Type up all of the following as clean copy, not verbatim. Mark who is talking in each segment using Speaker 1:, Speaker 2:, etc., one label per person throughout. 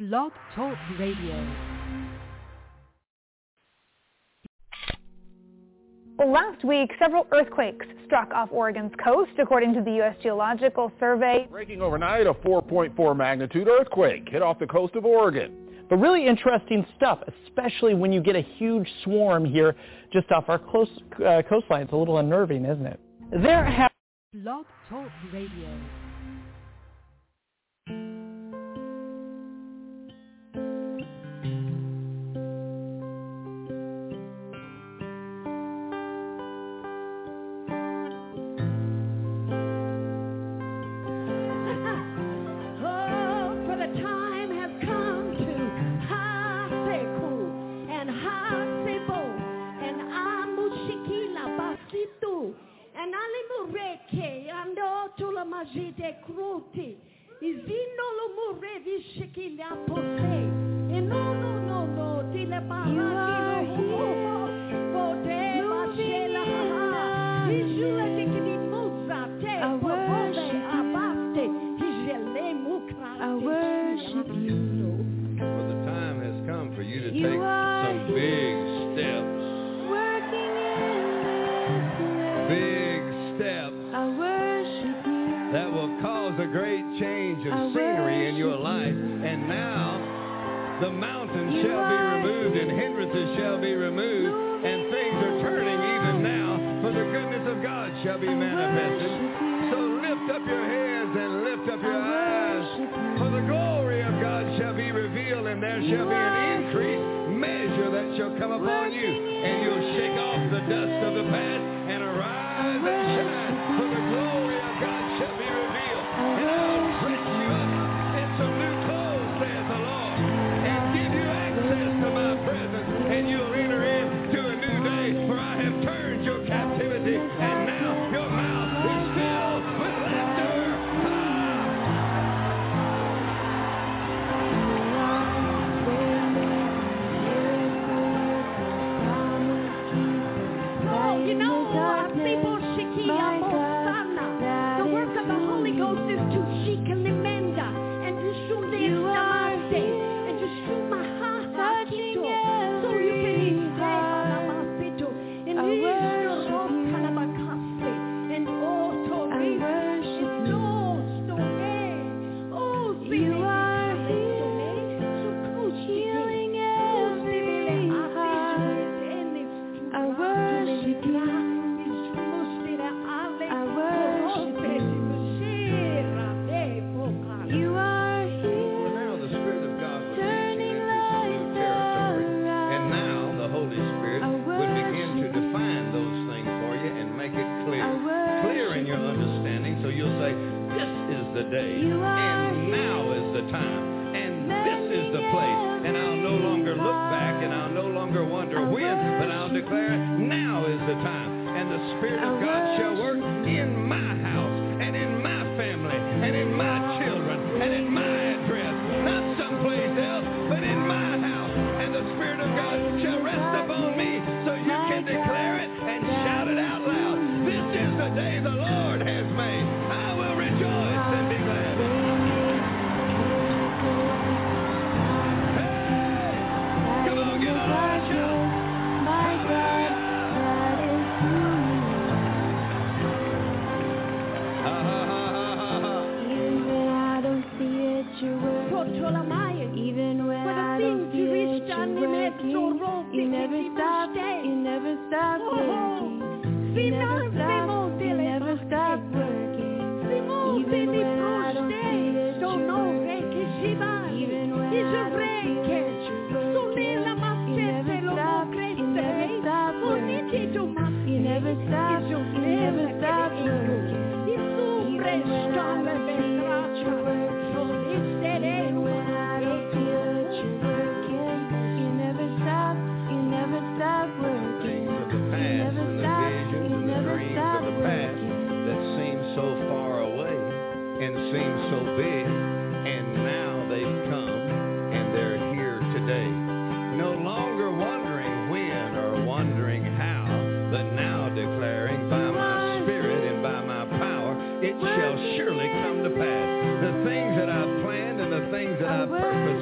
Speaker 1: Blog Talk Radio.
Speaker 2: Last week, several earthquakes struck off Oregon's coast, according to the U.S. Geological Survey.
Speaker 3: Breaking overnight, a 4.4 magnitude earthquake hit off the coast of Oregon.
Speaker 4: But really interesting stuff, especially when you get a huge swarm here just off our coastline. It's a little unnerving, isn't it?
Speaker 1: Blog Talk Radio.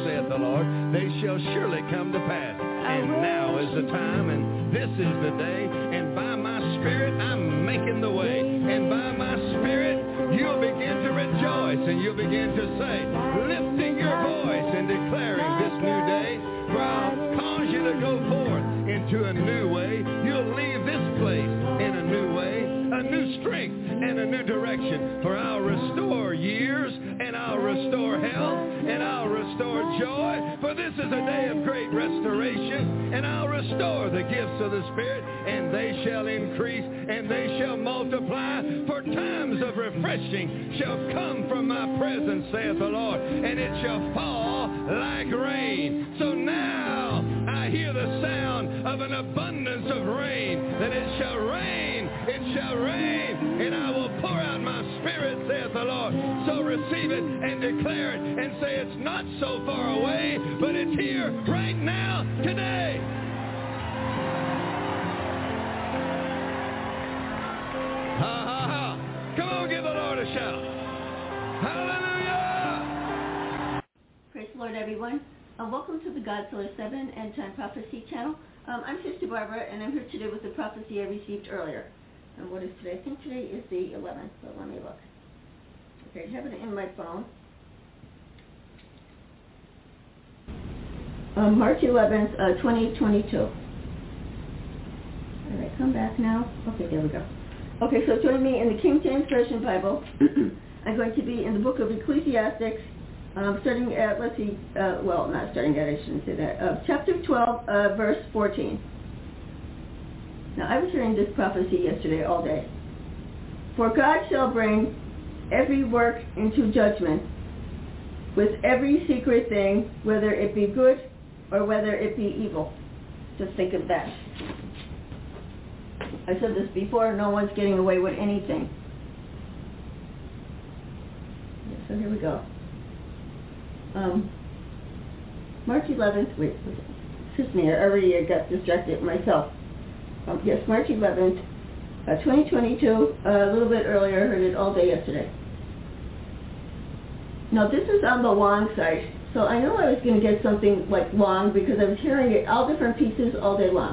Speaker 5: saith the Lord, they shall surely come to pass. And now is the time, and this is the day, and by my Spirit I'm making the way. And by my Spirit you'll begin to rejoice, and you'll begin to say, lifting your voice and declaring this new day, for I'll cause you to go forth into a new way. You'll leave this place in a new way, a new strength and a new direction. For I'll restore years, and I'll restore health, and I'll restore joy. For this is a day of great restoration, and I'll restore the gifts of the Spirit, and they shall increase, and they shall multiply. For times of refreshing shall come from my presence, saith the Lord, and it shall fall like rain. So now I hear the sound of an abundance of rain, that it shall rain, and I will pour out my Spirit, saith the Lord. So receive it and declare it and say it's not so far away, but it's here right now, today. Ha, ha, ha. Come on, give the Lord a shout. Hallelujah.
Speaker 6: Praise the Lord, everyone. Welcome to the God Solar 7 End Time Prophecy channel. I'm Sister Barbara, and I'm here today with the prophecy I received earlier. And what is today? I think today is the 11th, but let me look. Okay, I have it in my phone. March 11th, 2022. All right, come back now. Okay, there we go. Okay, so join me in the King James Version Bible. I'm going to be in the book of Ecclesiastes, starting at, not starting at, I shouldn't say that, chapter 12, verse 14. Now, I was hearing this prophecy yesterday all day. For God shall bring every work into judgment with every secret thing, whether it be good or whether it be evil. Just think of that. I said this before, no one's getting away with anything. So here we go. March 11th, wait, excuse me, I already got distracted myself. Yes, March 11th, 2022, a little bit earlier, I heard it all day yesterday. Now this is on the long side, so I know I was going to get something like long because I was hearing it all different pieces all day long.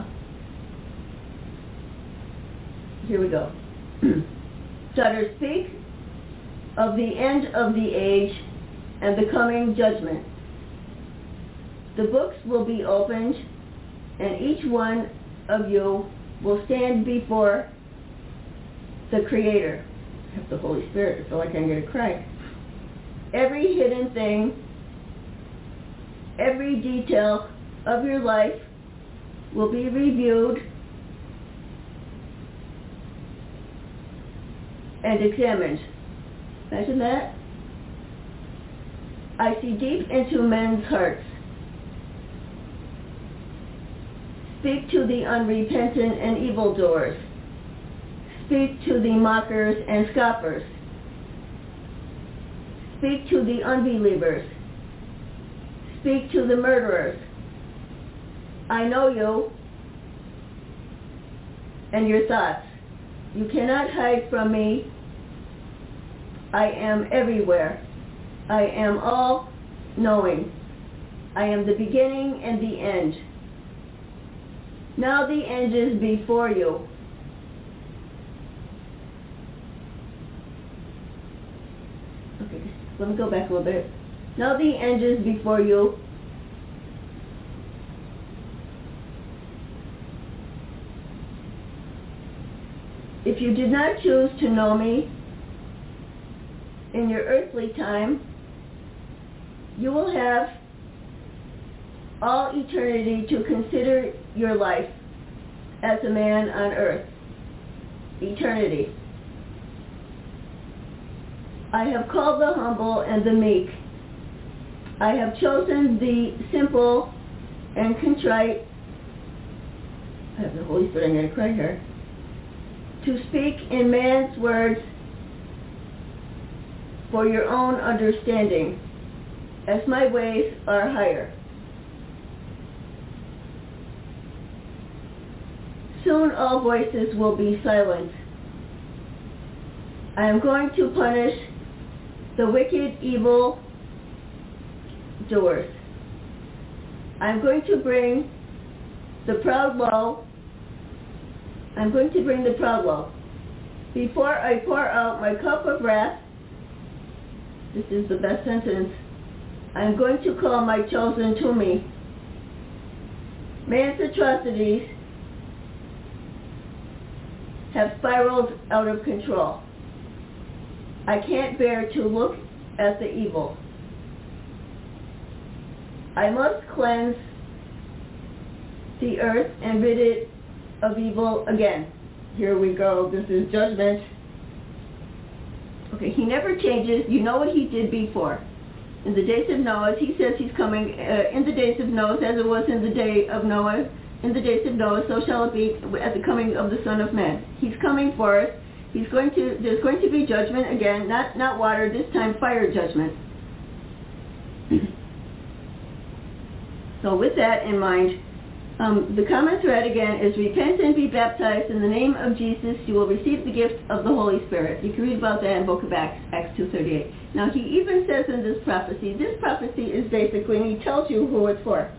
Speaker 6: Here we go. Daughter, speak of the end of the age and the coming judgment. The books will be opened, and each one of you will stand before the Creator. I have the Holy Spirit. I feel like I'm going to cry. Every hidden thing, every detail of your life will be reviewed and examined. Imagine that. I see deep into men's hearts. Speak to the unrepentant and evildoers. Speak to the mockers and scoffers. Speak to the unbelievers. Speak to the murderers. I know you and your thoughts. You cannot hide from me. I am everywhere. I am all-knowing. I am the beginning and the end. Now the end is before you. Okay, let me go back a little bit. Now the end is before you. If you did not choose to know me in your earthly time, you will have all eternity to consider your life as a man on earth. Eternity. I have called the humble and the meek. I have chosen the simple and contrite. I have the Holy Spirit, I'm going to cry here. To speak in man's words for your own understanding, as my ways are higher. Soon all voices will be silent. I am going to punish the wicked, evil doers. I'm going to bring the proud low. I'm going to bring the proud low. Before I pour out my cup of wrath, this is the best sentence, I'm going to call my chosen to me. Man's atrocities have spiraled out of control. I can't bear to look at the evil. I must cleanse the earth and rid it of evil again. Here we go. This is judgment. Okay, he never changes. You know what he did before. In the days of Noah, he says he's coming. In the days of Noah, as it was in the day of Noah, in the days of Noah, so shall it be at the coming of the Son of Man. He's coming for us. There's going to be judgment again, not water, this time fire judgment. So with that in mind, the common thread again is repent and be baptized in the name of Jesus. You will receive the gift of the Holy Spirit. You can read about that in the book of Acts 2:38. Now he even says in this prophecy is basically, and he tells you who it's for.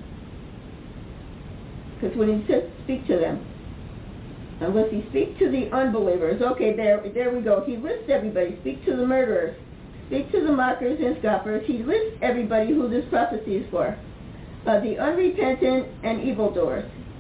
Speaker 6: Because when he says speak to them, unless he speaks to the unbelievers, okay, there we go. He lists everybody. Speak to the murderers. Speak to the mockers and scoffers. He lists everybody who this prophecy is for. The unrepentant and evildoers.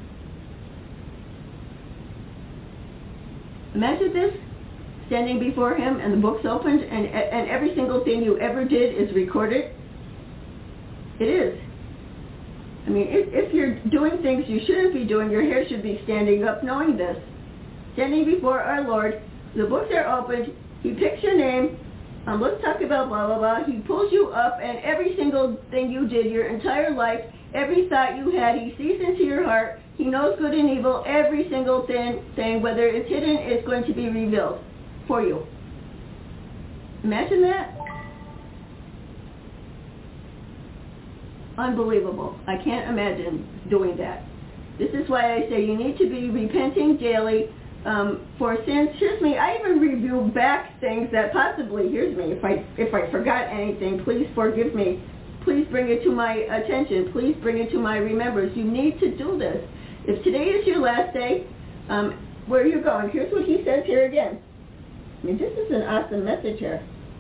Speaker 6: Imagine this, standing before him and the book's opened and every single thing you ever did is recorded. It is. I mean, if you're doing things you shouldn't be doing, your hair should be standing up knowing this. Standing before our Lord, the books are opened, he picks your name, let's talk about blah, blah, blah. He pulls you up, and every single thing you did your entire life, every thought you had, he sees into your heart. He knows good and evil. Every single thing, whether it's hidden, is going to be revealed for you. Imagine that. Unbelievable. I can't imagine doing that. This is why I say you need to be repenting daily for sins. Here's me. I even review back things that possibly, here's me, if I forgot anything, please forgive me. Please bring it to my attention. Please bring it to my remembrance. You need to do this. If today is your last day, where are you going? Here's what he says here again. I mean, this is an awesome message here.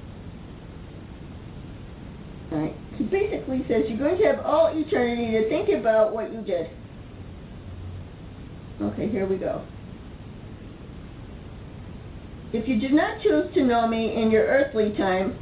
Speaker 6: All right. He basically says you're going to have all eternity to think about what you did. Okay, here we go. If you did not choose to know me in your earthly time,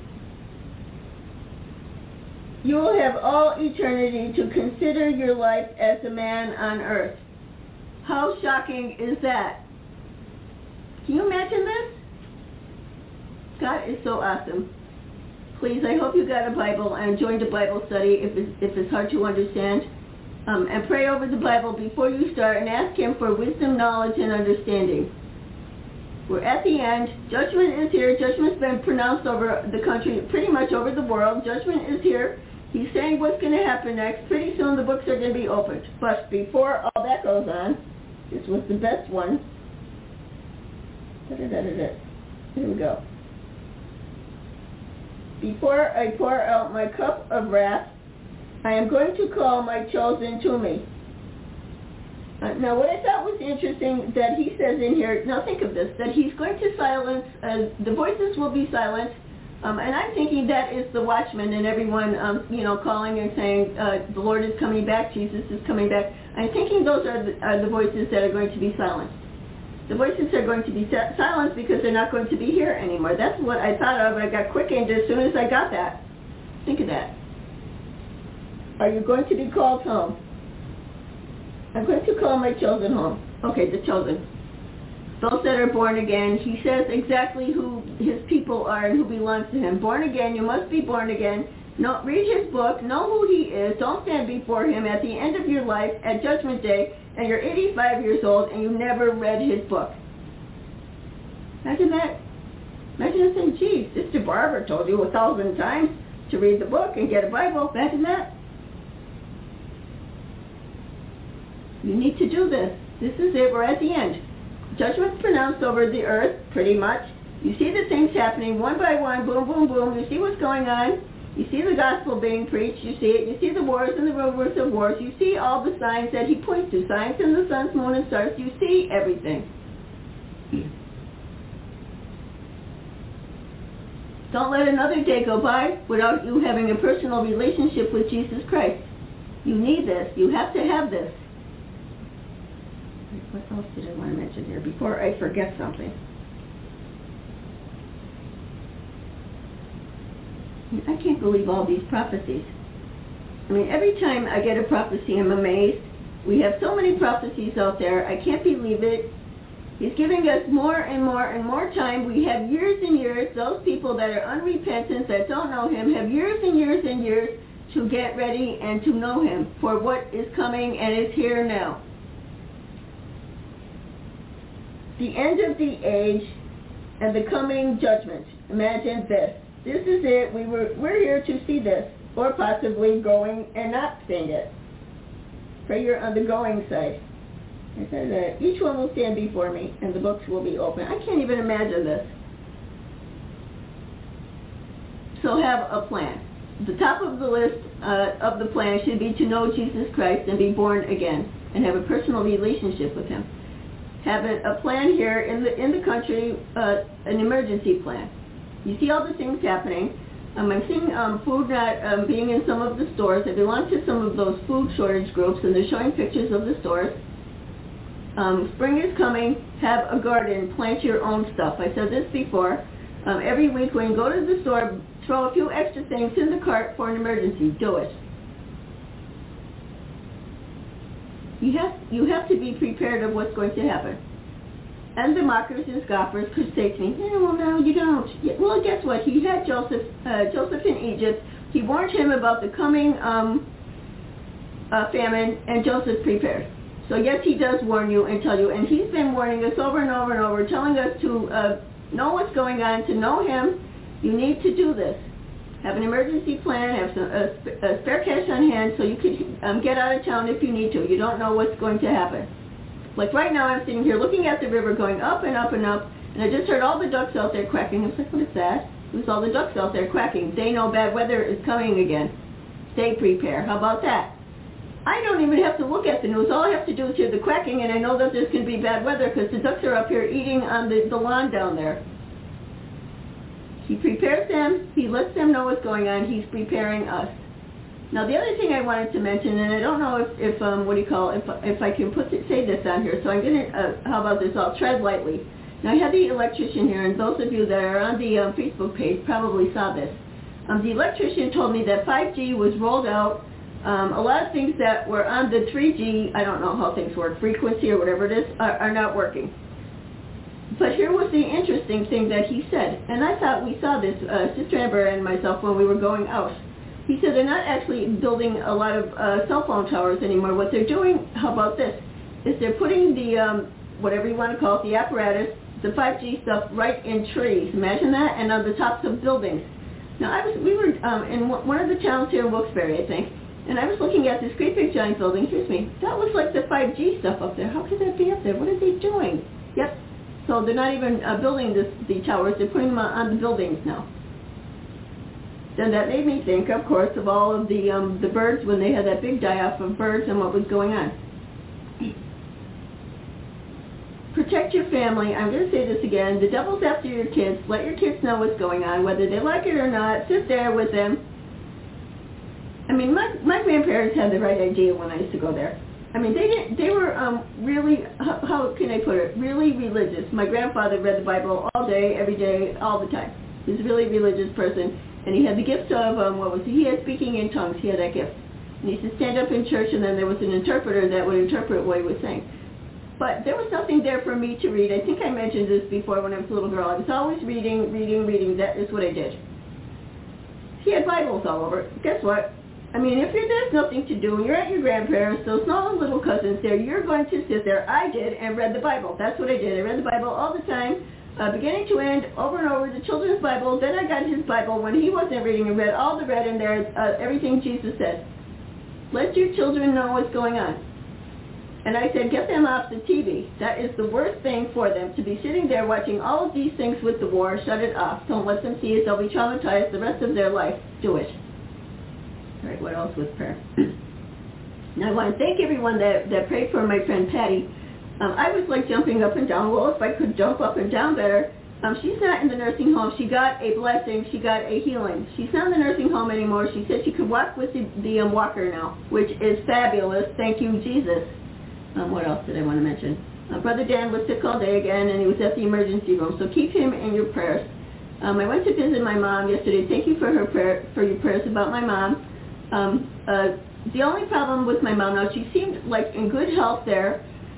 Speaker 6: you will have all eternity to consider your life as a man on earth. How shocking is that? Can you imagine this? God is so awesome. Please, I hope you got a Bible and joined a Bible study if it's hard to understand. And pray over the Bible before you start and ask him for wisdom, knowledge, and understanding. We're at the end. Judgment is here. Judgment's been pronounced over the country, pretty much over the world. Judgment is here. He's saying what's going to happen next. Pretty soon the books are going to be opened. But before all that goes on, this was the best one. Here we go. Before I pour out my cup of wrath, I am going to call my chosen to me. Now, what I thought was interesting that he says in here, now think of this, that he's going to silence, the voices will be silent, and I'm thinking that is the watchman and everyone, calling and saying, the Lord is coming back, Jesus is coming back. I'm thinking those are the voices that are going to be silenced. The voices are going to be silenced because they're not going to be here anymore. That's what I thought of. I got quickened as soon as I got that. Think of that. Are you going to be called home? I'm going to call my chosen home. Okay, the chosen. Those that are born again. He says exactly who his people are and who belongs to him. Born again, you must be born again. No, read his book, know who he is. Don't stand before him at the end of your life at Judgment Day and you're 85 years old and you never read his book. Imagine that. Imagine saying, geez, Sister Barbara told you 1,000 times to read the book and get a Bible. Imagine that. You need to do this. This is it. We're at the end. Judgment's pronounced over the earth, pretty much. You see the things happening one by one, boom, boom, boom. You see what's going on. You see the gospel being preached, you see it. You see the wars and the rumors of wars. You see all the signs that he points to, signs in the sun, moon, and stars. You see everything. Don't let another day go by without you having a personal relationship with Jesus Christ. You need this. You have to have this. What else did I want to mention here before I forget something? I can't believe all these prophecies. I mean, every time I get a prophecy, I'm amazed. We have so many prophecies out there. I can't believe it. He's giving us more and more and more time. We have years and years. Those people that are unrepentant, that don't know him, have years and years and years to get ready and to know him for what is coming and is here now. The end of the age and the coming judgment. Imagine this. This is it. We're here to see this, or possibly going and not seeing it. Pray you're on the going side. It says that each one will stand before me, and the books will be open. I can't even imagine this. So have a plan. The top of the list of the plan should be to know Jesus Christ and be born again, and have a personal relationship with him. Have a plan here in the country, an emergency plan. You see all the things happening. I'm seeing food not being in some of the stores. I belong to some of those food shortage groups, and they're showing pictures of the stores. Spring is coming. Have a garden. Plant your own stuff. I said this before. Every week when you go to the store, throw a few extra things in the cart for an emergency. Do it. You have to be prepared of what's going to happen. And the mockers and scoffers could say to me, yeah, well, no, you don't. Yeah, well, guess what? He had Joseph in Egypt. He warned him about the coming famine, and Joseph prepared. So yes, he does warn you and tell you, and he's been warning us over and over and over, telling us to know what's going on, to know him. You need to do this. Have an emergency plan, have some spare cash on hand so you can get out of town if you need to. You don't know what's going to happen. Like right now I'm sitting here looking at the river going up and up and up, and I just heard all the ducks out there quacking. I was like, what is that? It was all the ducks out there quacking. They know bad weather is coming again. Stay prepared. How about that? I don't even have to look at the news. All I have to do is hear the quacking, and I know that there's going to be bad weather because the ducks are up here eating on the lawn down there. He prepares them. He lets them know what's going on. He's preparing us. Now, the other thing I wanted to mention, and I don't know if I can say this on here, so I'm going to, how about this? I'll tread lightly. Now, I had the electrician here, and those of you that are on the Facebook page probably saw this. The electrician told me that 5G was rolled out. A lot of things that were on the 3G, I don't know how things work, frequency or whatever it is, are not working. But here was the interesting thing that he said, and I thought we saw this, Sister Amber and myself, when we were going out. He said they're not actually building a lot of cell phone towers anymore. What they're doing, how about this, is they're putting the, whatever you want to call it, the apparatus, the 5G stuff, right in trees. Imagine that, and on the tops of buildings. Now, we were in one of the towns here in Wilkes-Barre, I think, and I was looking at this great big giant building. Excuse me, that was like the 5G stuff up there. How could that be up there? What are they doing? Yep. So they're not even building the towers. They're putting them on the buildings now. Then that made me think, of course, of all of the birds when they had that big die-off of birds and what was going on. Protect your family. I'm going to say this again. The devil's after your kids. Let your kids know what's going on, whether they like it or not. Sit there with them. I mean, my grandparents had the right idea when I used to go there. I mean, they were really, how can I put it, really religious. My grandfather read the Bible all day, every day, all the time. He was a really religious person, and he had the gift of, he had speaking in tongues. He had that gift. And he used to stand up in church, and then there was an interpreter that would interpret what he was saying. But there was nothing there for me to read. I think I mentioned this before when I was a little girl. I was always reading. That is what I did. He had Bibles all over. Guess what? I mean, if there's nothing to do, and you're at your grandparents', those small little cousins there, you're going to sit there. I did, and read the Bible. That's what I did. I read the Bible all the time, beginning to end, over and over, the children's Bible. Then I got his Bible when he wasn't reading and read all the red in there, everything Jesus said. Let your children know what's going on. And I said, get them off the TV. That is the worst thing for them, to be sitting there watching all of these things with the war. Shut it off. Don't let them see it. They'll be traumatized the rest of their life. Do it. what else was prayer? Now I want to thank everyone that prayed for my friend Patty. I was like jumping up and down. Well, if I could jump up and down better. She's not in the nursing home. She got a blessing. She got a healing. She's not in the nursing home anymore. She said she could walk with the walker now, which is fabulous. Thank you, Jesus. What else did I want to mention? Brother Dan was sick all day again, and he was at the emergency room. So keep him in your prayers. I went to visit my mom yesterday. Thank you for your prayers about my mom. The only problem with my mom now, she seemed like in good health there,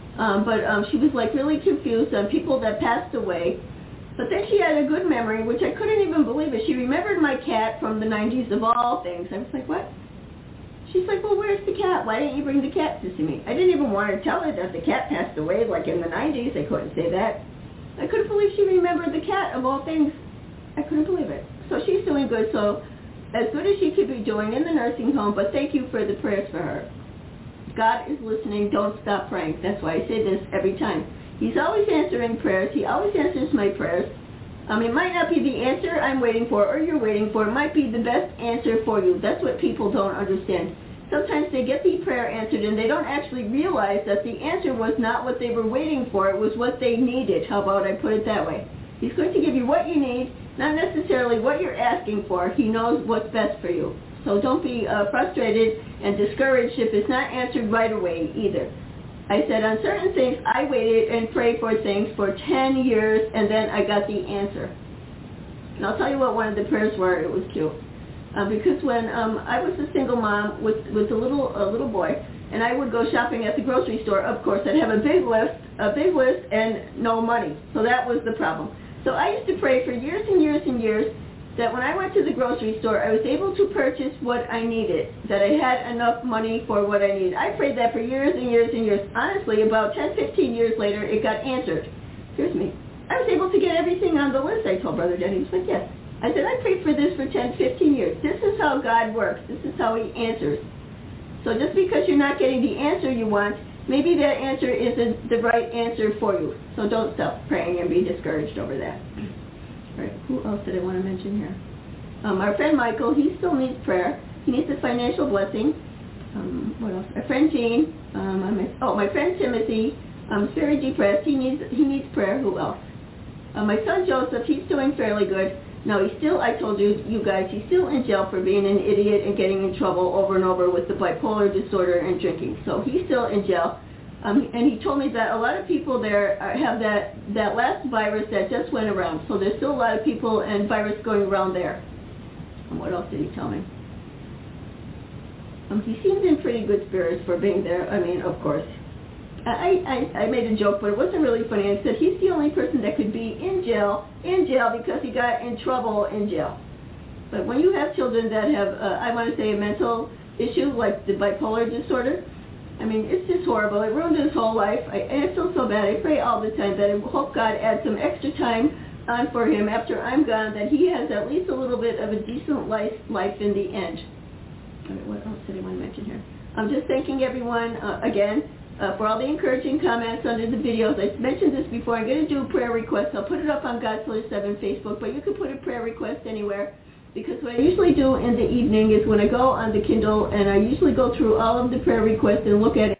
Speaker 6: but she was like really confused on people that passed away. But then she had a good memory, which I couldn't even believe it. She remembered my cat from the 90s of all things. I was like, what? She's like, well, where's the cat? Why didn't you bring the cat to see me? I didn't even want to tell her that the cat passed away, like in the 90s. I couldn't say that. I couldn't believe she remembered the cat of all things. I couldn't believe it. So she's doing good. So as good as she could be doing in the nursing home, but thank you for the prayers for her. God is listening. Don't stop praying. That's why I say this every time. He's always answering prayers. He always answers my prayers. It might not be the answer I'm waiting for or you're waiting for. It might be the best answer for you. That's what people don't understand. Sometimes they get the prayer answered and they don't actually realize that the answer was not what they were waiting for. It was what they needed. How about I put it that way? He's going to give you what you need, not necessarily what you're asking for. He knows what's best for you. So don't be frustrated and discouraged if it's not answered right away either. I said on certain things, I waited and prayed for things for 10 years, and then I got the answer. And I'll tell you what one of the prayers were. It was cute. Because when I was a single mom with a little boy, and I would go shopping at the grocery store, of course, I'd have a big list and no money. So that was the problem. So I used to pray for years and years and years that when I went to the grocery store, I was able to purchase what I needed, that I had enough money for what I needed. I prayed that for years and years and years. Honestly, about 10, 15 years later, it got answered. Here's me. I was able to get everything on the list, I told Brother Denny. He was like, yes. I said, I prayed for this for 10, 15 years. This is how God works. This is how he answers. So just because you're not getting the answer you want, maybe that answer isn't the right answer for you. So don't stop praying and be discouraged over that. Right. Who else did I want to mention here? Our friend Michael, he still needs prayer. He needs a financial blessing. What else? Our friend Jean. My friend Timothy. Is very depressed. He needs prayer. Who else? My son Joseph, he's doing fairly good. No, he's still, I told you guys, he's still in jail for being an idiot and getting in trouble over and over with the bipolar disorder and drinking. So he's still in jail. And he told me that a lot of people there have that last virus that just went around. So there's still a lot of people and virus going around there. And what else did he tell me? He seemed in pretty good spirits for being there. I mean, of course. I made a joke, but it wasn't really funny. I said he's the only person that could be in jail because he got in trouble in jail. But when you have children that have, I want to say, a mental issue like the bipolar disorder, I mean, it's just horrible. It ruined his whole life. And I feel so bad. I pray all the time that I hope God adds some extra time on for him after I'm gone, that he has at least a little bit of a decent life in the end. What else did I want to mention here? I'm just thanking everyone again for all the encouraging comments under the videos. I mentioned this before. I'm going to do prayer requests. I'll put it up on God Killer 7 Facebook, but you can put a prayer request anywhere. Because what I usually do in the evening is when I go on the Kindle and I usually go through all of the prayer requests and look at it.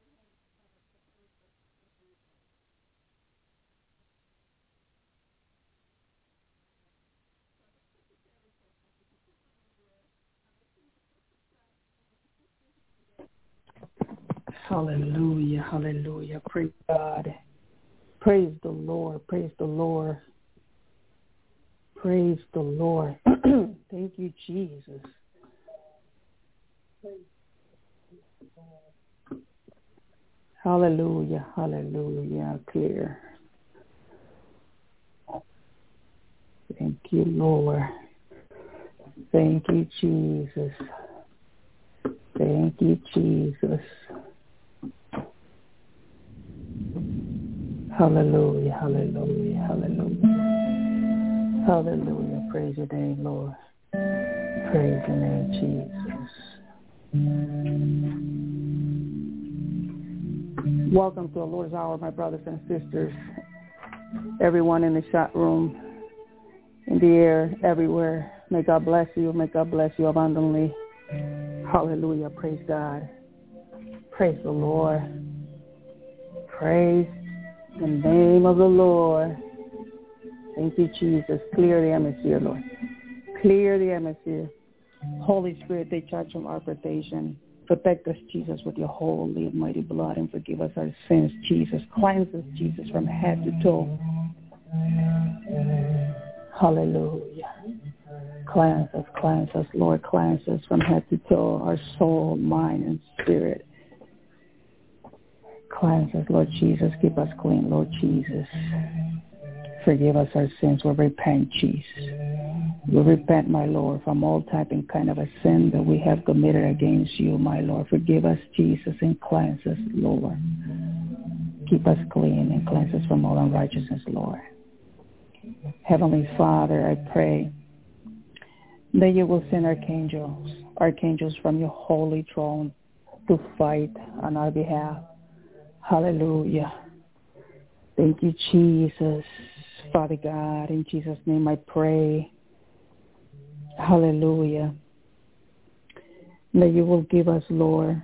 Speaker 7: Hallelujah, hallelujah. Praise God. Praise the Lord, praise the Lord. Praise the Lord. Thank you, Jesus. Hallelujah, hallelujah. Clear. Thank you, Lord. Thank you, Jesus. Thank you, Jesus. Hallelujah, hallelujah, hallelujah. Hallelujah. Praise your name, Lord. Praise your name, Jesus. Welcome to the Lord's Hour, my brothers and sisters. Everyone in the chat room, in the air, everywhere. May God bless you. May God bless you abundantly. Hallelujah. Praise God. Praise the Lord. Praise the name of the Lord. Thank you, Jesus. Clear the atmosphere, Lord. Clear the atmosphere. Holy Spirit, take charge of our protection. Protect us, Jesus, with your holy and mighty blood, and forgive us our sins, Jesus. Cleanse us, Jesus, from head to toe. Hallelujah. Cleanse us, Lord. Cleanse us from head to toe, our soul, mind, and spirit. Cleanse us, Lord Jesus. Keep us clean, Lord Jesus. Forgive us our sins. We repent, Jesus. We repent, my Lord, from all type and kind of a sin that we have committed against you, my Lord. Forgive us, Jesus, and cleanse us, Lord. Keep us clean and cleanse us from all unrighteousness, Lord. Heavenly Father, I pray that you will send archangels from your holy throne to fight on our behalf. Hallelujah. Thank you, Jesus. Father God, in Jesus' name I pray. Hallelujah. That you will give us, Lord,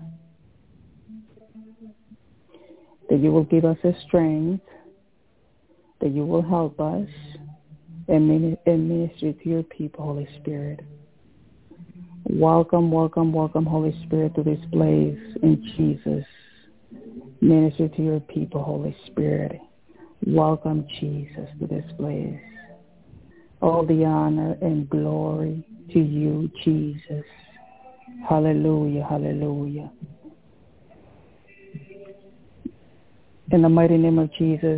Speaker 7: that you will give us the strength, that you will help us and minister to your people, Holy Spirit. Welcome, welcome, welcome, Holy Spirit, to this place in Jesus. Minister to your people, Holy Spirit. Welcome, Jesus, to this place. All the honor and glory to you, Jesus. Hallelujah, hallelujah. In the mighty name of Jesus,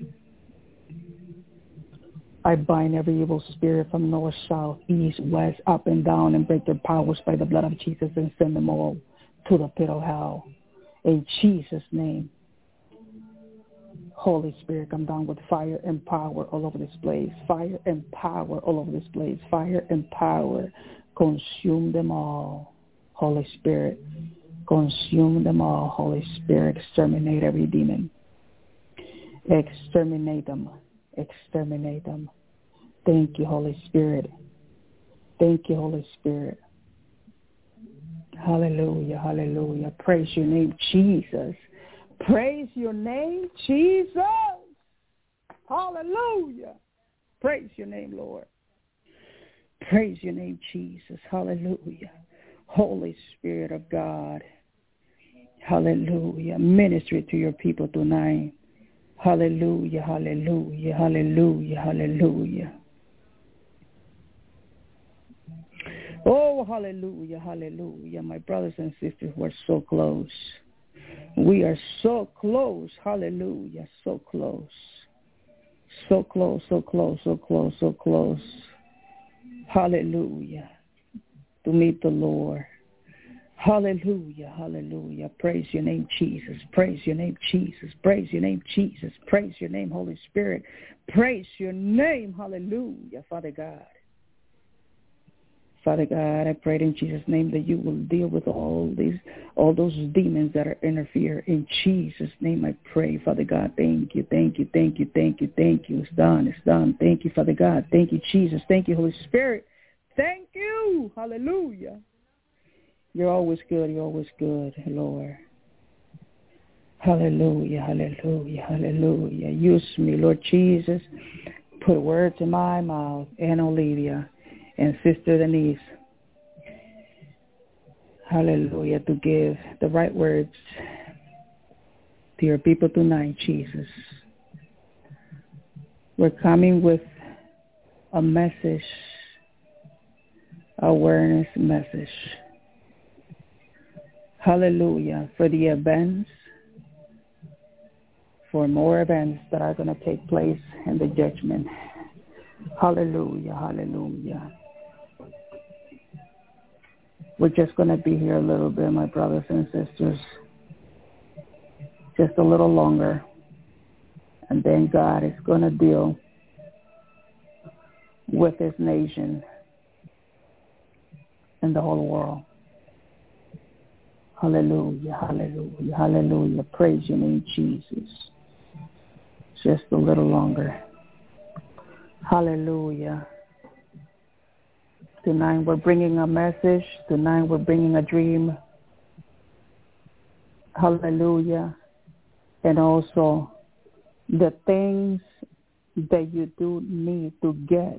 Speaker 7: I bind every evil spirit from north, south, east, west, up and down, and break their powers by the blood of Jesus and send them all to the pit of hell. In Jesus' name. Holy Spirit, come down with fire and power all over this place. Fire and power all over this place. Fire and power. Consume them all. Holy Spirit, consume them all. Holy Spirit, exterminate every demon. Exterminate them. Exterminate them. Thank you, Holy Spirit. Thank you, Holy Spirit. Hallelujah, hallelujah. Praise your name, Jesus. Praise your name, Jesus. Hallelujah. Praise your name, Lord. Praise your name, Jesus. Hallelujah. Holy Spirit of God. Hallelujah. Minister to your people tonight. Hallelujah, hallelujah, hallelujah, hallelujah. Oh, hallelujah, hallelujah. My brothers and sisters, we're so close. We are so close. Hallelujah. So close. So close, so close, so close, so close. Hallelujah. To meet the Lord. Hallelujah. Hallelujah. Praise your name, Jesus. Praise your name, Jesus. Praise your name, Jesus. Praise your name, Holy Spirit. Praise your name. Hallelujah, Father God. Father God, I pray in Jesus' name that you will deal with all those demons that are interfere. In Jesus' name I pray, Father God. Thank you, thank you, thank you, thank you, thank you. It's done, it's done. Thank you, Father God. Thank you, Jesus. Thank you, Holy Spirit. Thank you. Hallelujah. You're always good. You're always good, Lord. Hallelujah, hallelujah, hallelujah. Use me, Lord Jesus. Put words in my mouth, and Olivia and Sister Denise. Hallelujah, to give the right words to your people tonight, Jesus. We're coming with a message, awareness message. Hallelujah, for the events, for more events that are going to take place in the judgment. Hallelujah, hallelujah. We're just going to be here a little bit, my brothers and sisters. Just a little longer. And then God is going to deal with his nation and the whole world. Hallelujah, hallelujah, hallelujah. Praise your name, Jesus. Just a little longer. Hallelujah. Tonight we're bringing a message. Tonight we're bringing a dream. Hallelujah. And also the things that you do need to get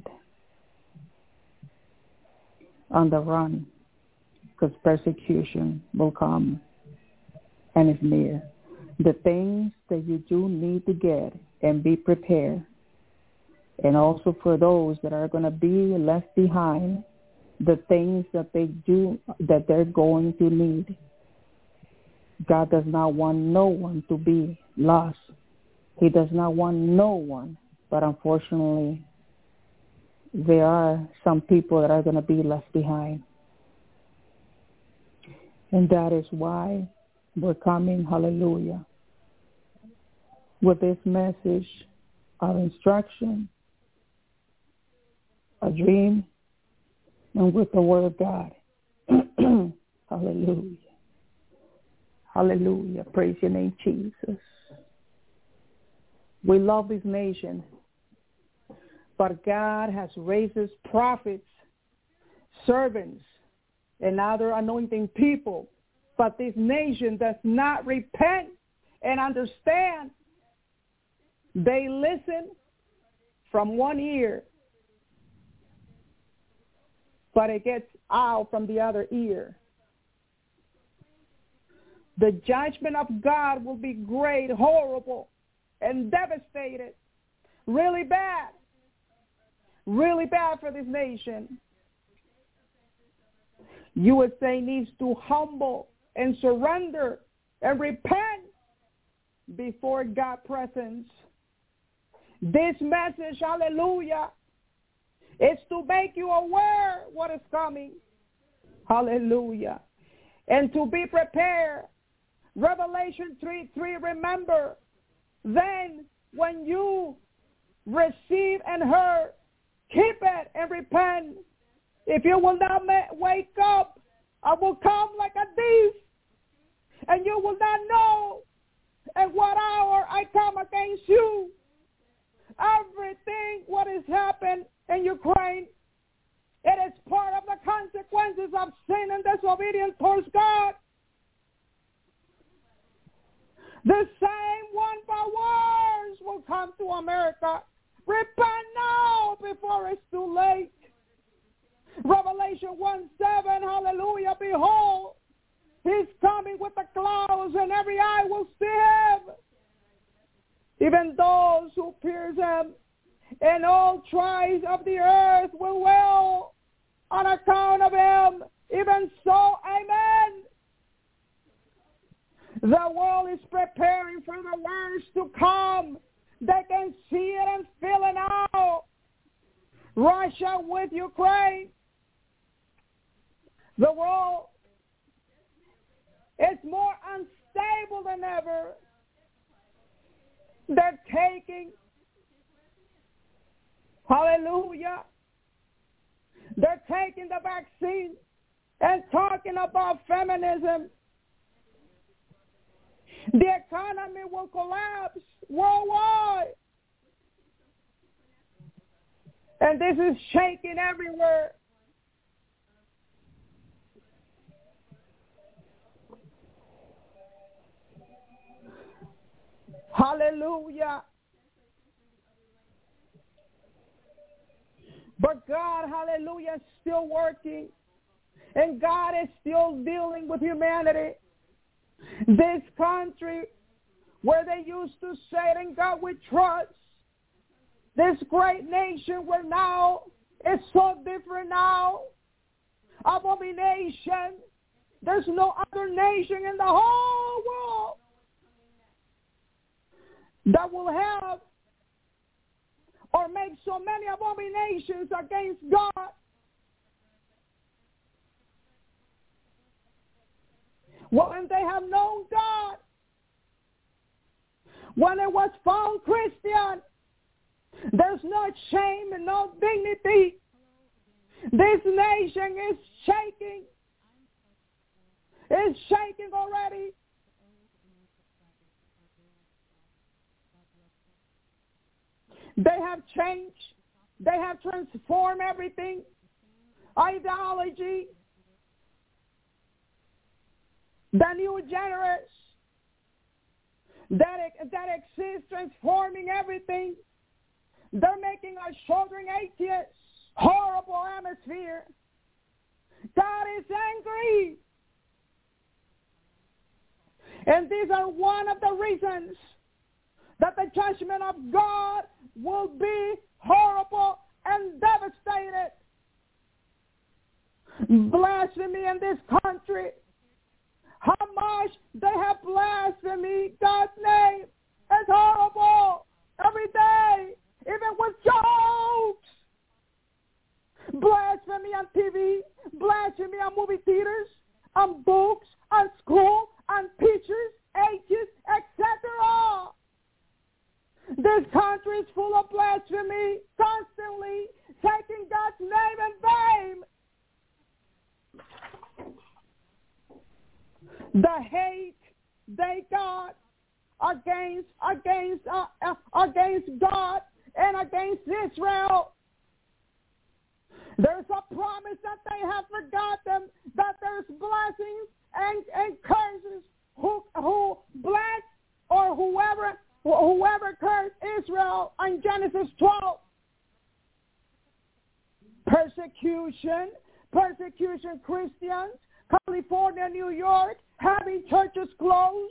Speaker 7: on the run, because persecution will come and is near. The things that you do need to get and be prepared. And also for those that are going to be left behind, the things that they're going to need. God does not want no one to be lost. He does not want no one. But unfortunately, there are some people that are going to be left behind. And that is why we're coming, hallelujah, with this message of instruction, a dream, and with the Word of God. Hallelujah. Hallelujah. Praise your name, Jesus. We love this nation, but God has raised his prophets, servants, and other anointing people. But this nation does not repent and understand. They listen from one ear, but it gets out from the other ear. The judgment of God will be great, horrible, and devastated. Really bad for this nation. USA needs to humble and surrender and repent before God's presence. This message, hallelujah, is to make you aware what is coming. Hallelujah. And to be prepared. Revelation 3:3, remember, then when you receive and heard, keep it and repent. If you will not wake up, I will come like a thief, and you will not know at what hour I come against you. Everything what has happened in Ukraine, it is part of the consequences of sin and disobedience towards God. The same one by words will come to America. Repent now before it's too late. Revelation 1:7, hallelujah, behold, he's coming with the clouds, and every eye will see him, even those who pierce him, and all tribes of the earth will wail on account of him. Even so, amen. The world is preparing for the words to come. They can see it and feel it now. Russia with Ukraine. The world is more unstable than ever. They're taking, hallelujah, they're taking the vaccine and talking about feminism. The economy will collapse worldwide. And this is shaking everywhere. Hallelujah. But God, hallelujah, is still working. And God is still dealing with humanity. This country where they used to say in God we trust, this great nation where now it's so different now. Abomination. There's no other nation in the whole world that will have or make so many abominations against God. When they have known God, when it was found Christian, there's no shame and no dignity. This nation is shaking. It's shaking already. They have changed. They have transformed everything.
Speaker 8: ideology, the new generation that exists transforming everything. They're making us sheltering atheists. Horrible atmosphere. God is angry. And these are one of the reasons that the judgment of God will be horrible and devastated. Blasphemy in this country. How much they have blasphemed God's name. It's horrible. Every day. Even with jokes. Blasphemy on TV. Blasphemy on movie theaters. On books. On school. On teachers. Ages. Etc. This country is full of blasphemy. Constantly taking God's name in vain. The hate they got against God and against Israel. There's a promise that they have forgotten that there's blessings and curses who bless or whoever cursed Israel in Genesis 12. Persecution Christians, California, New York, having churches closed.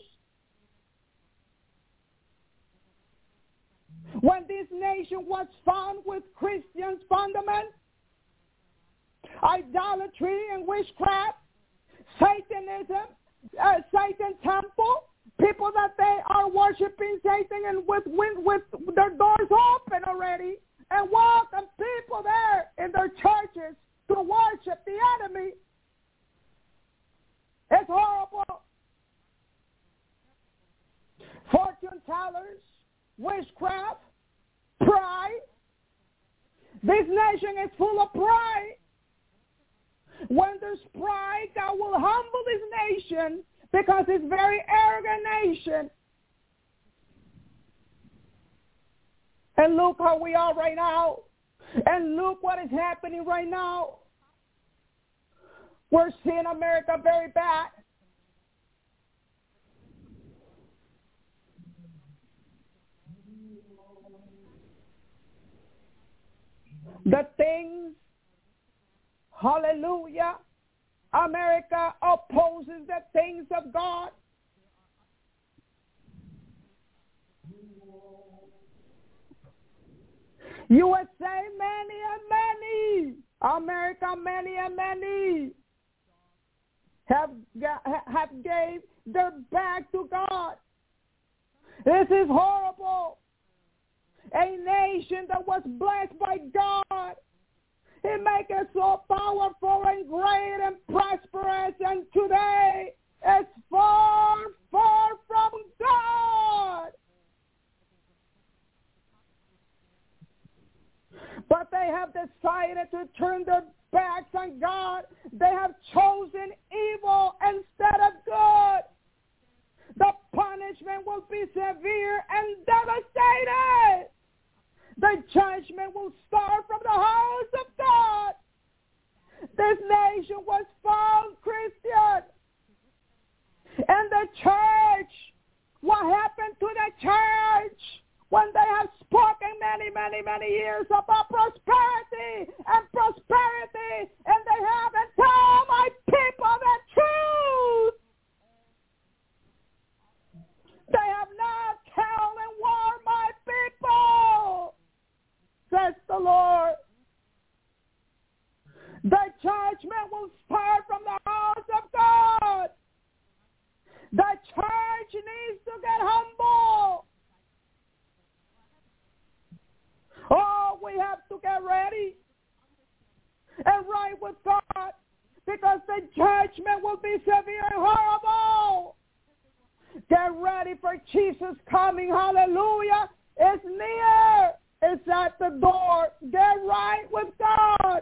Speaker 8: When this nation was found with Christians' fundament, idolatry and witchcraft, Satanism, Satan temple, people that they are worshiping Satan and with their doors open already and welcome people there in their churches to worship the enemy. It's horrible. Fortune tellers, witchcraft, pride. This nation is full of pride. When there's pride, God will humble this nation because it's a very arrogant nation. And look how we are right now. And look what is happening right now. We're seeing America very bad. The things, hallelujah, America opposes the things of God. USA, many and many. America, many and many have gave their back to God. This is horrible. A nation that was blessed by God. He made us so powerful and great and prosperous, and today it's far, far from God. But they have decided to turn their backs on God. They have chosen evil instead of good. The punishment will be severe and devastating. The judgment will start from the house of God. This nation was found Christian. And the church, what happened to the church when they have spoken many, many, many years about prosperity, and they haven't told my people the truth. They have not killed and warned my people, says the Lord. The judgment will start from the house of God. The church needs to get humble. Oh, we have to get ready and right with God, because the judgment will be severe and horrible. Get ready for Jesus coming. Hallelujah. It's near. It's at the door. Get right with God.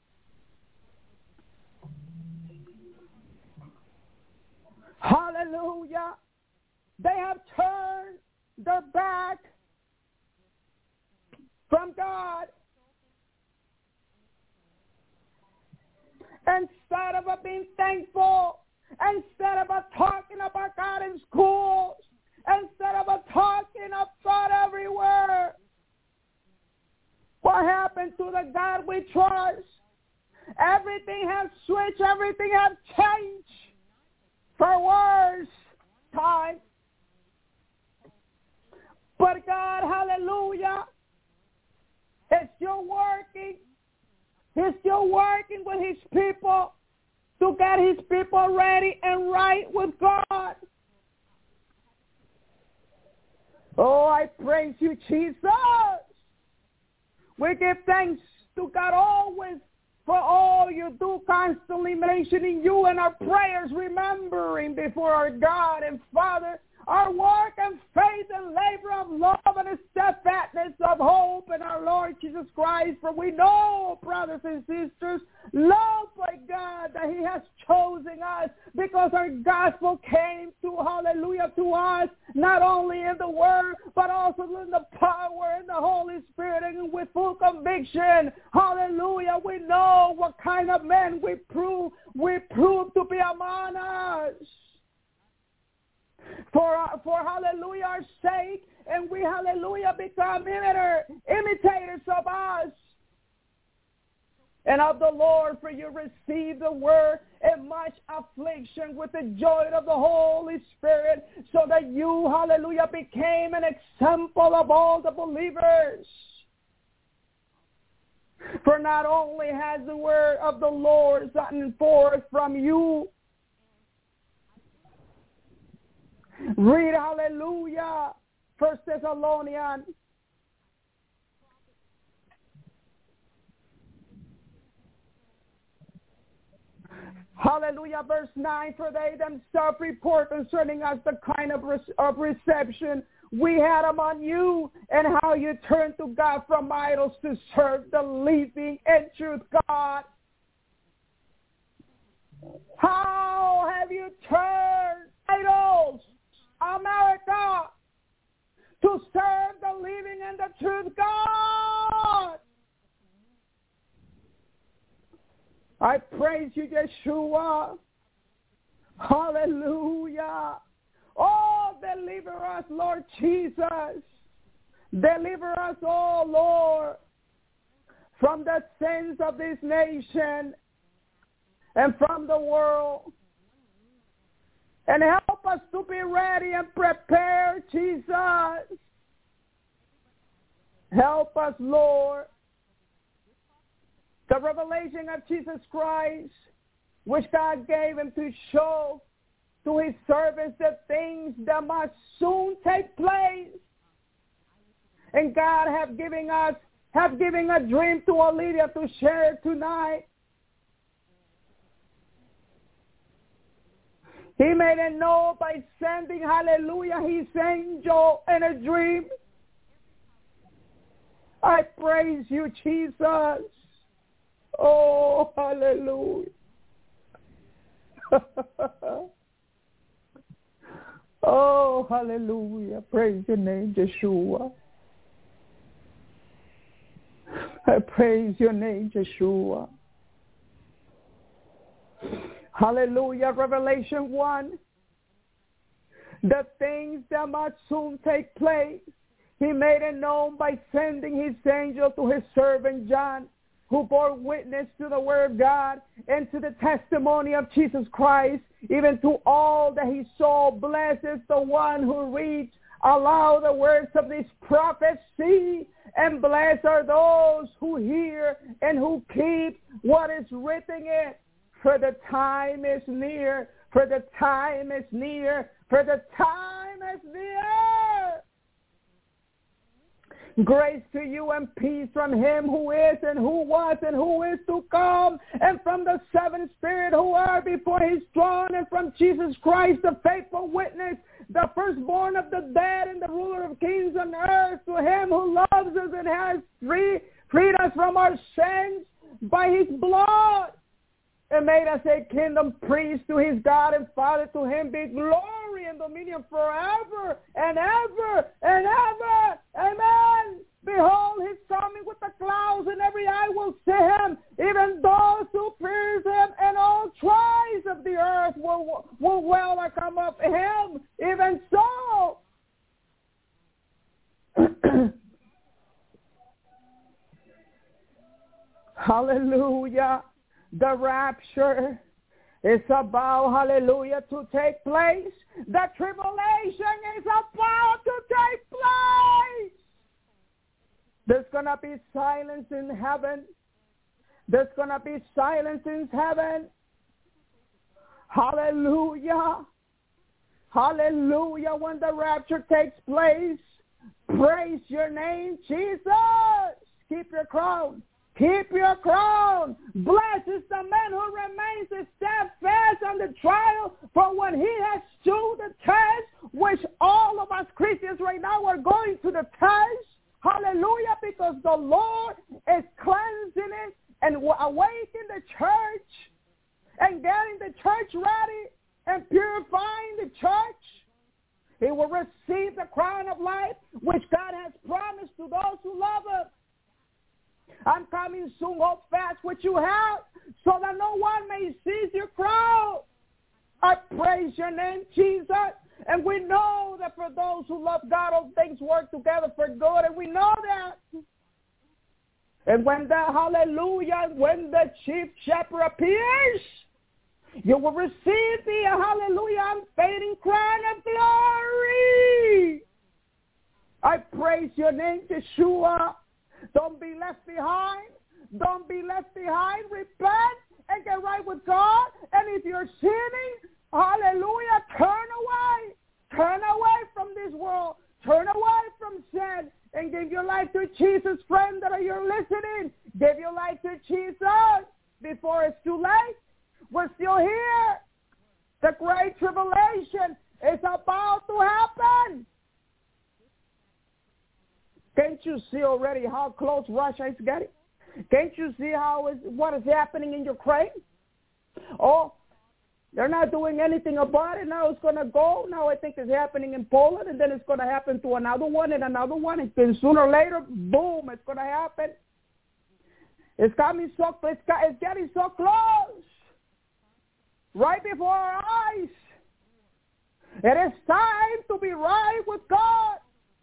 Speaker 8: Hallelujah. They have turned their back from God. instead of being thankful, instead of talking about God in schools, instead of talking about everywhere. What happened to the God we trust? Everything has switched. Everything has changed for worse time. But God, hallelujah, is still working. He's still working with his people to get his people ready and right with God. Oh, I praise you, Jesus. We give thanks to God always for all you do, constantly mentioning you in our prayers, remembering before our God and Father our work and faith and labor of love and the steadfastness of hope in our Lord Jesus Christ. For we know, brothers and sisters, loved by God, that he has chosen us because our gospel came to, hallelujah, to us, not only in the word, but also in the power in the Holy Spirit and with full conviction. Hallelujah. We know what kind of men we prove to be among us. For hallelujah, our sake, and we, hallelujah, become imitators of us and of the Lord, for you receive the word in much affliction with the joy of the Holy Spirit, so that you, hallelujah, became an example of all the believers. For not only has the word of the Lord gone forth from you, read, hallelujah, 1 Thessalonians. Hallelujah, verse 9, for they themselves report concerning us the kind of reception we had among you, and how you turned to God from idols to serve the living and truth God. How have you turned idols, America, to serve the living and the truth God? I praise you, Yeshua. Hallelujah. Oh, deliver us, Lord Jesus. Deliver us, oh Lord, from the sins of this nation and from the world. And help us to be ready and prepared, Jesus. Help us, Lord. The revelation of Jesus Christ, which God gave him to show to his servants the things that must soon take place. And God have given a dream to Olivia to share tonight. He made it known by sending, hallelujah, his angel in a dream. I praise you, Jesus. Oh, hallelujah. Oh, hallelujah. Praise your name, Yeshua. I praise your name, Yeshua. Hallelujah. Revelation 1. The things that must soon take place, he made it known by sending his angel to his servant John, who bore witness to the word of God and to the testimony of Jesus Christ, even to all that he saw. Blessed is the one who reads aloud the words of this prophecy, and blessed are those who hear and who keep what is written in it. For the time is near, for the time is near, for the time is near. Grace to you and peace from him who is and who was and who is to come, and from the seven spirits who are before his throne, and from Jesus Christ, the faithful witness, the firstborn of the dead and the ruler of kings on earth, to him who loves us and has freed us from our sins by his blood, and made us a kingdom priest to his God and Father. To him be glory and dominion forever and ever and ever. Amen. Behold, he's coming with the clouds, and every eye will see him, even those who pierce him, Even so, hallelujah, the rapture is about, hallelujah, to take place. The tribulation is about to take place. There's going to be silence in heaven. There's going to be silence in heaven. Hallelujah. Hallelujah. When the rapture takes place, praise your name, Jesus. Keep your crown. Keep your crown. Blessed is the man who remains steadfast on the trial, for when he has stood the test, which all of us Christians right now are going to the test. Hallelujah, because the Lord is cleansing it and awakening the church and getting the church ready and purifying the church. He will receive the crown of life, which God has promised to those who love him. I'm coming soon. Hold fast what you have, so that no one may seize your crown. I praise your name, Jesus. And we know that for those who love God, all things work together for good. And we know that. And when the hallelujah, when the chief shepherd appears, you will receive the hallelujah unfading crown of glory. I praise your name, Yeshua. Don't be left behind. Don't be left behind. Repent and get right with God. And if you're sinning, hallelujah, turn away. Turn away from this world. Turn away from sin and give your life to Jesus. Friend that you're listening, give your life to Jesus before it's too late. We're still here. The great tribulation is about to happen. Can't you see already how close Russia is getting? Can't you see what is happening in Ukraine? Oh, they're not doing anything about it. Now it's going to go. Now I think it's happening in Poland, and then it's going to happen to another one and another one. And then sooner or later, boom, it's going to happen. It's coming it's getting so close. Right before our eyes. It is time to be right with God.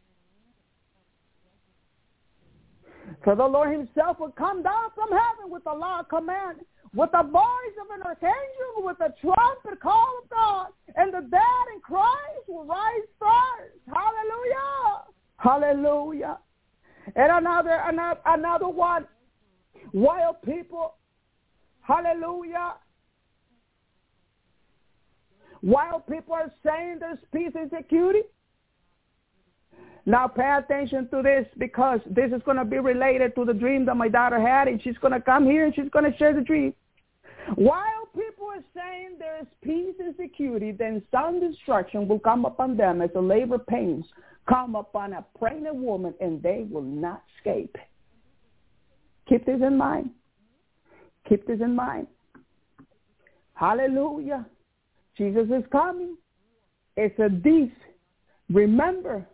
Speaker 8: For the Lord himself will come down from heaven with a loud command, with the voice of an archangel, with a trumpet call of God, and the dead in Christ will rise first. Hallelujah. Hallelujah. And another one, while people, hallelujah, while people are saying there's peace and security. Now pay attention to this, because this is going to be related to the dream that my daughter had, and she's going to come here and she's going to share the dream. While people are saying there is peace and security, then some destruction will come upon them as the labor pains come upon a pregnant woman, and they will not escape. Keep this in mind. Keep this in mind. Hallelujah. Jesus is coming. It's a deed. Remember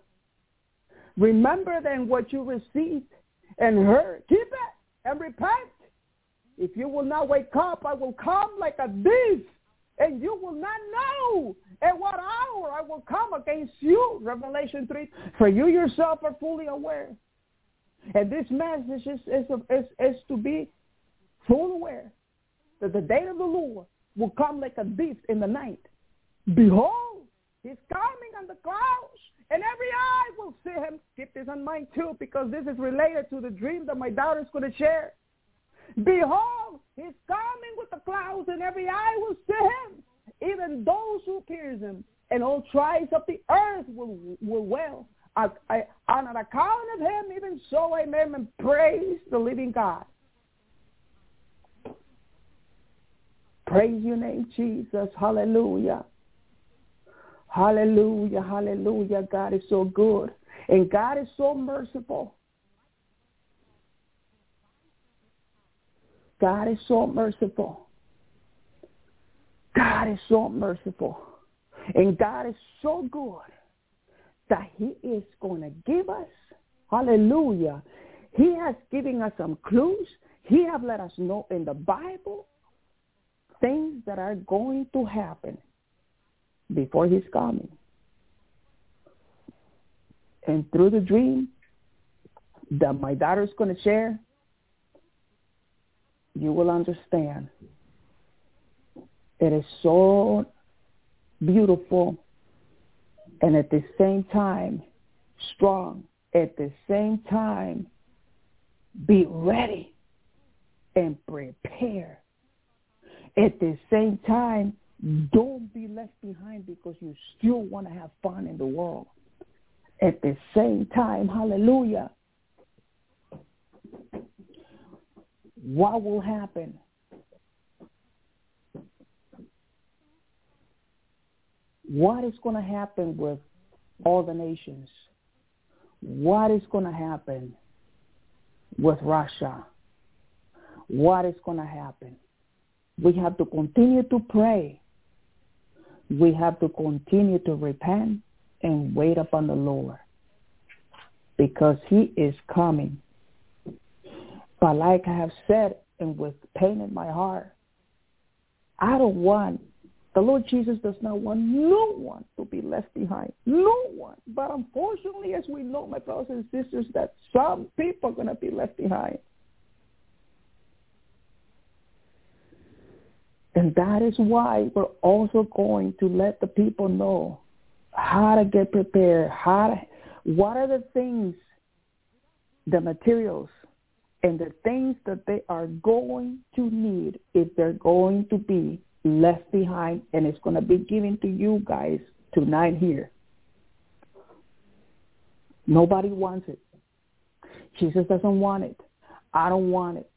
Speaker 8: then what you received and heard. Keep it and repent. If you will not wake up, I will come like a thief, and you will not know at what hour I will come against you. Revelation 3. For you yourself are fully aware. And this message is to be fully aware that the day of the Lord will come like a thief in the night. Behold, he's coming on the clouds, and every eye will see him. Keep this in mind too, because this is related to the dream that my daughter is going to share. Behold, he's coming with the clouds, and every eye will see him, even those who pierce him, and all tribes of the earth will wail. On account of him, even so, amen, and praise the living God. Praise your name, Jesus. Hallelujah. Hallelujah, hallelujah. God is so good, and God is so merciful. God is so merciful. God is so merciful. And God is so good that he is going to give us, hallelujah. He has given us some clues. He has let us know in the Bible things that are going to happen before his coming.
Speaker 7: And through the dream that my daughter is going to share, you will understand. It is so beautiful and at the same time strong. At the same time, be ready and prepare. At the same time, don't be left behind because you still want to have fun in the world. At the same time, hallelujah, what will happen? What is going to happen with all the nations? What is going to happen with Russia? What is going to happen? We have to continue to pray. We have to continue to repent and wait upon the Lord because he is coming. But like I have said, and with pain in my heart, I don't want, the Lord Jesus does not want no one to be left behind. No one. But unfortunately, as we know, my brothers and sisters, that some people are going to be left behind. And that is why we're also going to let the people know how to get prepared, what are the things, the materials, and the things that they are going to need if they're going to be left behind, and it's going to be given to you guys tonight here. Nobody wants it. Jesus doesn't want it. I don't want it.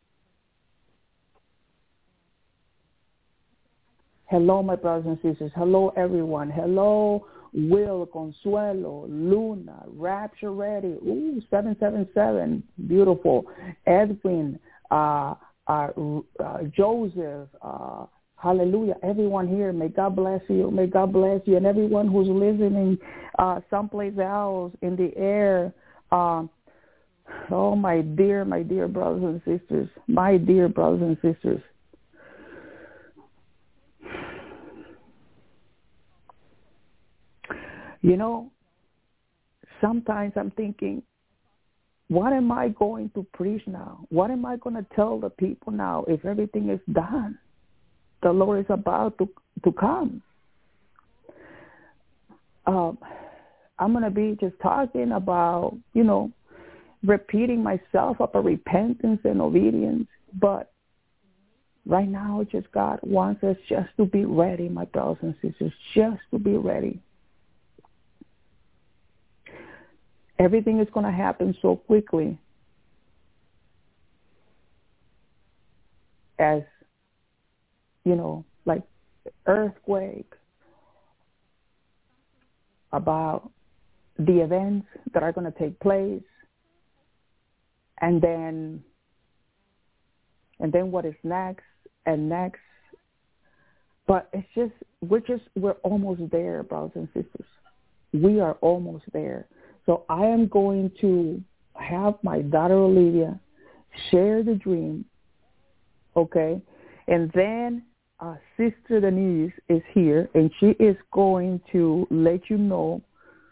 Speaker 7: Hello, my brothers and sisters. Hello, everyone. Hello, Will, Consuelo, Luna, Rapture Ready. Ooh, 777. Beautiful. Edwin, Joseph, hallelujah. Everyone here, may God bless you. May God bless you. And everyone who's listening someplace else in the air. Oh, my dear brothers and sisters. My dear brothers and sisters. You know, sometimes I'm thinking, what am I going to preach now? What am I going to tell the people now if everything is done? The Lord is about to come. I'm going to be just talking about, you know, repeating myself about repentance and obedience. But right now, just God wants us just to be ready, my brothers and sisters, just to be ready. Everything is going to happen so quickly as, you know, like earthquake, about the events that are going to take place, and then what is next and next. But it's just, we're almost there, brothers and sisters. We are almost there. So I am going to have my daughter Olivia share the dream, okay? And then Sister Denise is here, and she is going to let you know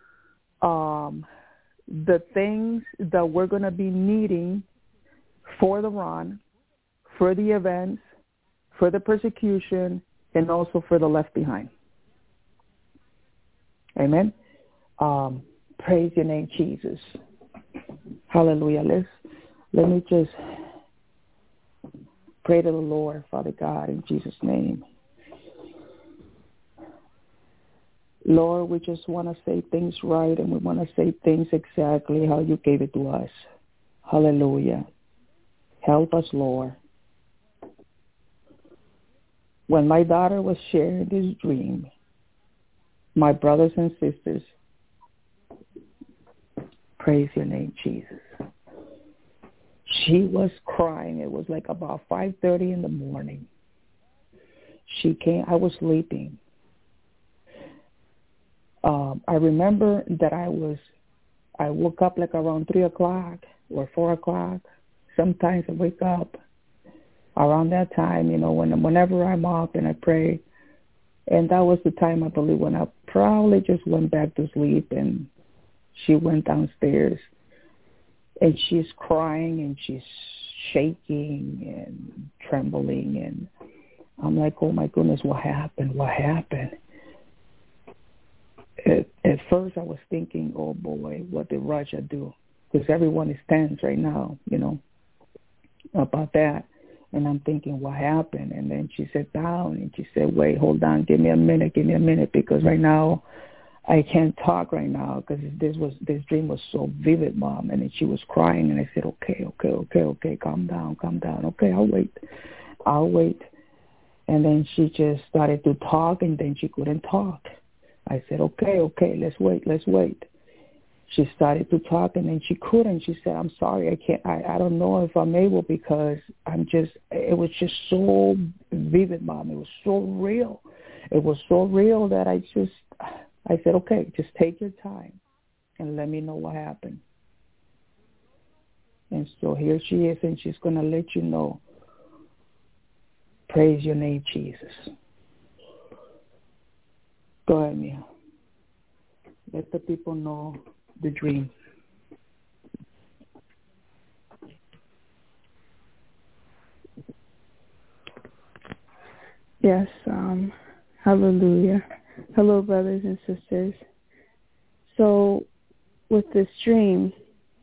Speaker 7: the things that we're going to be needing for the run, for the events, for the persecution, and also for the left behind. Amen. Praise your name, Jesus. Hallelujah. Let me just pray to the Lord, Father God, in Jesus' name. Lord, we just want to say things right, and we want to say things exactly how you gave it to us. Hallelujah. Help us, Lord. When my daughter was sharing this dream, my brothers and sisters, praise your name, Jesus. She was crying. It was like about 5:30 in the morning. She came. I was sleeping. I remember that I woke up like around 3 o'clock or 4 o'clock. Sometimes I wake up around that time, you know, whenever I'm up and I pray. And that was the time, I believe, when I probably just went back to sleep and She went downstairs, and she's crying, and she's shaking and trembling, and I'm like, oh, my goodness, what happened? What happened? At first, I was thinking, oh, boy, what did Russia do? Because everyone is tense right now, about that. And I'm thinking, what happened? And then she sat down, and she said, wait, hold on, give me a minute, because right now I can't talk right now because this dream was so vivid, Mom. And then she was crying, and I said, okay, calm down. Okay, I'll wait. And then she just started to talk, and then she couldn't talk. I said, okay, let's wait. She started to talk, and then she couldn't. She said, I'm sorry, I can't, I don't know if I'm able because it was just so vivid, Mom. It was so real. It was so real that I said, okay, just take your time and let me know what happened. And so here she is, and she's going to let you know. Praise your name, Jesus. Go ahead, Mia. Let the people know the dream.
Speaker 9: Yes, hallelujah. Hello, brothers and sisters. So with this dream,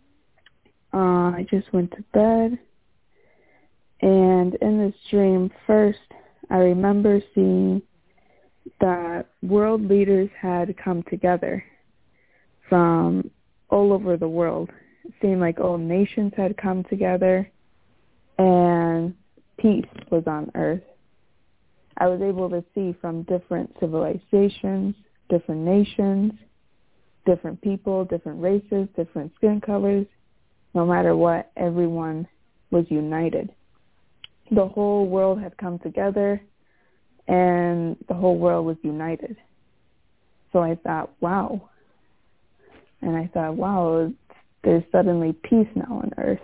Speaker 9: I just went to bed, and in this dream, first, I remember seeing that world leaders had come together from all over the world. It seemed like all nations had come together, and peace was on earth. I was able to see from different civilizations, different nations, different people, different races, different skin colors. No matter what, everyone was united. The whole world had come together, and the whole world was united. So I thought, wow. And I thought, wow, there's suddenly peace now on earth.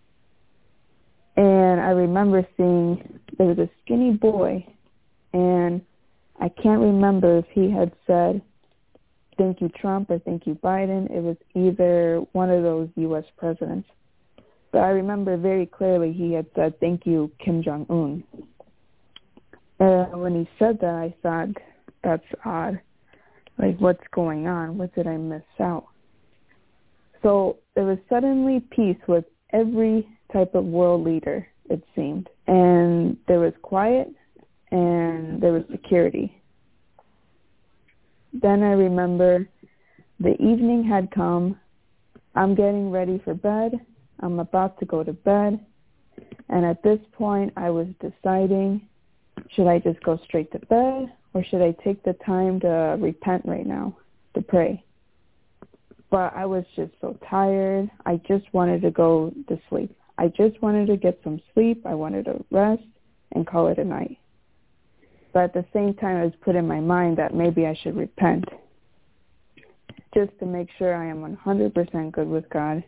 Speaker 9: And I remember seeing there was a skinny boy, and I can't remember if he had said, thank you, Trump, or thank you, Biden. It was either one of those U.S. presidents. But I remember very clearly he had said, thank you, Kim Jong-un. When he said that, I thought, that's odd. Like, what's going on? What did I miss out? So there was suddenly peace with every type of world leader, it seemed. And there was quiet, and there was security. Then I remember the evening had come. I'm getting ready for bed. I'm about to go to bed. And at this point, I was deciding, should I just go straight to bed, or should I take the time to repent right now, to pray? But I was just so tired. I just wanted to go to sleep. I just wanted to get some sleep. I wanted to rest and call it a night. But at the same time, I was put in my mind that maybe I should repent, just to make sure I am 100% good with God.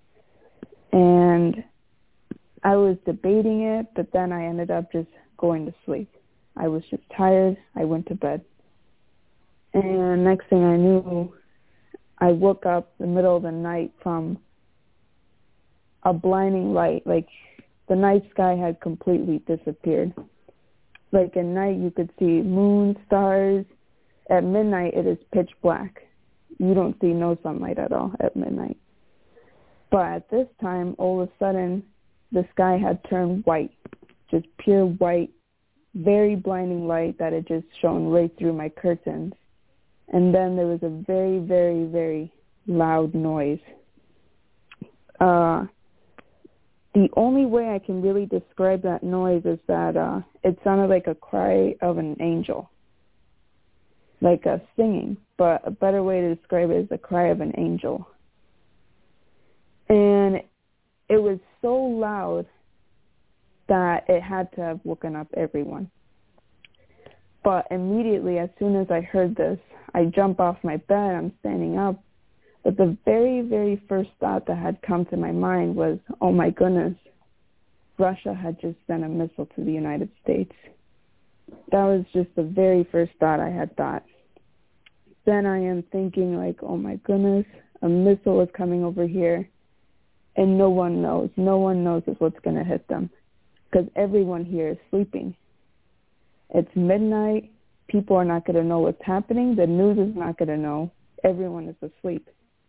Speaker 9: And I was debating it, but then I ended up just going to sleep. I was just tired. I went to bed. And next thing I knew, I woke up in the middle of the night from a blinding light. Like, the night sky had completely disappeared. Like, at night you could see moon, stars. At midnight it is pitch black. You don't see no sunlight at all at midnight. But at this time, all of a sudden, the sky had turned white. Just pure white, very blinding light that had just shone right through my curtains. And then there was a very, very, very loud noise. The only way I can really describe that noise is that it sounded like a cry of an angel, like a singing, but a better way to describe it is the cry of an angel. And it was so loud that it had to have woken up everyone. But immediately, as soon as I heard this, I jump off my bed, I'm standing up. But the very, very first thought that had come to my mind was, oh my goodness, Russia had just sent a missile to the United States. That was just the very first thought I had thought. then I am thinking like, oh my goodness, a missile is coming over here, and no one knows. No one knows what's going to hit them because everyone here is sleeping. It's midnight. People are not going to know what's happening. The news is not going to know. Everyone is asleep.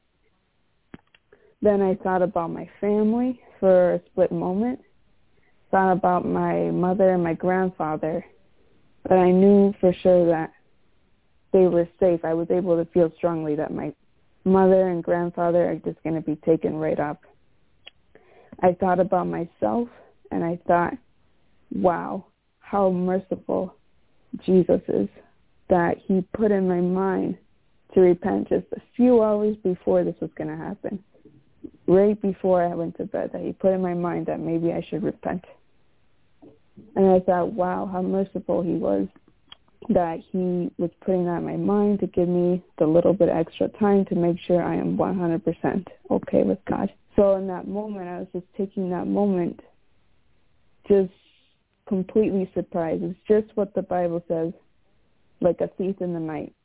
Speaker 9: Then I thought about my family for a split moment. Thought about my mother and my grandfather. But I knew for sure that they were safe. I was able to feel strongly that my mother and grandfather are just going to be taken right up. I thought about myself, and I thought, wow, how merciful Jesus is, that he put in my mind to repent just a few hours before this was going to happen, right before I went to bed, that he put in my mind that maybe I should repent. And I thought, wow, how merciful he was, that he was putting that in my mind to give me the little bit extra time to make sure I am 100% okay with God. So in that moment, I was just taking that moment, just completely surprised. It's just what the Bible says, like a thief in the night.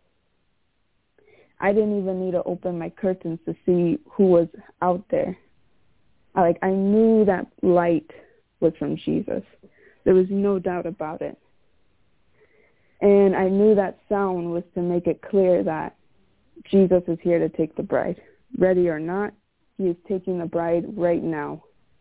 Speaker 9: I didn't even need to open my curtains to see who was out there. I knew that light was from Jesus. There was no doubt about it. And I knew that sound was to make it clear that Jesus is here to take the bride. Ready or not, he is taking the bride right now.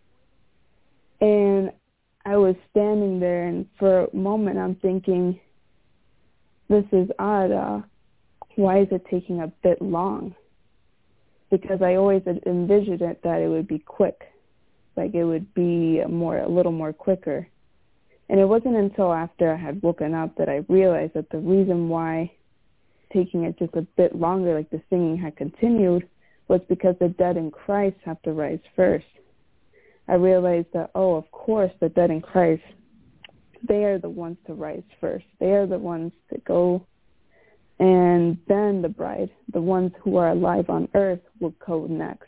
Speaker 9: And I was standing there, and for a moment I'm thinking, this is odd. Why is it taking a bit long? Because I always envisioned it that it would be quick, like it would be a little more quicker. And it wasn't until after I had woken up that I realized that the reason why taking it just a bit longer, like the singing had continued, was because the dead in Christ have to rise first. I realized that, of course, the dead in Christ, they are the ones to rise first. They are the ones to go, and then the bride, the ones who are alive on earth, will go next.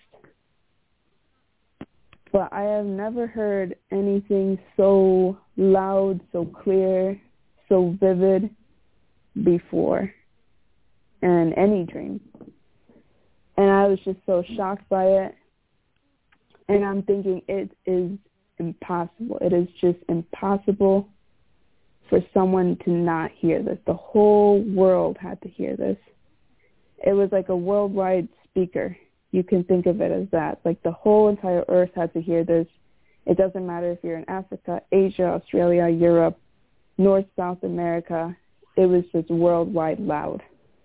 Speaker 9: But I have never heard anything so loud, so clear, so vivid before in any dream. And I was just so shocked by it. And I'm thinking it is impossible. It is just impossible for someone to not hear this. The whole world had to hear this. It was like a worldwide speaker. You can think of it as that. Like the whole entire earth had to hear this. It doesn't matter if you're in Africa, Asia, Australia, Europe, North, South America. It was just worldwide loud.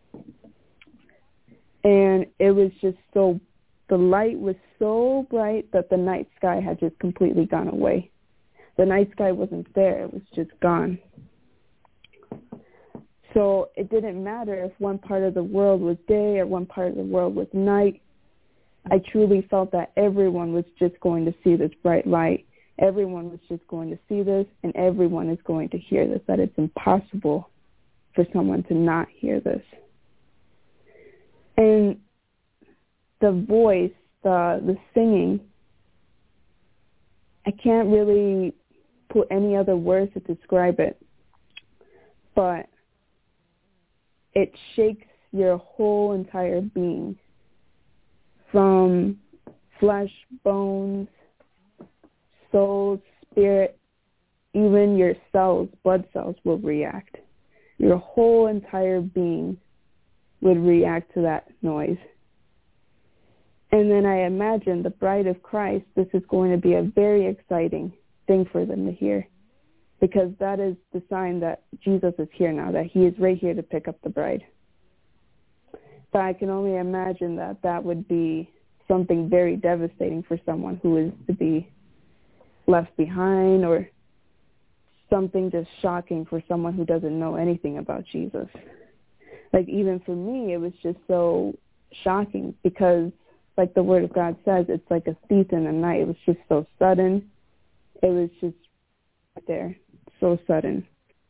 Speaker 9: And it was just so, the light was so bright that the night sky had just completely gone away. The night sky wasn't there. It was just gone. So it didn't matter if one part of the world was day or one part of the world was night. I truly felt that everyone was just going to see this bright light. Everyone was just going to see this, and everyone is going to hear this, that it's impossible for someone to not hear this. And the voice, the singing, I can't really put any other words to describe it, but it shakes your whole entire being, from flesh, bones, soul, spirit, even your cells, blood cells will react. Your whole entire being would react to that noise. And then I imagine the bride of Christ, this is going to be a very exciting thing for them to hear, because that is the sign that Jesus is here now, that he is right here to pick up the bride. But I can only imagine that that would be something very devastating for someone who is to be left behind, or something just shocking for someone who doesn't know anything about Jesus. Like even for me, it was just so shocking because, like the Word of God says, it's like a thief in the night. It was just so sudden. It was just right there, so sudden.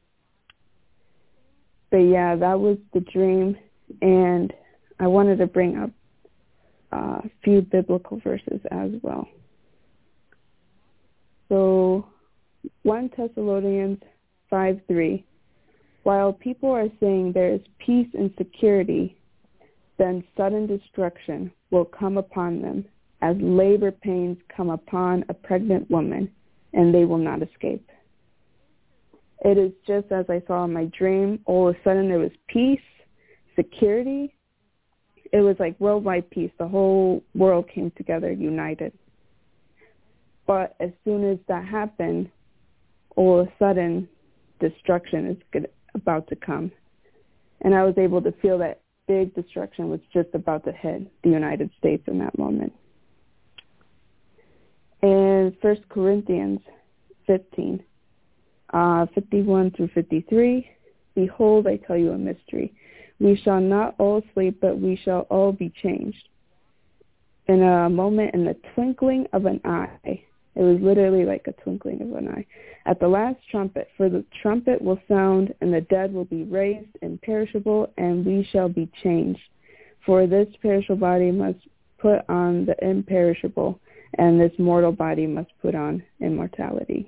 Speaker 9: But yeah, that was the dream, and I wanted to bring up a few biblical verses as well. So 1 Thessalonians 5:3, While people are saying there is peace and security, then sudden destruction will come upon them as labor pains come upon a pregnant woman, and they will not escape. It is just as I saw in my dream. All of a sudden there was peace, security. It was like worldwide peace. The whole world came together, united. But as soon as that happened, all of a sudden destruction is about to come. And I was able to feel that big destruction was just about to hit the United States in that moment. And 1 Corinthians 15, 51 through 53, behold, I tell you a mystery. We shall not all sleep, but we shall all be changed. In a moment, in the twinkling of an eye. It was literally like a twinkling of an eye. At the last trumpet, for the trumpet will sound, and the dead will be raised imperishable, and we shall be changed. For this perishable body must put on the imperishable, and this mortal body must put on immortality.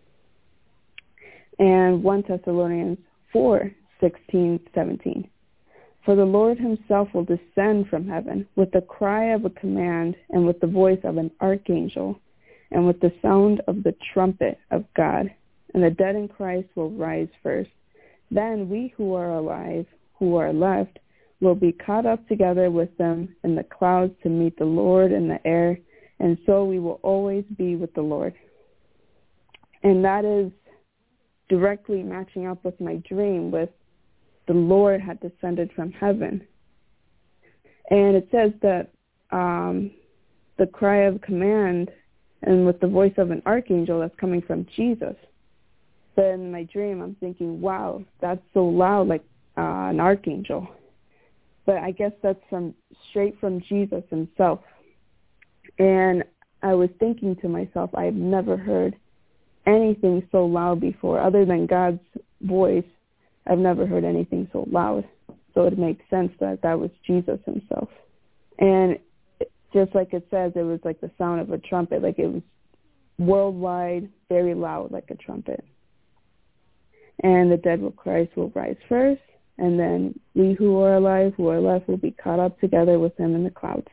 Speaker 9: And 1 Thessalonians 4, 16, 17. For the Lord himself will descend from heaven with the cry of a command and with the voice of an archangel and with the sound of the trumpet of God. And the dead in Christ will rise first. Then we who are alive, who are left, will be caught up together with them in the clouds to meet the Lord in the air, and so we will always be with the Lord. And that is directly matching up with my dream with the Lord had descended from heaven. And it says that the cry of command and with the voice of an archangel that's coming from Jesus. But in my dream, I'm thinking, wow, that's so loud, like an archangel. But I guess that's straight from Jesus himself. And I was thinking to myself, I've never heard anything so loud before. Other than God's voice, I've never heard anything so loud. So it makes sense that that was Jesus himself. And just like it says, it was like the sound of a trumpet. Like it was worldwide, very loud, like a trumpet. And the dead with Christ will rise first, and then we who are alive, who are left, will be caught up together with him in the clouds.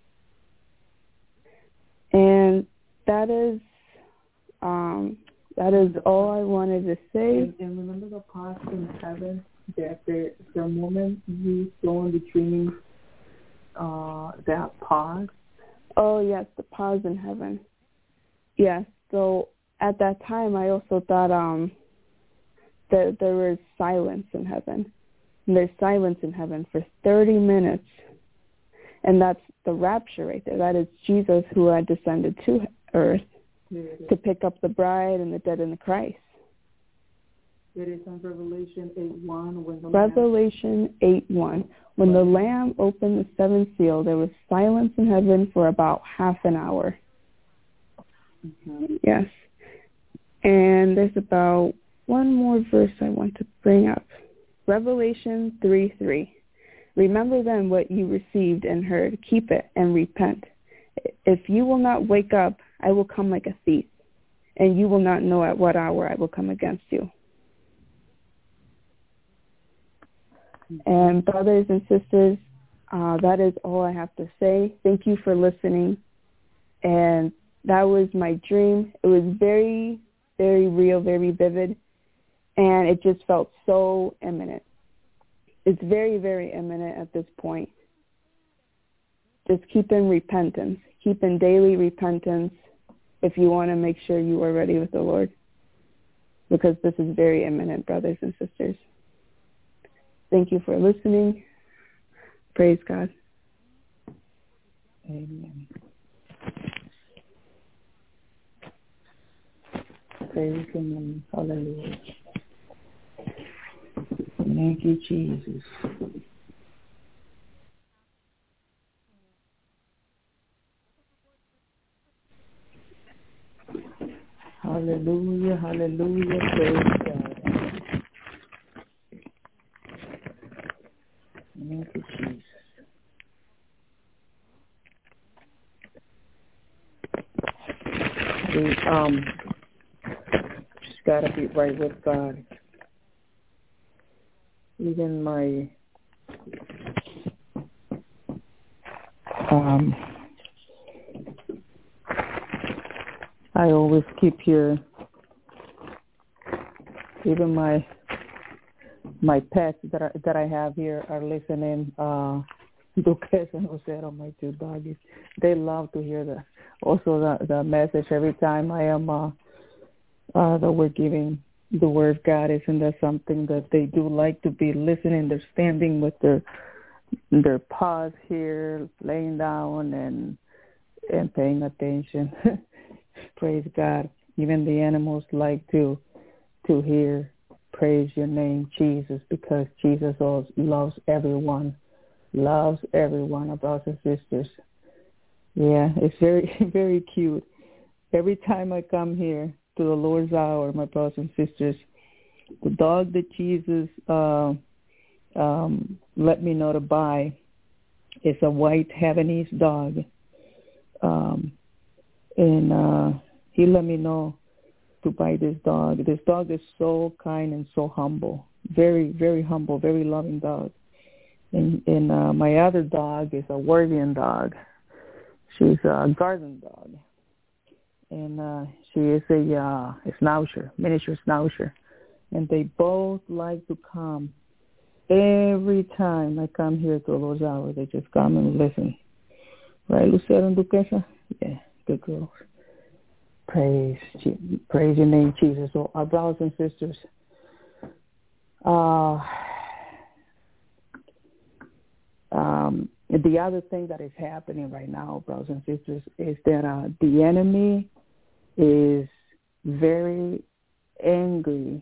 Speaker 9: And that is all I wanted to say.
Speaker 7: And remember the pause in heaven, that the moment you saw in the dream, that pause?
Speaker 9: Oh, yes, the pause in heaven. Yes, so at that time I also thought that there was silence in heaven. And there's silence in heaven for 30 minutes. And that's the rapture right there. That is Jesus who had descended to earth to pick up the bride and the dead in the Christ.
Speaker 7: It is in Revelation 8:1.
Speaker 9: Revelation 8:1. When the Lamb opened the seventh seal, there was silence in heaven for about half an hour. Mm-hmm. Yes. And there's about one more verse I want to bring up. Revelation 3:3. Remember then what you received and heard. Keep it and repent. If you will not wake up, I will come like a thief, and you will not know at what hour I will come against you. And brothers and sisters, that is all I have to say. Thank you for listening. And that was my dream. It was very, very real, very vivid, and it just felt so imminent. It's very, very imminent at this point. Just keep in repentance. Keep in daily repentance if you want to make sure you are ready with the Lord, because this is very imminent, brothers and sisters. Thank you for listening. Praise God.
Speaker 7: Amen. Praise the name. Hallelujah. Thank you, Jesus. Hallelujah, hallelujah, praise God. Thank you, Jesus. We just gotta be right with God. even my I always keep here. Even my pets that I have here are listening. Duques and Rosero, my two doggies, they love to hear the message every time I am that we're giving the word of God. Isn't that something that they do like to be listening? They're standing with their paws here, laying down and paying attention. Praise God. Even the animals like to hear, praise your name, Jesus, because Jesus loves everyone. Loves everyone, our brothers and sisters. Yeah, it's very, very cute. Every time I come here to the Lord's Hour, my brothers and sisters, the dog that Jesus let me know to buy is a white Havanese dog. And he let me know to buy this dog. This dog is so kind and so humble. Very, very humble, very loving dog. And my other dog is a Worthian dog. She's a garden dog. And she is a schnauzer, miniature schnauzer. And they both like to come. Every time I come here to the Lord's Hour, they just come and listen. Right, Lucero and Duquesa? Yeah, good girls. Praise your name, Jesus. So our brothers and sisters, the other thing that is happening right now, brothers and sisters, is that the enemy is very angry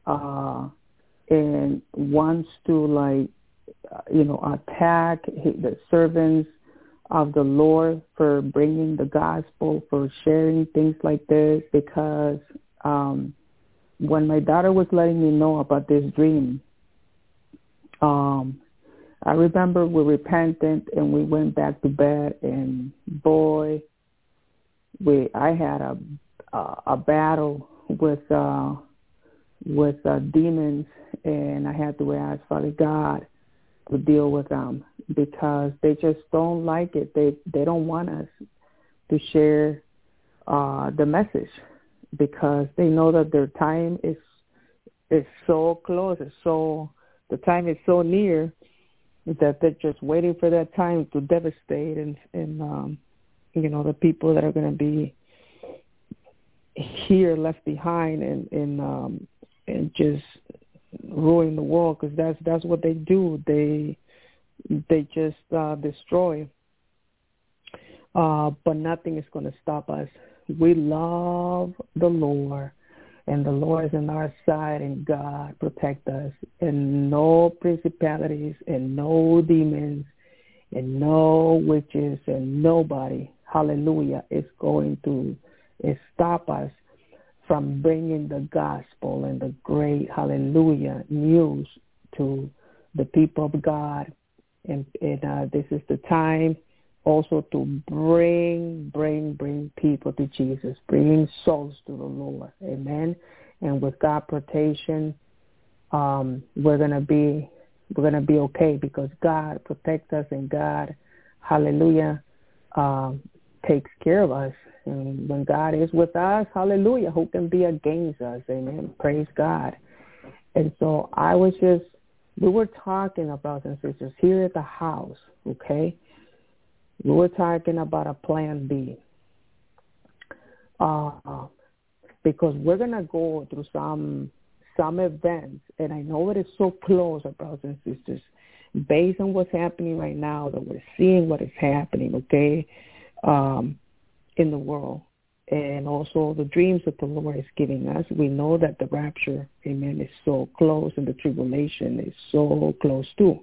Speaker 7: and wants to attack the servants of the Lord for bringing the gospel, for sharing things like this, because when my daughter was letting me know about this dream, I remember we repented and we went back to bed, and boy, I had a battle with demons, and I had to ask Father God to deal with them because they just don't like it. They don't want us to share the message because they know that their time is so close. The time is so near that they're just waiting for that time to devastate and the people that are going to be here left behind and just ruin the world, because that's what they do. They just destroy. But nothing is going to stop us. We love the Lord, and the Lord is on our side, and God protect us. And no principalities and no demons and no witches and nobody, hallelujah, is going to stop us from bringing the gospel and the great, hallelujah, news to the people of God. And this is the time also to bring people to Jesus, bringing souls to the Lord. Amen. And with God's protection, we're gonna be okay, because God protects us, and God, hallelujah, takes care of us. And when God is with us, hallelujah, who can be against us? Amen. Praise God. And so we were talking about, and sisters, here at the house, okay? We were talking about a plan B. Because we're going to go through some events, and I know it is so close, brothers and sisters, based on what's happening right now, that we're seeing what is happening, okay, in the world, and also the dreams that the Lord is giving us. We know that the rapture, amen, is so close, and the tribulation is so close too.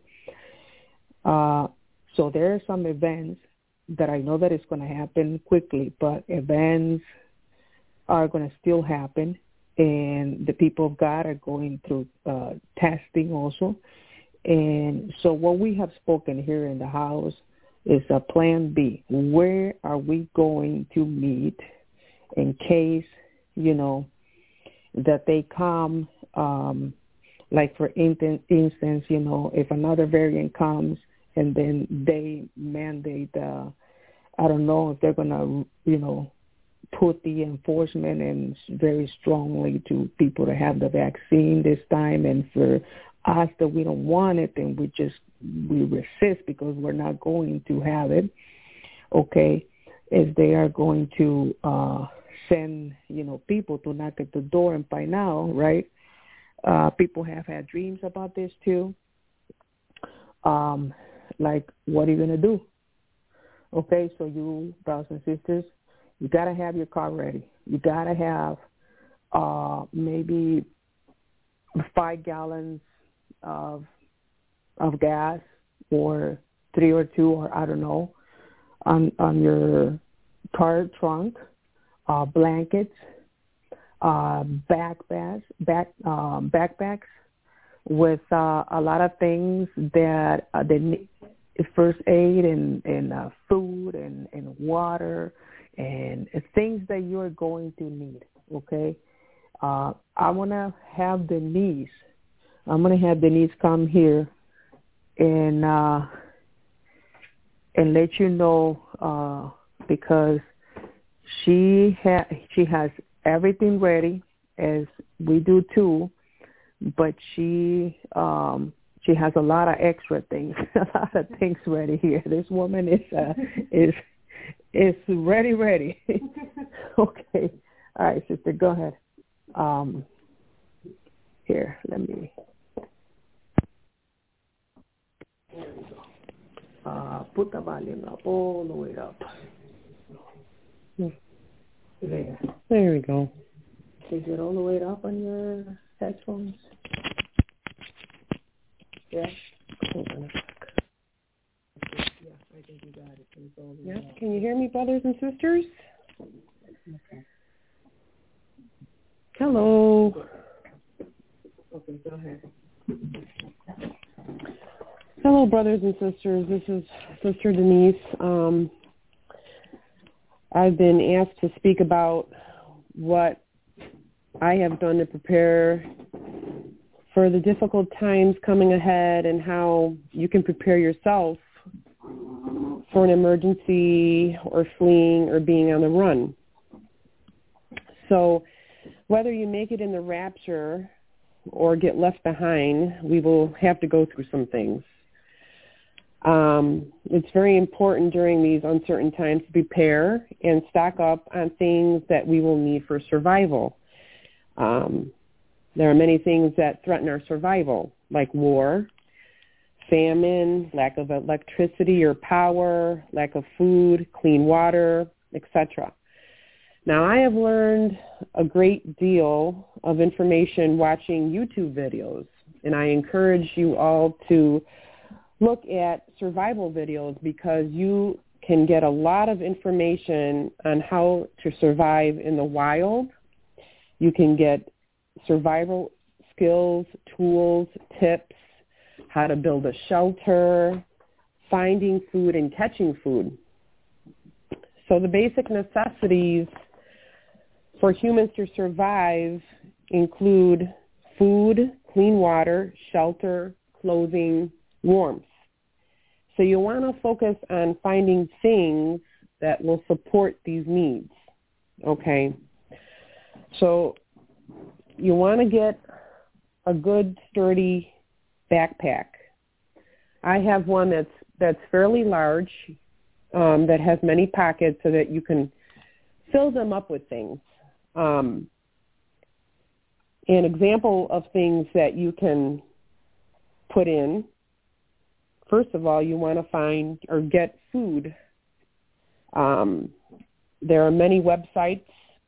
Speaker 7: So there are some events that I know that it's going to happen quickly, but events are going to still happen, and the people of God are going through testing also. And so what we have spoken here in the house is a plan B. Where are we going to meet in case, that they come, Like, for instance, if another variant comes and then they mandate, I don't know if they're going to, put the enforcement and very strongly to people to have the vaccine this time. And for us that we don't want it, then we resist because we're not going to have it, okay, is they are going to send, people to knock at the door. And by now, right, people have had dreams about this too. Like, what are you going to do? Okay, so you, brothers and sisters, you got to have your car ready. You got to have maybe 5 gallons of gas, or 3 or 2, or I don't know, on your car trunk, blankets, backpacks with a lot of things that they need, first aid and food and water and things that you're going to need, okay? I want to have Denise. I'm going to have Denise come here and let you know because she has everything ready, as we do too, but she has a lot of extra things, a lot of things ready here. This woman is ready. Okay. All right, sister, go ahead. Here, let me. There we go. Put the volume up, all the way up.
Speaker 10: There we go.
Speaker 7: Is it all the way up on your headphones? Yeah. Hold on a sec. Yeah, I think you got it. It's all the way up.
Speaker 10: Can you hear me, brothers and sisters?
Speaker 7: Okay.
Speaker 10: Hello.
Speaker 7: Okay, go ahead.
Speaker 10: Hello, brothers and sisters. This is Sister Denise. I've been asked to speak about what I have done to prepare for the difficult times coming ahead and how you can prepare yourself for an emergency or fleeing or being on the run. So whether you make it in the rapture or get left behind, we will have to go through some things. It's very important during these uncertain times to prepare and stock up on things that we will need for survival. There are many things that threaten our survival, like war, famine, lack of electricity or power, lack of food, clean water, etc. Now, I have learned a great deal of information watching YouTube videos, and I encourage you all to look at survival videos because you can get a lot of information on how to survive in the wild. You can get survival skills, tools, tips, how to build a shelter, finding food and catching food. So the basic necessities for humans to survive include food, clean water, shelter, clothing, warmth. So you want to focus on finding things that will support these needs, okay? So you want to get a good, sturdy backpack. I have one that's fairly large, that has many pockets so that you can fill them up with things. An example of things that you can put in, first of all, you want to find or get food. There are many websites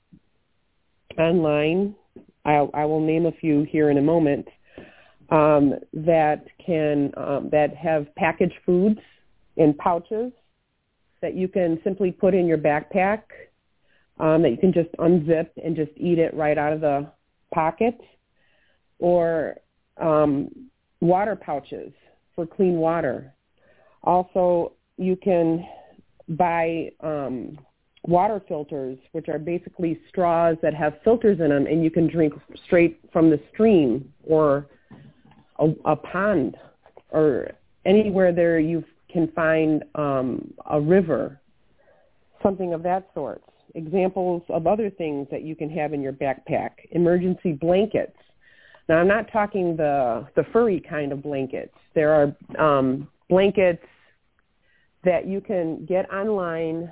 Speaker 10: online. I will name a few here in a moment that have packaged foods in pouches that you can simply put in your backpack, that you can just unzip and just eat it right out of the pocket, or water pouches for clean water. Also, you can buy water filters, which are basically straws that have filters in them, and you can drink straight from the stream or a pond or anywhere there you can find a river, something of that sort. Examples of other things that you can have in your backpack. Emergency blankets. Now, I'm not talking the furry kind of blankets. There are blankets that you can get online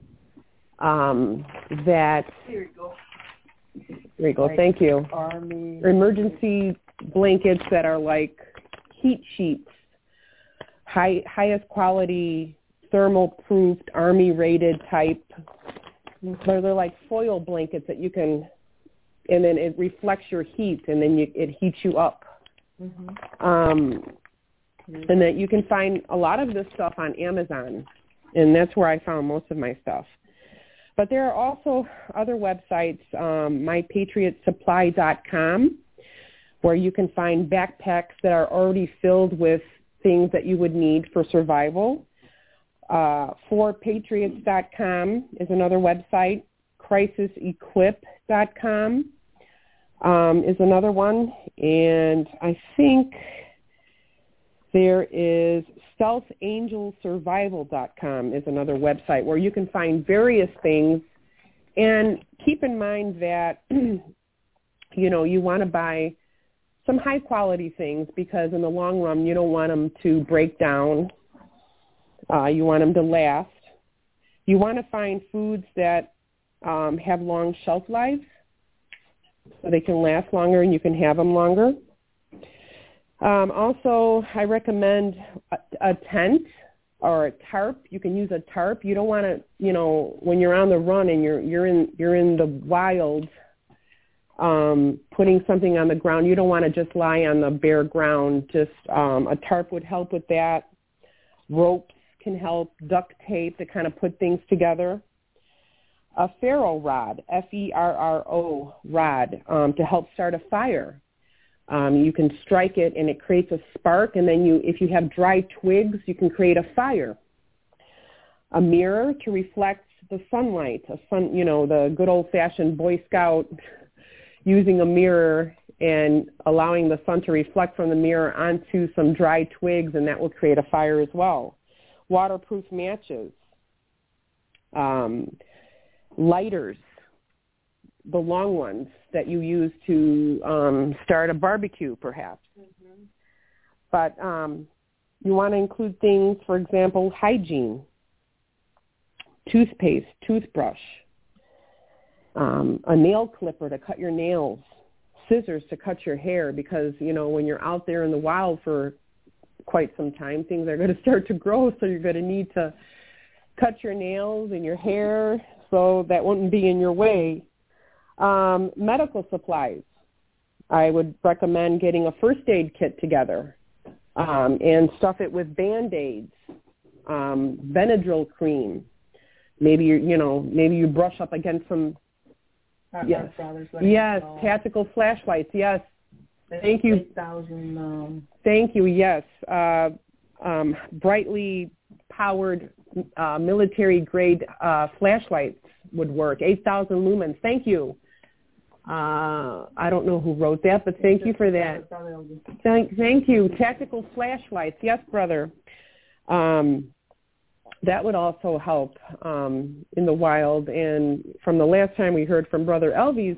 Speaker 10: that... Here you go. There you go. Like thank you. Army. Emergency blankets that are like heat sheets, highest quality, thermal-proofed, Army-rated type. So they're like foil blankets that you can, and then it reflects your heat, and then it heats you up. And that you can find a lot of this stuff on Amazon, and that's where I found most of my stuff. But there are also other websites, mypatriotsupply.com, where you can find backpacks that are already filled with things that you would need for survival. ForPatriots.com is another website. CrisisEquip.com is another one. And I think there is StealthAngelSurvival.com is another website where you can find various things. And keep in mind that, you want to buy some high-quality things because in the long run, you don't want them to break down. You want them to last. You want to find foods that have long shelf lives so they can last longer and you can have them longer. Also, I recommend a tent or a tarp. You can use a tarp. You don't want to, when you're on the run and you're in the wild, putting something on the ground. You don't want to just lie on the bare ground. Just a tarp would help with that. Ropes can help. Duct tape to kind of put things together. A ferro rod, F-E-R-R-O rod, to help start a fire. You can strike it and it creates a spark, and then if you have dry twigs, you can create a fire. A mirror to reflect the sunlight, the good old-fashioned Boy Scout using a mirror and allowing the sun to reflect from the mirror onto some dry twigs, and that will create a fire as well. Waterproof matches, lighters, the long ones that you use to start a barbecue, perhaps. But you want to include things, for example, hygiene, toothpaste, toothbrush, a nail clipper to cut your nails, scissors to cut your hair, because, when you're out there in the wild for quite some time, things are going to start to grow, so you're going to need to cut your nails and your hair so that wouldn't be in your way. Medical supplies. I would recommend getting a first aid kit together and stuff it with Band-Aids, Benadryl cream. Maybe you brush up against some. Yes, tactical flashlights. Yes, thank you. 8,000. Thank you. Yes, brightly powered military grade flashlights would work. 8,000 lumens. Thank you. I don't know who wrote that, but thank you for that. Thank you. Tactical flashlights. Yes, brother. That would also help in the wild. And from the last time we heard from Brother Elvis,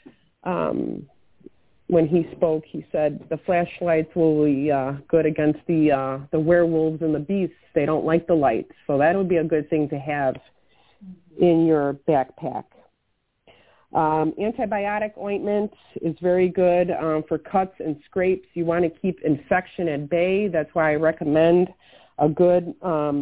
Speaker 10: when he spoke, he said the flashlights will be good against the werewolves and the beasts. They don't like the light. So that would be a good thing to have in your backpack. Antibiotic ointment is very good for cuts and scrapes. You want to keep infection at bay. That's why I recommend a good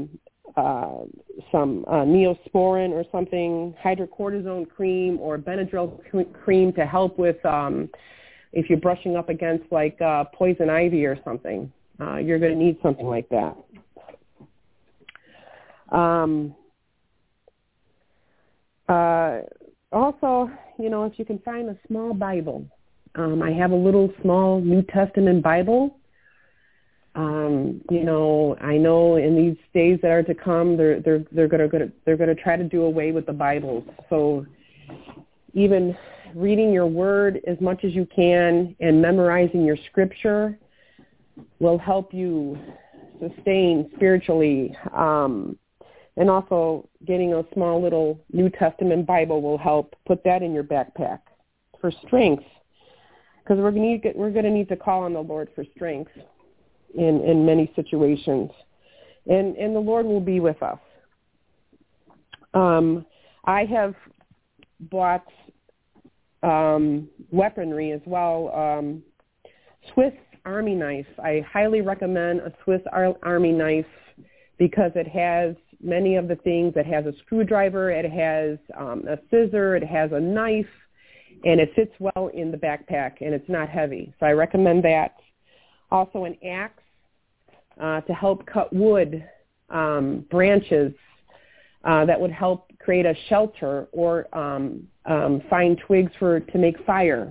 Speaker 10: some Neosporin or something, hydrocortisone cream or Benadryl cream to help with if you're brushing up against like poison ivy or something. You're going to need something like that. Also, if you can find a small Bible. I have a little small New Testament Bible. I know in these days that are to come, they're going to try to do away with the Bibles. So even reading your word as much as you can and memorizing your scripture will help you sustain spiritually. And also getting a small little New Testament Bible will help. Put that in your backpack for strength, because we're going to need to call on the Lord for strength in many situations. And the Lord will be with us. I have bought weaponry as well. Swiss Army knife. I highly recommend a Swiss Army knife because it has many of the things. It has a screwdriver, it has a scissor, it has a knife, and it fits well in the backpack, and it's not heavy. So I recommend that. Also an axe to help cut wood, branches that would help create a shelter, or find twigs to make fire.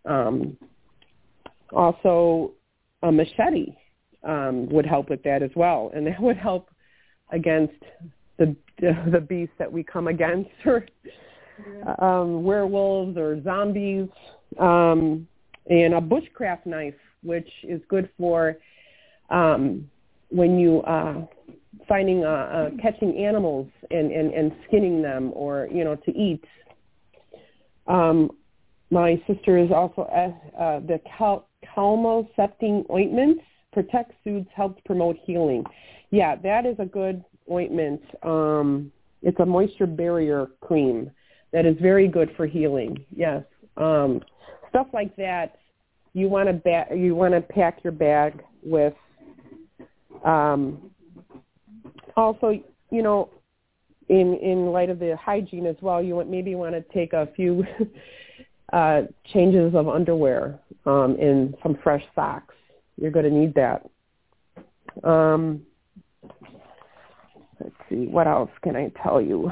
Speaker 10: Also a machete would help with that as well, and that would help against the beasts that we come against, or werewolves or zombies, and a bushcraft knife, which is good for when you finding catching animals and skinning them, or to eat. My sister is also the calmoseptine ointment protects, soothes, helps promote healing. Yeah, that is a good ointment. It's a moisture barrier cream that is very good for healing. Yes, stuff like that. You want to pack your bag with. Also, in light of the hygiene as well, you maybe want to take a few changes of underwear and some fresh socks. You're going to need that. Let's see, what else can I tell you?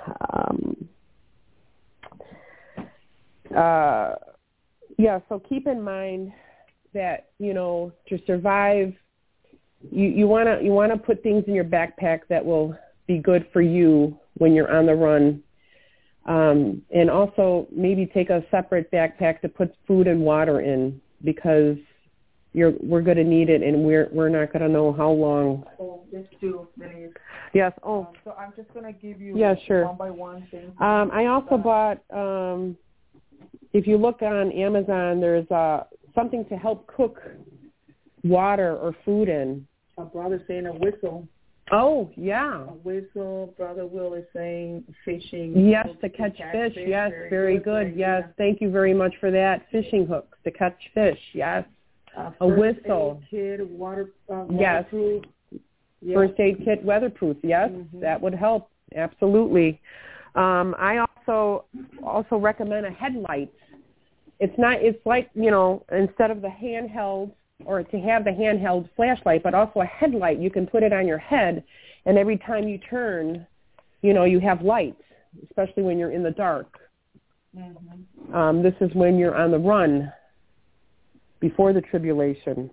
Speaker 10: So keep in mind that, to survive, you want to put things in your backpack that will be good for you when you're on the run. And also maybe take a separate backpack to put food and water in, because we're going to need it, and we're not going to know how long.
Speaker 8: Oh, just two minutes.
Speaker 10: Yes. Oh.
Speaker 8: So I'm just going to give you
Speaker 10: one
Speaker 8: by one thing.
Speaker 10: I also bought. If you look on Amazon, there's something to help cook water or food in.
Speaker 8: A brother saying a whistle.
Speaker 10: Oh, yeah.
Speaker 8: A whistle. Brother Will is saying fishing.
Speaker 10: Yes, to catch fish. Yes, very good. Yes, thank you very much for that. Fishing hooks to catch fish. Yes. A whistle.
Speaker 8: First aid kit,
Speaker 10: yes.
Speaker 8: Waterproof. Yes.
Speaker 10: First aid kit, weatherproof. Yes, that would help. Absolutely. I also recommend a headlight. It's like, instead of the handheld, or to have the handheld flashlight, but also a headlight. You can put it on your head, and every time you turn, you have light, especially when you're in the dark. Mm-hmm. This is when you're on the run before the tribulation.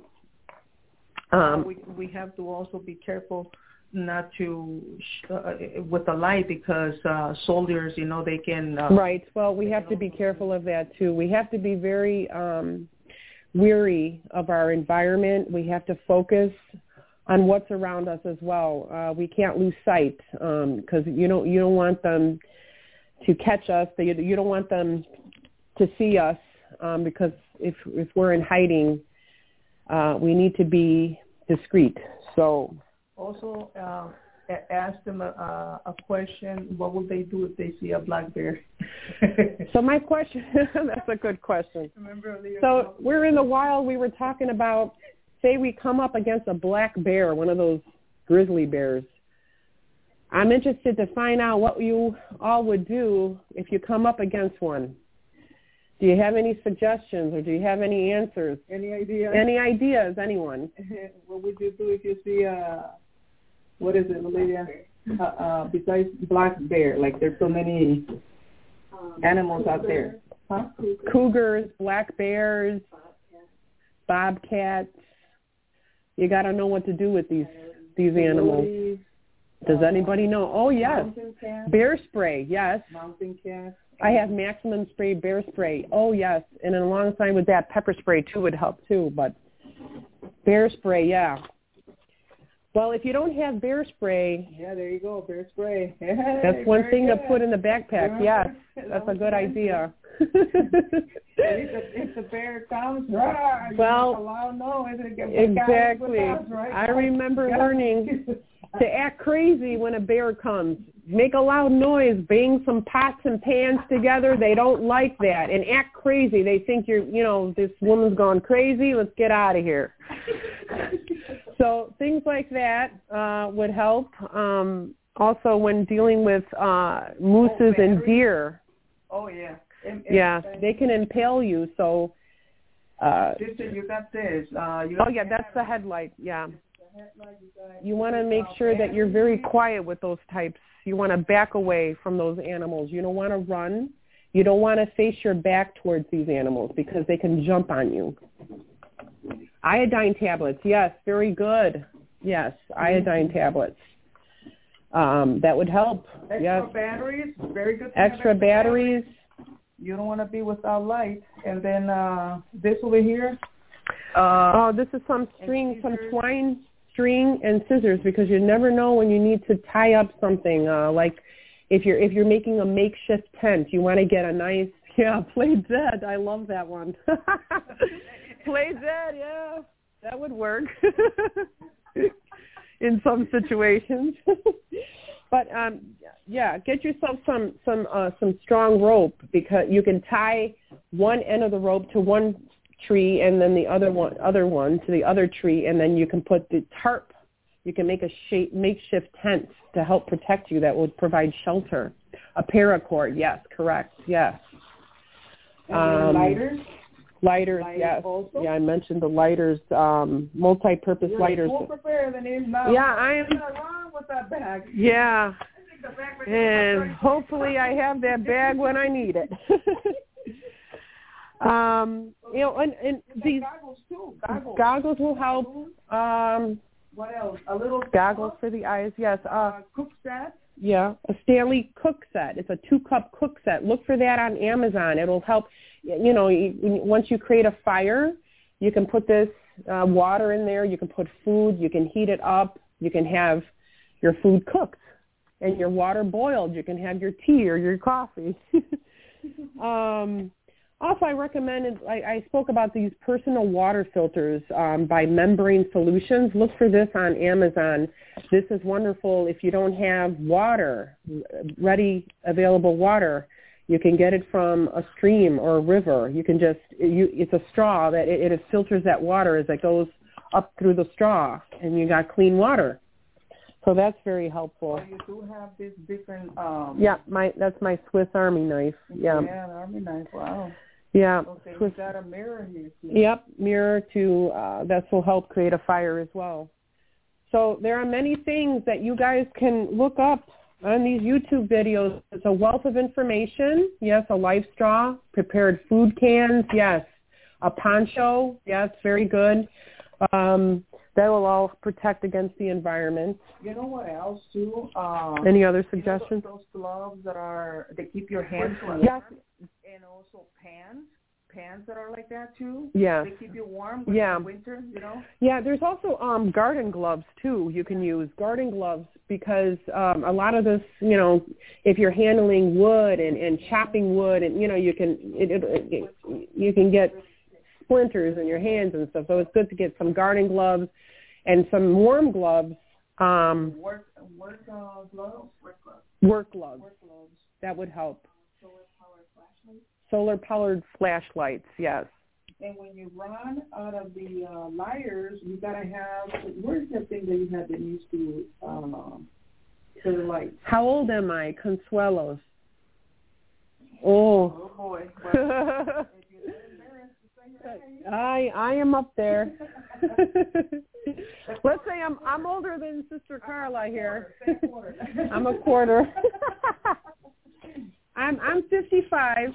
Speaker 8: We have to also be careful not to with the light, because soldiers, they can.
Speaker 10: Right. Well, we have to be careful of that too. We have to be very weary of our environment. We have to focus on what's around us as well. We can't lose sight, because you don't want them to catch us. You don't want them to see us, because if we're in hiding, we need to be discreet. So
Speaker 8: also ask them a question. What will they do if they see a black bear?
Speaker 10: So my question, that's a good question. So we're in the wild. We were talking about, say we come up against a black bear, one of those grizzly bears. I'm interested to find out what you all would do if you come up against one. Do you have any suggestions, or do you have any answers?
Speaker 8: Any ideas?
Speaker 10: Any ideas, anyone?
Speaker 8: What would you do if you see what is it, Olivia? Besides black bear, like there's so many animals out there. Huh?
Speaker 10: Cougars, black bears, bobcats. You got to know what to do with these animals. Does anybody know? Oh, yes. Bear spray, yes.
Speaker 8: Mountain cat.
Speaker 10: I have Maximum Spray bear spray. Oh, yes. And then alongside with that, pepper spray, too, would help, too. But Bear spray, yeah. Well, if you don't have bear spray,
Speaker 8: yeah, there you go, bear spray. Hey,
Speaker 10: that's one thing
Speaker 8: good.
Speaker 10: to put in the backpack. Yes, that's a good idea.
Speaker 8: If the bear comes,
Speaker 10: well,
Speaker 8: a loud noise.
Speaker 10: Exactly.
Speaker 8: Us, right?
Speaker 10: I remember learning to act crazy when a bear comes. Make a loud noise, bang some pots and pans together. They don't like that. And act crazy. They think this woman's gone crazy. Let's get out of here. So things like that would help. Also, when dealing with mooses and deer.
Speaker 8: Oh, yeah.
Speaker 10: Yeah, they can impale you. So.
Speaker 8: Sister, you got this.
Speaker 10: That's the headlight. Yeah. You want to make sure that you're very quiet with those types. You want to back away from those animals. You don't want to run. You don't want to face your back towards these animals because they can jump on you. Iodine tablets, yes, very good. Yes, iodine tablets. That would help.
Speaker 8: Extra batteries, very good.
Speaker 10: Extra batteries.
Speaker 8: You don't want to be without light. And then this over here.
Speaker 10: This is some string, some twine string and scissors, because you never know when you need to tie up something. Like if you're making a makeshift tent, you want to get a nice play dead. I love that one. Play dead, yeah, that would work in some situations. But get yourself some strong rope, because you can tie one end of the rope to one tree and then the other one to the other tree, and then you can put the tarp. You can make a makeshift tent to help protect you that would provide shelter. A paracord, yes, correct, yes.
Speaker 8: Lighters?
Speaker 10: Lighters, yes. Also? Yeah, I mentioned the lighters, multi-purpose lighters.
Speaker 8: You're more prepared than is now.
Speaker 10: Yeah, I am.
Speaker 8: What's wrong with that bag?
Speaker 10: Yeah, and hopefully I have that bag when I need it. And these
Speaker 8: goggles too.
Speaker 10: Goggles will help.
Speaker 8: What else? A little
Speaker 10: goggles for the eyes. Yes.
Speaker 8: Cook set.
Speaker 10: Yeah, a Stanley cook set. It's a 2-cup cook set. Look for that on Amazon. It'll help. Once you create a fire, you can put this water in there. You can put food. You can heat it up. You can have your food cooked and your water boiled. You can have your tea or your coffee. Also, I recommend, I spoke about these personal water filters by Membrane Solutions. Look for this on Amazon. This is wonderful if you don't have water, ready, available water. You can get it from a stream or a river. You can it's a straw that it filters that water as it goes up through the straw, and you got clean water. So that's very helpful.
Speaker 8: Oh, you do have this different...
Speaker 10: that's my Swiss Army knife. Yeah,
Speaker 8: an Army knife, wow.
Speaker 10: Yeah.
Speaker 8: Okay, we got a mirror here too.
Speaker 10: Yep, mirror to that will help create a fire as well. So there are many things that you guys can look up on these YouTube videos. It's a wealth of information. Yes, a life straw, prepared food cans. Yes, a poncho. Yes, very good. That will all protect against the environment.
Speaker 8: You know what else too?
Speaker 10: Any other suggestions?
Speaker 8: Those gloves they keep your hands warm.
Speaker 10: Yes.
Speaker 8: And also pans that are like that too.
Speaker 10: Yeah.
Speaker 8: They keep you warm in the winter,
Speaker 10: Yeah, there's also garden gloves too. You can use garden gloves because a lot of this, if you're handling wood and chopping wood, and you can get splinters in your hands and stuff. So it's good to get some garden gloves and some warm gloves.
Speaker 8: Work gloves.
Speaker 10: Work gloves. That would help. Solar-powered flashlights, yes.
Speaker 8: And when you run out of the lighters, you got to have, where's the thing that you had that used to the lights?
Speaker 10: How old am I? Consuelos. Oh
Speaker 8: boy.
Speaker 10: I am up there. Let's say I'm older than Sister Carla here. I'm a quarter. I'm 55.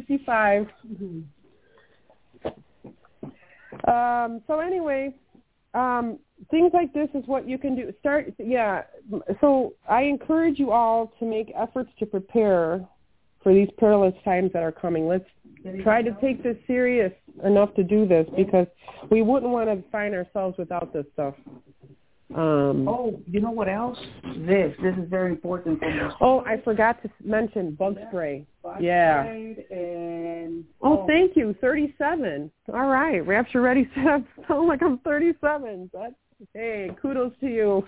Speaker 10: So anyway, things like this is what you can do. So I encourage you all to make efforts to prepare for these perilous times that are coming. Let's try to take this serious. enough to do this because we wouldn't want to find ourselves without this stuff.
Speaker 7: You know what else? This is very important for me.
Speaker 10: Oh, I forgot to mention bug spray.
Speaker 7: Bug
Speaker 10: yeah.
Speaker 7: spray and
Speaker 10: thank you. 37. All right. Rapture Ready said I sound like I'm 37. Hey, kudos to you.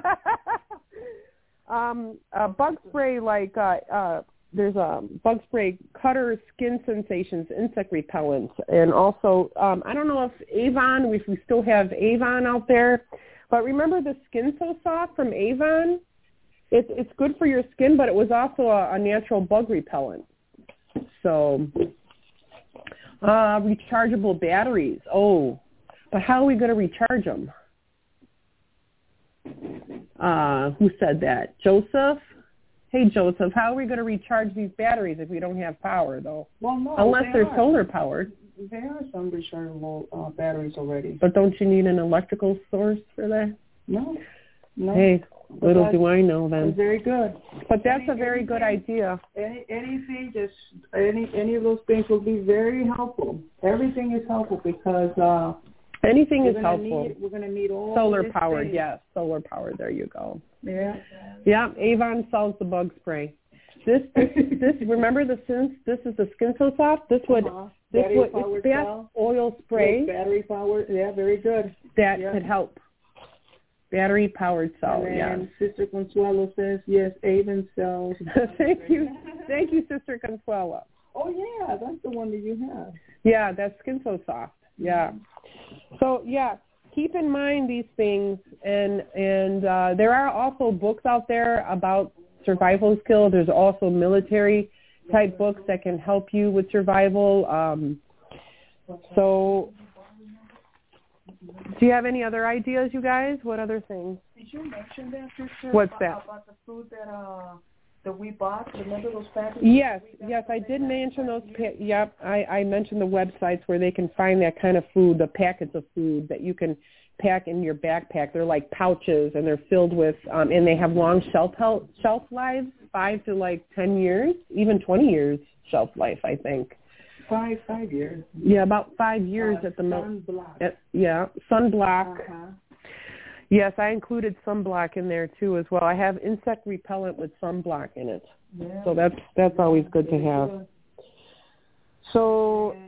Speaker 10: Bug spray there's a bug spray cutter, skin sensations, insect repellents, and also I don't know if Avon, if we still have Avon out there, but remember the Skin So Soft from Avon? It's good for your skin, but it was also a natural bug repellent. So rechargeable batteries. Oh, but how are we going to recharge them? Who said that? Joseph? Hey, Joseph, how are we going to recharge these batteries if we don't have power, though?
Speaker 7: Well, no.
Speaker 10: Unless they're solar powered.
Speaker 7: There are some rechargeable batteries already.
Speaker 10: But don't you need an electrical source for that?
Speaker 7: No.
Speaker 10: Hey, little do I know then.
Speaker 7: That's very good.
Speaker 10: But that's a very good idea.
Speaker 7: Anything, just any of those things will be very helpful. Everything is helpful because
Speaker 10: anything is helpful.
Speaker 7: We're going to need all
Speaker 10: solar powered. Yes, solar powered. There you go.
Speaker 7: Yeah.
Speaker 10: Yeah. Avon sells the bug spray. This. Remember this is the Skin So Soft. It's bath oil spray.
Speaker 7: Battery powered. Yeah, very good.
Speaker 10: That could help. Battery powered cell.
Speaker 7: And Sister Consuelo says yes. Avon sells.
Speaker 10: Thank you, Sister Consuelo.
Speaker 7: Oh yeah, that's the one that you have.
Speaker 10: Yeah, that's Skin So Soft. Yeah. So yeah, keep in mind these things, and there are also books out there about survival skills. There's also military type books that can help you with survival. So, do you have any other ideas, you guys? What other things?
Speaker 7: Did you mention that, sister?
Speaker 10: What's that?
Speaker 7: About the food that we bought. Remember those packages?
Speaker 10: Yes, I did mention those. Yep, I mentioned the websites where they can find that kind of food, the packets of food that you can pack in your backpack. They're like pouches, and they're filled with, and they have long shelf lives, 5 to 10 years, even 20 years shelf life, I think.
Speaker 7: 5 years.
Speaker 10: Yeah, about 5 years at the most.
Speaker 7: Sunblock.
Speaker 10: Sunblock.
Speaker 7: Uh-huh.
Speaker 10: Yes, I included sunblock in there too as well. I have insect repellent with sunblock in it, so that's always good to have. So,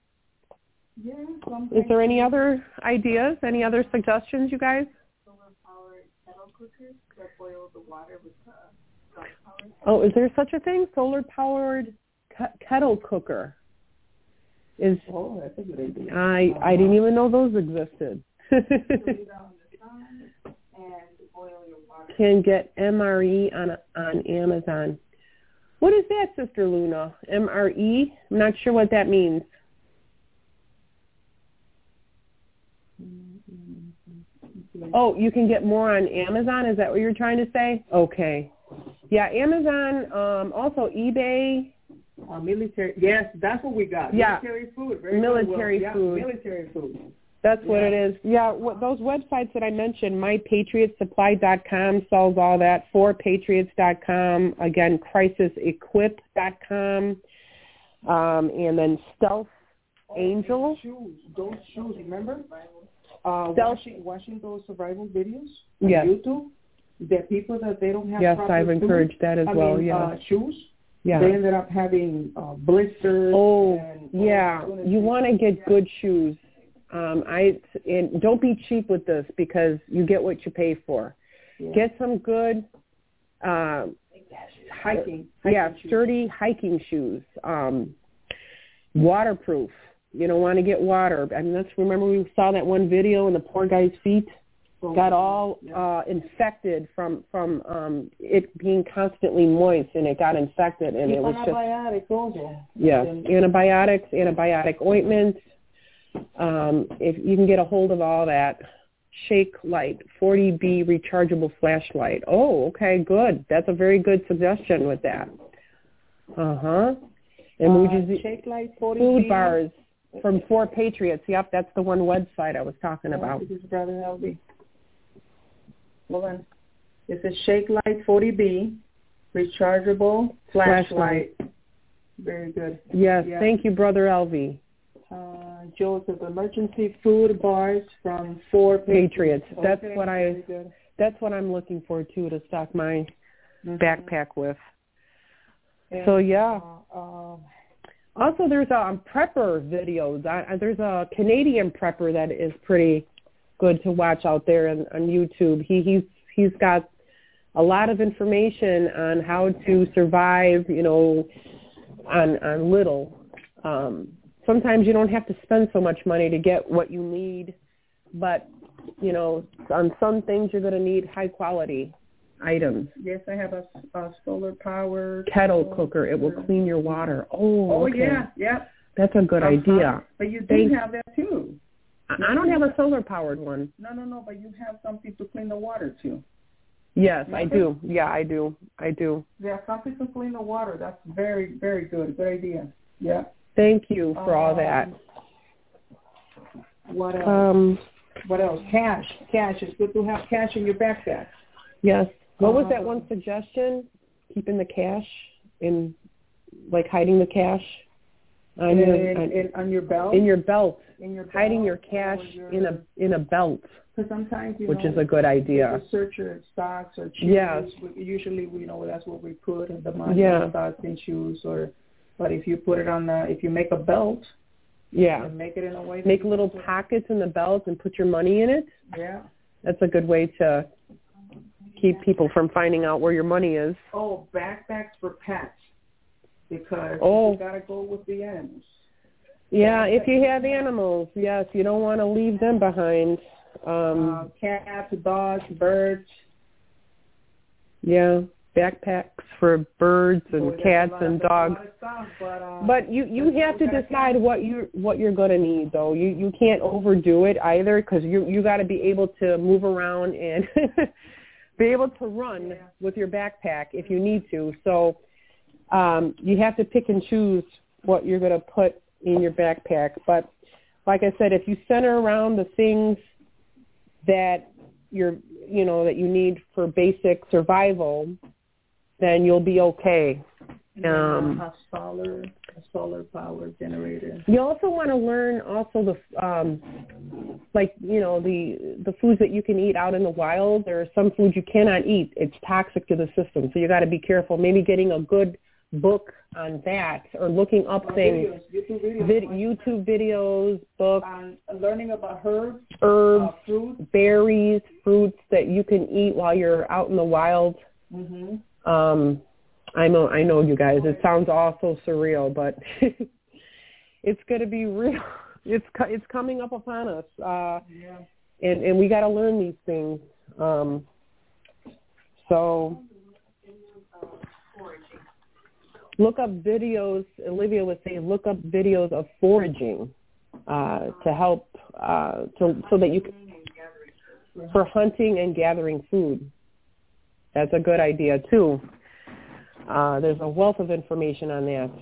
Speaker 10: is there any other ideas? Any other suggestions, you guys?
Speaker 7: Solar-powered kettle cookers that boil the water with sun power.
Speaker 10: Oh, is there such a thing? Solar-powered kettle cooker.
Speaker 7: That's a good idea.
Speaker 10: I didn't even know those existed. Can get MRE on Amazon. What is that, Sister Luna? MRE? I'm not sure what that means. Oh, you can get more on Amazon? Is that what you're trying to say? Okay. Yeah, Amazon, also eBay.
Speaker 7: Military. Yes, that's what we got.
Speaker 10: Yeah.
Speaker 7: Military food.
Speaker 10: Military food.
Speaker 7: Military food.
Speaker 10: That's what it is. Yeah, those websites that I mentioned, MyPatriotSupply.com sells all that, ForPatriots.com, again, CrisisEquip.com, and then Stealth Angel.
Speaker 7: Those shoes, remember? Watching those survival videos on YouTube. The people that they don't have proper
Speaker 10: I've encouraged
Speaker 7: food,
Speaker 10: that as well,
Speaker 7: shoes.
Speaker 10: Yeah.
Speaker 7: They ended up having blisters.
Speaker 10: You want to get good shoes. And don't be cheap with this because you get what you pay for. Yeah. Get some good
Speaker 7: hiking
Speaker 10: sturdy hiking shoes. Waterproof. You don't want to get water. I mean, remember we saw that one video and the poor guy's feet got all infected from it being constantly moist, and it got infected, and it was
Speaker 7: antibiotics also.
Speaker 10: Yes, antibiotics, antibiotic ointments. If you can get a hold of all that, Shake Light 40B rechargeable flashlight. Oh, okay, good. That's a very good suggestion with that. And
Speaker 7: Shake Light 40B
Speaker 10: food bars from 4 Patriots. Yep, that's the one website I was talking about.
Speaker 7: This is Brother Helby. Hold on. It's a Shake Light 40B rechargeable flashlight. Very good.
Speaker 10: Yes, thank you, Brother Elvie.
Speaker 7: and Joseph, emergency food bars from 4
Speaker 10: Patriots. That's
Speaker 7: Okay,
Speaker 10: what
Speaker 7: very good.
Speaker 10: That's what I'm looking for too, to stock my backpack with.
Speaker 7: And,
Speaker 10: So yeah. Also, there's prepper videos. There's a Canadian prepper that is pretty good to watch out there on YouTube. He's got a lot of information on how to survive, on little. Sometimes you don't have to spend so much money to get what you need, but, on some things you're going to need high-quality items.
Speaker 7: Yes, I have a solar power
Speaker 10: Kettle cooker. It will clean your water. Oh, okay.
Speaker 7: yeah.
Speaker 10: That's a good idea.
Speaker 7: But you do have that too.
Speaker 10: I don't have a solar-powered one.
Speaker 7: No, but you have something to clean the water too.
Speaker 10: Yes, I do. Yeah, I do.
Speaker 7: Yeah, something to clean the water. That's very, very good. Good idea. Yeah.
Speaker 10: Thank you for all that.
Speaker 7: What else? What else? Cash. It's good to have cash in your backpack.
Speaker 10: Yes. What was that one suggestion? Keeping the cash in, hiding the cash on
Speaker 7: your belt.
Speaker 10: In your belt. Hiding your cash in a belt.
Speaker 7: Because sometimes
Speaker 10: which is a good idea.
Speaker 7: Search your stocks or shoes.
Speaker 10: Yes.
Speaker 7: Usually we know that's what we put in the money, stocks and shoes. But if you put it on if you make a belt.
Speaker 10: Yeah.
Speaker 7: And make it in a way.
Speaker 10: Make little pockets in the belt and put your money in it.
Speaker 7: Yeah.
Speaker 10: That's a good way to keep people from finding out where your money is.
Speaker 7: Oh, backpacks for pets. Because you got to go with the animals.
Speaker 10: Yeah, if you have animals, yes, you don't want to leave them behind.
Speaker 7: Cats, dogs, birds.
Speaker 10: Yeah, backpacks for birds and cats and dogs. But you have to decide what you're going to need, though. You can't overdo it either, because you got to be able to move around and be able to run with your backpack if you need to. So you have to pick and choose what you're going to put in your backpack. But like I said, if you center around the things that that you need for basic survival, then you'll be okay.
Speaker 7: A solar power generator.
Speaker 10: You also want to learn the the foods that you can eat out in the wild. There are some foods you cannot eat. It's toxic to the system, so you got to be careful. Maybe getting a good book on that, or looking up things. YouTube videos, books.
Speaker 7: Learning about herbs, fruits,
Speaker 10: berries, fruits that you can eat while you're out in the wild.
Speaker 7: Mm-hmm.
Speaker 10: I know, you guys. It sounds all so surreal, but it's going to be real. It's coming up upon us, and we got to learn these things. So look up videos. Olivia was saying, look up videos of foraging to help, so that you can, for hunting and gathering food. That's a good idea too. There's a wealth of information on that.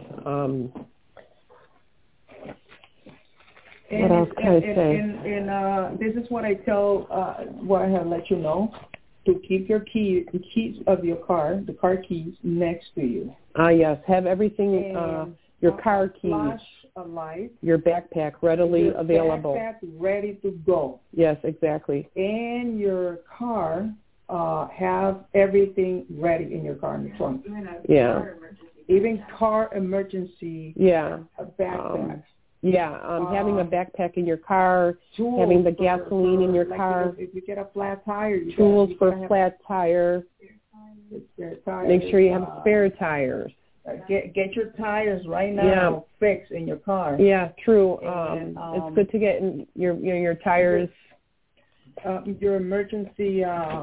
Speaker 10: What else can I say?
Speaker 7: And this is what I tell, what I have let you know, to keep your keys of your car, the car keys, next to you.
Speaker 10: Yes, have everything, your car keys,
Speaker 7: flashlight,
Speaker 10: your backpack readily available.
Speaker 7: Backpack ready to go.
Speaker 10: Yes, exactly.
Speaker 7: And your car, have everything ready in your car in the trunk.
Speaker 10: Yeah.
Speaker 7: Even car emergency. Backpack.
Speaker 10: Having a backpack in your car,
Speaker 7: tools
Speaker 10: having the gasoline in your car.
Speaker 7: If you get a flat tire,
Speaker 10: tools for flat tire. Make sure you have spare tires.
Speaker 7: Get your tires right now fixed in your car.
Speaker 10: Yeah, true. It's good to get your tires.
Speaker 7: Your emergency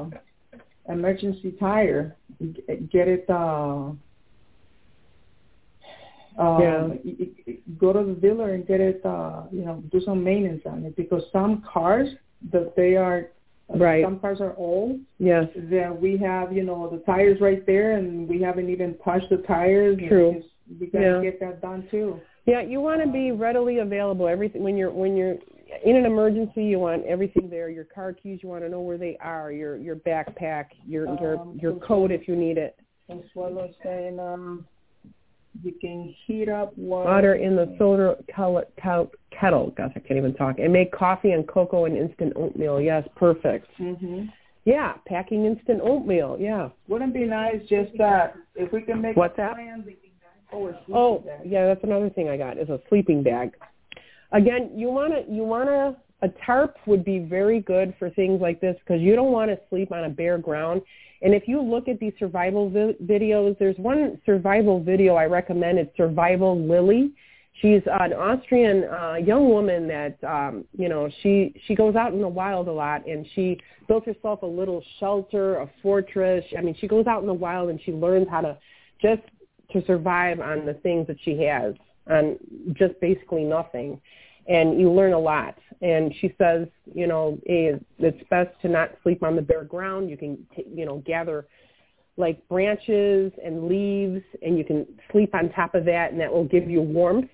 Speaker 7: tire. Get it. Go to the dealer and get it. Do some maintenance on it, because some cars some cars are old.
Speaker 10: Yes.
Speaker 7: Then we have the tires right there, and we haven't even touched the tires.
Speaker 10: True.
Speaker 7: We gotta get that done too.
Speaker 10: Yeah, you want to be readily available. Everything when you're in an emergency, you want everything there. Your car keys, you want to know where they are. Your backpack, your coat if you need it.
Speaker 7: Consuelo is saying,
Speaker 8: You can heat up
Speaker 10: water in the soda kettle. Gosh, I can't even talk. And make coffee and cocoa and instant oatmeal. Yes, perfect.
Speaker 8: Mm-hmm.
Speaker 10: Yeah, packing instant oatmeal. Yeah.
Speaker 8: Wouldn't it be nice just that if we can make
Speaker 10: What's
Speaker 8: a
Speaker 10: that?
Speaker 8: plan?
Speaker 10: Oh, yeah, that's another thing I got is a sleeping bag. Again, you wanna a tarp would be very good for things like this because you don't want to sleep on a bare ground. And if you look at these survival videos, there's one survival video I recommend. It's Survival Lily. She's an Austrian young woman that, she goes out in the wild a lot, and she built herself a little shelter, a fortress. I mean, she goes out in the wild, and she learns how to survive on the things that she has, on just basically nothing. And you learn a lot. And she says, it's best to not sleep on the bare ground. You can, gather like branches and leaves, and you can sleep on top of that, and that will give you warmth.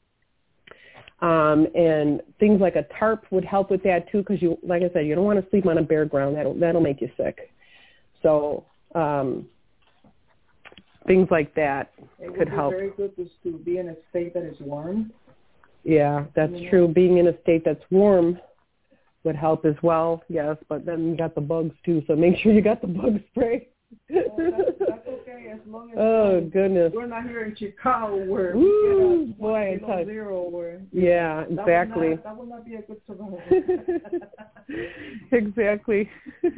Speaker 10: And things like a tarp would help with that too, because like I said, you don't want to sleep on a bare ground. That'll make you sick. So things like that could help.
Speaker 8: It would be very good to be in a state that is warm.
Speaker 10: Yeah, that's true. Being in a state that's warm would help as well, yes, but then you got the bugs too, so make sure you got the bug spray.
Speaker 8: That's okay, as long as
Speaker 10: goodness.
Speaker 8: We're not here in Chicago where
Speaker 10: we
Speaker 8: get
Speaker 10: boy,
Speaker 8: below zero. Where,
Speaker 10: yeah, exactly.
Speaker 8: That would not be a good survival.
Speaker 10: Exactly.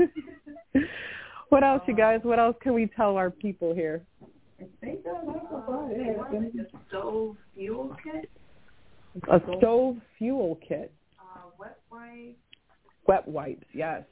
Speaker 10: What else, you guys? What else can we tell our people here?
Speaker 8: I think that's about it.
Speaker 11: A stove fuel kit?
Speaker 10: A stove fuel kit.
Speaker 11: Wet wipes.
Speaker 10: Wet wipes, yes.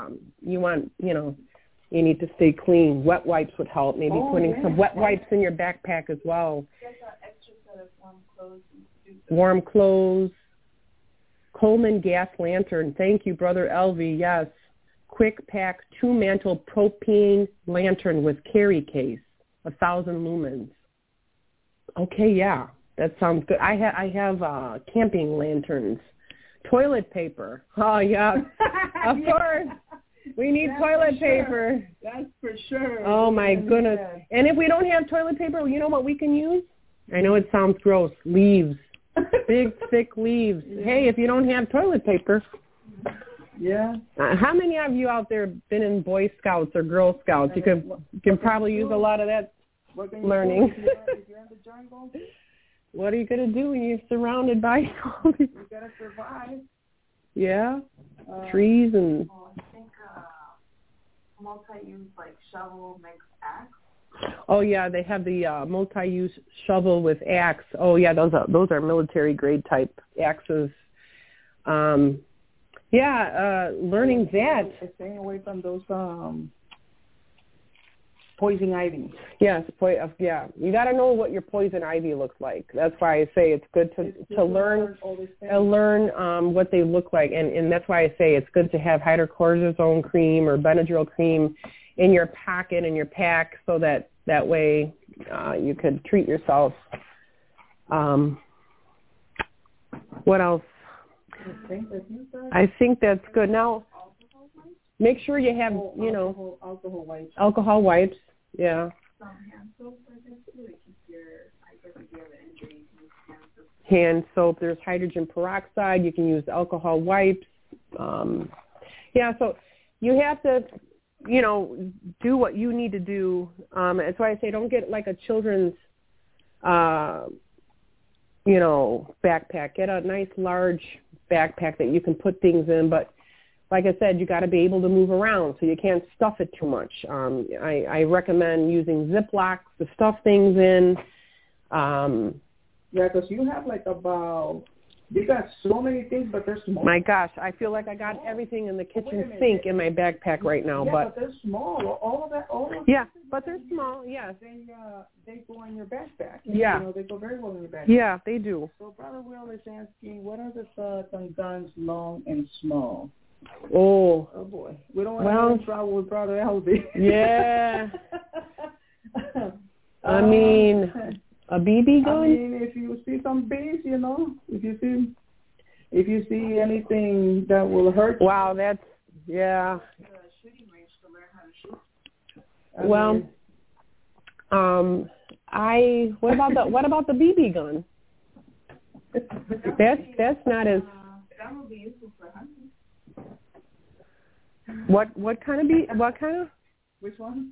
Speaker 10: You need to stay clean. Wet wipes would help. Maybe putting some wet wipes in your backpack as well.
Speaker 11: Get an extra set of warm clothes.
Speaker 10: Warm clothes. Coleman gas lantern. Thank you, Brother Elvie. Yes. Quick pack 2-mantle propane lantern with carry case. 1,000 lumens. Okay, yeah. That sounds good. I have camping lanterns. Toilet paper. Oh, yeah. Of course. We need toilet paper.
Speaker 8: That's for sure.
Speaker 10: Oh, my goodness. And if we don't have toilet paper, you know what we can use? I know it sounds gross. Leaves. Big, thick leaves. Hey, if you don't have toilet paper.
Speaker 8: Yeah.
Speaker 10: How many of you out there been in Boy Scouts or Girl Scouts? You can probably use a lot of that learning.
Speaker 8: If you're in the jungle,
Speaker 10: what are you going to do when you're surrounded by all these?
Speaker 8: You got to survive.
Speaker 10: Yeah. Trees and...
Speaker 11: I think multi-use like shovel makes axe.
Speaker 10: Oh yeah, they have the multi-use shovel with axe. Oh yeah, those are military grade type axes. Learning that.
Speaker 8: Staying away from those poison ivy.
Speaker 10: Yes, you got to know what your poison ivy looks like. That's why I say it's good to learn what they look like, and that's why I say it's good to have hydrocortisone cream or Benadryl cream in your pocket, in your pack, so that way you could treat yourself. What else? I think that's good. Now, make sure you have,
Speaker 8: alcohol wipes.
Speaker 10: Alcohol wipes, yeah.
Speaker 11: Some hand soap, I guess, too. If you have an injury, you can use hand soap.
Speaker 10: Hand soap. There's hydrogen peroxide. You can use alcohol wipes. So you have to, do what you need to do. That's why I say don't get like a children's, backpack. Get a nice large backpack that you can put things in, but like I said, you got to be able to move around, so you can't stuff it too much. I recommend using Ziplocs to stuff things in.
Speaker 8: Because you have you got so many things, but they're small.
Speaker 10: My gosh, I feel like I got everything in the kitchen sink in my backpack right now.
Speaker 8: Yeah, but they're small. All of that.
Speaker 10: Yeah, but they're small. Yes.
Speaker 8: They go in your backpack.
Speaker 10: Yeah.
Speaker 8: They go very well in your backpack.
Speaker 10: Yeah, they do.
Speaker 8: So Brother Will is asking, what are the thoughts on guns, long and small?
Speaker 10: Oh
Speaker 8: boy, we don't want to get in trouble with Brother Elvie.
Speaker 10: Yeah. I mean, a BB gun.
Speaker 8: I mean, if you see some bees, if you see anything that will hurt.
Speaker 10: Wow, that's yeah.
Speaker 11: Shooting range to learn how to shoot.
Speaker 10: What about the BB gun? That's not as.
Speaker 11: That would be useful for hunting.
Speaker 10: What kind of What kind of?
Speaker 8: Which one?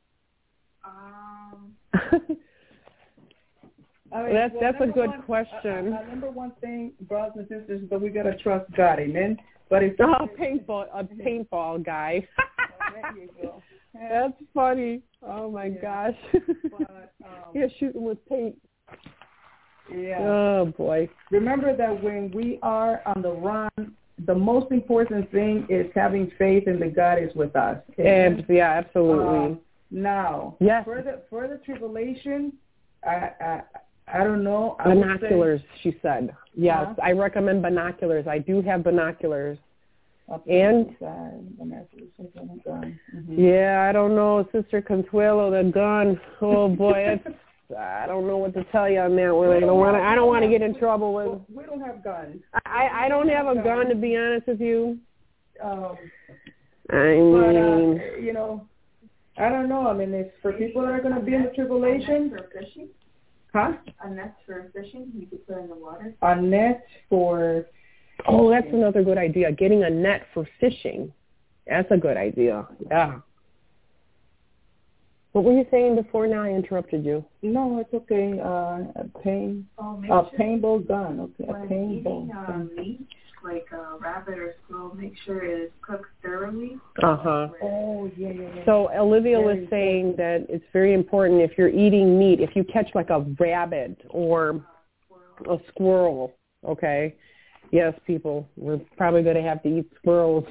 Speaker 10: That's a good question.
Speaker 8: Number one thing, brothers and sisters, but we gotta trust God, amen. But it's
Speaker 10: a paintball guy.
Speaker 8: There you go.
Speaker 10: That's funny. Oh my gosh.
Speaker 8: But,
Speaker 10: yeah, shooting with paint.
Speaker 8: Yeah.
Speaker 10: Oh boy.
Speaker 8: Remember that when we are on the run, the most important thing is having faith in that God is with us.
Speaker 10: Yeah, absolutely.
Speaker 8: Now,
Speaker 10: yes.
Speaker 8: For the tribulation, I don't know.
Speaker 10: Binoculars, she said. Yes, I recommend binoculars. I do have binoculars. And yeah, I don't know, Sister Consuelo, the gun. Oh boy, I don't know what to tell you on that one. I don't want to get in trouble with.
Speaker 8: We don't have guns.
Speaker 10: I don't have a gun, to be honest with you.
Speaker 8: But you know, I don't know. I mean, it's for people that are going to be in the tribulation.
Speaker 11: For fishing?
Speaker 8: Huh?
Speaker 11: A net for fishing? You could put in the water?
Speaker 8: A net for...
Speaker 10: Oh, that's another good idea. Getting a net for fishing. That's a good idea. Yeah. What were you saying before? Now I interrupted you.
Speaker 8: No, it's okay. A paintball gun. Okay,
Speaker 11: when
Speaker 8: a paintball gun.
Speaker 11: Meat, like a rabbit or squirrel, make sure it is cooked thoroughly.
Speaker 8: Oh, yeah.
Speaker 10: So Olivia was saying that it's very important if you're eating meat, if you catch like a rabbit or a squirrel, okay? Yes, people, we're probably going to have to eat squirrels.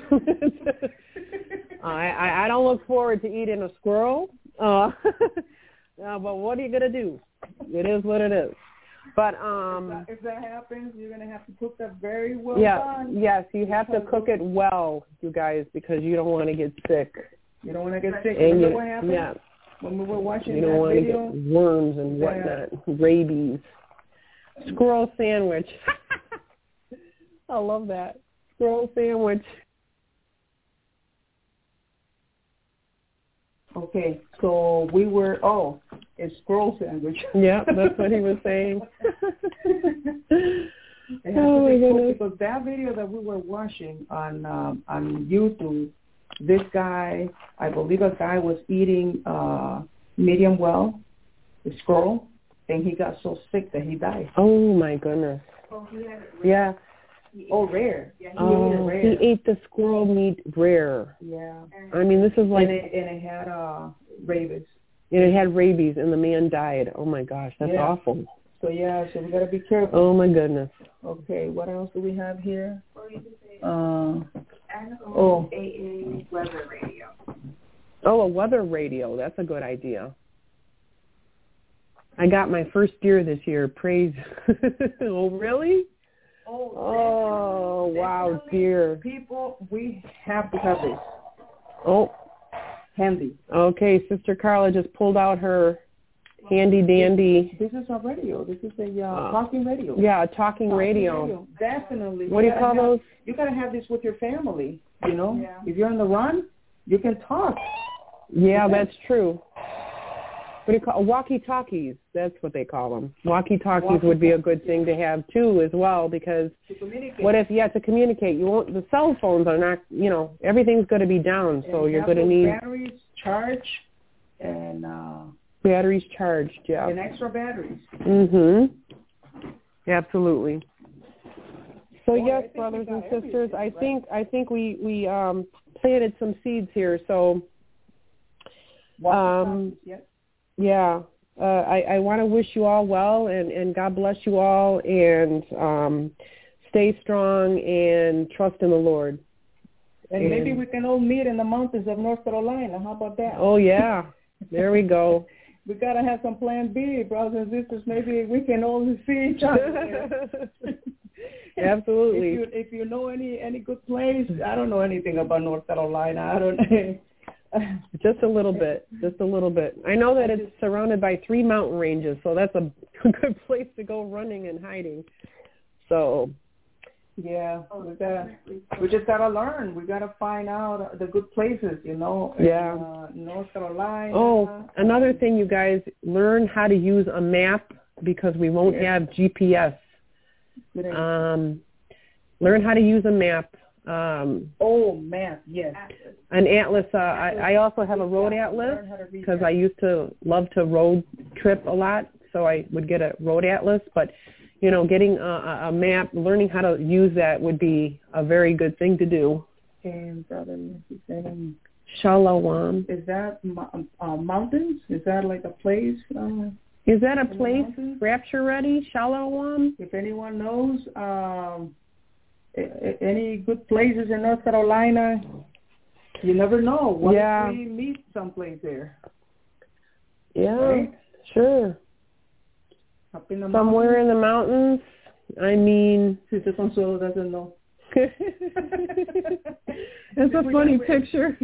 Speaker 10: I don't look forward to eating a squirrel, but what are you going to do? It is what it is. But
Speaker 8: if that happens, you're going to have to cook that very well.
Speaker 10: Yes, you have to cook it well, you guys, because you don't want to get sick.
Speaker 8: You don't want to get sick.
Speaker 10: And
Speaker 8: Remember what happened?
Speaker 10: Yeah.
Speaker 8: When we were watching
Speaker 10: you don't
Speaker 8: that
Speaker 10: want
Speaker 8: video?
Speaker 10: to get worms and whatnot, rabies. Squirrel sandwich. I love that. Squirrel sandwich.
Speaker 8: Okay, so we were, it's squirrel sandwich.
Speaker 10: Yeah, that's what he was saying.
Speaker 8: Oh my goodness. Because that video that we were watching on YouTube, this guy, I believe a guy was eating medium well, the squirrel, and he got so sick that he died.
Speaker 10: Oh my goodness. Yeah.
Speaker 8: Rare.
Speaker 10: Yeah, he ate the squirrel meat rare.
Speaker 8: Yeah.
Speaker 10: I mean, this is like...
Speaker 8: And it had rabies.
Speaker 10: And it had rabies, and the man died. Oh, my gosh, that's awful.
Speaker 8: So we got to be careful.
Speaker 10: Oh, my goodness.
Speaker 8: Okay, what else do we have here?
Speaker 11: AA weather radio.
Speaker 10: Oh, a weather radio. That's a good idea. I got my first deer this year. Praise. Oh, really? Oh, wow, dear.
Speaker 8: People, we have to have this.
Speaker 10: Oh.
Speaker 8: Handy.
Speaker 10: Okay, Sister Carla just pulled out her handy-dandy.
Speaker 8: This is a radio. This is a talking radio.
Speaker 10: Yeah, a talking radio.
Speaker 8: Definitely.
Speaker 10: What do you call those?
Speaker 8: You got to have this with your family, you know. Yeah. If you're on the run, you can talk.
Speaker 10: Yeah, that's true. What do you call walkie-talkies? That's what they call them. Walkie-talkies would be a good thing to have too, as well, because what if you have to communicate? You won't. The cell phones are not. You know, everything's going to be down, so you're going to need
Speaker 8: batteries charged and
Speaker 10: batteries charged. Yeah.
Speaker 8: And extra batteries.
Speaker 10: Mhm. Absolutely. So yes, brothers and sisters, I think we planted some seeds here. So. Yeah, I want to wish you all well, and God bless you all, and stay strong and trust in the Lord.
Speaker 8: And maybe we can all meet in the mountains of North Carolina. How about that?
Speaker 10: Oh, yeah. There we go.
Speaker 8: We got to have some plan B, brothers and sisters. Maybe we can all see each other.
Speaker 10: Absolutely.
Speaker 8: If you know any good place, I don't know anything about North Carolina. I don't know.
Speaker 10: Just a little bit. I know that it's surrounded by 3 mountain ranges, so that's a good place to go running and hiding. So,
Speaker 8: Yeah, we just gotta learn. We gotta find out the good places, you know.
Speaker 10: Yeah.
Speaker 8: North Carolina.
Speaker 10: Oh, another thing, you guys, learn how to use a map because we won't have GPS. Learn how to use a map.
Speaker 8: Map, yes.
Speaker 10: An atlas. I also have a road atlas because I used to love to road trip a lot, so I would get a road atlas. But, you know, getting a map, learning how to use that would be a very good thing to do.
Speaker 8: And Brother
Speaker 10: Shalom.
Speaker 8: Is that mountains? Is that like a place?
Speaker 10: Is that a place, Rapture Ready, Shalom?
Speaker 8: If anyone knows any good places in North Carolina, you never know. What if we meet someplace there?
Speaker 10: Yeah,
Speaker 8: right?
Speaker 10: Sure.
Speaker 8: Up in the
Speaker 10: somewhere in the mountains. I mean,
Speaker 8: Sister Consuelo doesn't know.
Speaker 10: It's a funny picture.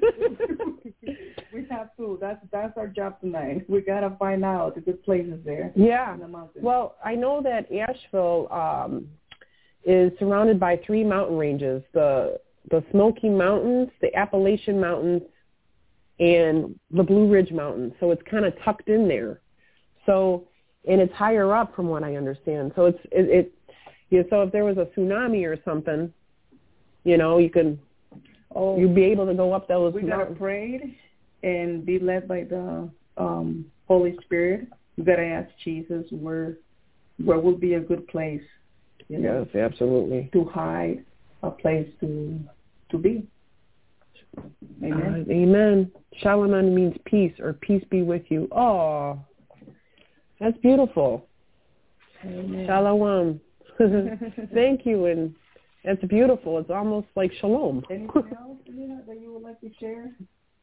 Speaker 8: We have to. That's our job tonight. We gotta find out the good places there.
Speaker 10: Yeah.
Speaker 8: In the mountains.
Speaker 10: Well, I know that Asheville is surrounded by 3 mountain ranges: the Smoky Mountains, the Appalachian Mountains, and the Blue Ridge Mountains. So it's kind of tucked in there. So, and it's higher up, from what I understand. So it's so if there was a tsunami or something, you know, you'd be able to go up those mountains.
Speaker 8: We gotta pray and be led by the Holy Spirit. We gotta ask Jesus where would be a good place. You know,
Speaker 10: yes, absolutely.
Speaker 8: To hide, a place to be. Amen.
Speaker 10: Amen. Shalom means peace, or peace be with you. Oh, that's beautiful.
Speaker 8: Amen.
Speaker 10: Shalom. Thank you, and that's beautiful. It's almost like shalom.
Speaker 8: Anything else, Lena, that you would like to share?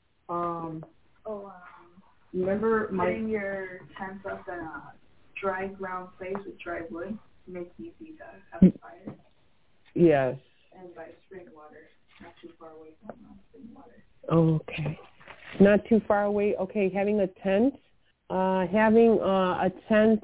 Speaker 8: Remember
Speaker 11: putting your tents up in a dry ground place with dry wood makes it easy to have a fire.
Speaker 10: Yes.
Speaker 11: And by spring water, not too far away from spring water.
Speaker 10: Okay. Not too far away. Okay, having a tent. A tent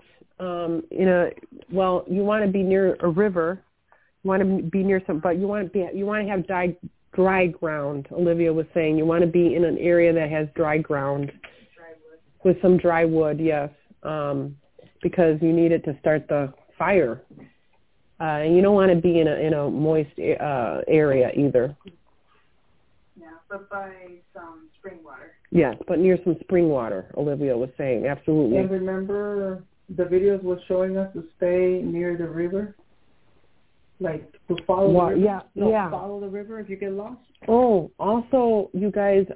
Speaker 10: you want to be near a river. You want to be near but you want to have dry ground. Olivia was saying you want to be in an area that has dry ground. With some dry wood, yes. Because you need it to start the fire. And you don't want to be in a moist area either.
Speaker 11: Yeah, but by some spring water.
Speaker 10: Yes, but near some spring water, Olivia was saying. Absolutely.
Speaker 8: And remember, the videos was showing us to stay near the river, like to follow the river. Follow the river if you get lost.
Speaker 10: Oh, also, you guys,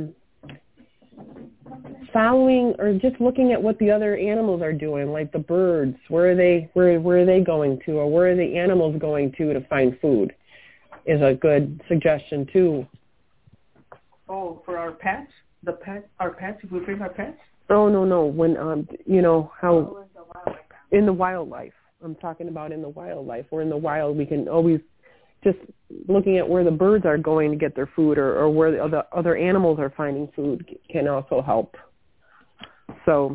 Speaker 10: following or just looking at what the other animals are doing, like the birds. Where are they going to, or where are the animals going to find food? Is a good suggestion too.
Speaker 8: Oh, for our pets, our pets. If we bring our pets.
Speaker 10: Oh no. When how in the wildlife. I'm talking about in the wildlife. Or in the wild, we can always just looking at where the birds are going to get their food, or where the other animals are finding food can also help. So,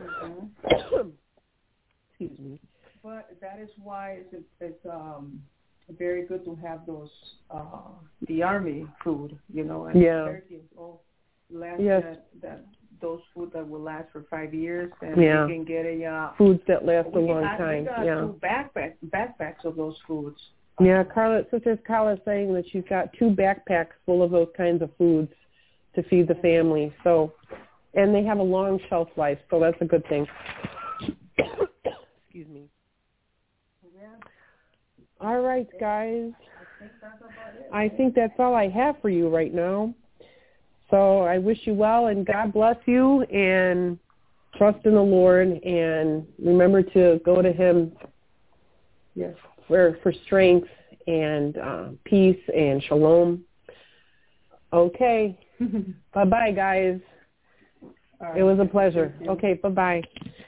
Speaker 10: excuse me.
Speaker 8: But that is why it's very good to have those the army food, and turkeys. That those food that will last for 5 years, and you can get
Speaker 10: foods that last a long time.
Speaker 8: We got 2 backpacks of those foods.
Speaker 10: Yeah, Sister Carla is saying that she's got 2 backpacks full of those kinds of foods to feed the family. So, and they have a long shelf life, so that's a good thing. Excuse me.
Speaker 8: Yeah.
Speaker 10: All right, guys. I think that's all I have for you right now. So I wish you well, and God bless you, and trust in the Lord, and remember to go to Him.
Speaker 8: Yes.
Speaker 10: For strength and peace and shalom. Okay. Bye-bye, guys.
Speaker 8: Right.
Speaker 10: It was a pleasure. Okay, bye-bye.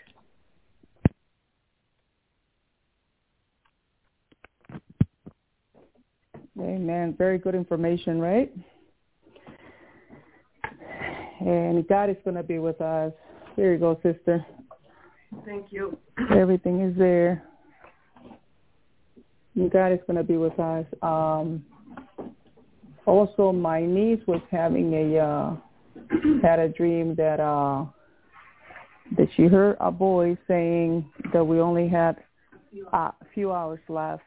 Speaker 8: Amen. Very good information, right? And God is going to be with us. Here you go, sister.
Speaker 11: Thank you.
Speaker 8: Everything is there.
Speaker 7: God is going to be with us. Also, my niece was having had a dream that she heard a voice saying that we only had a few hours left.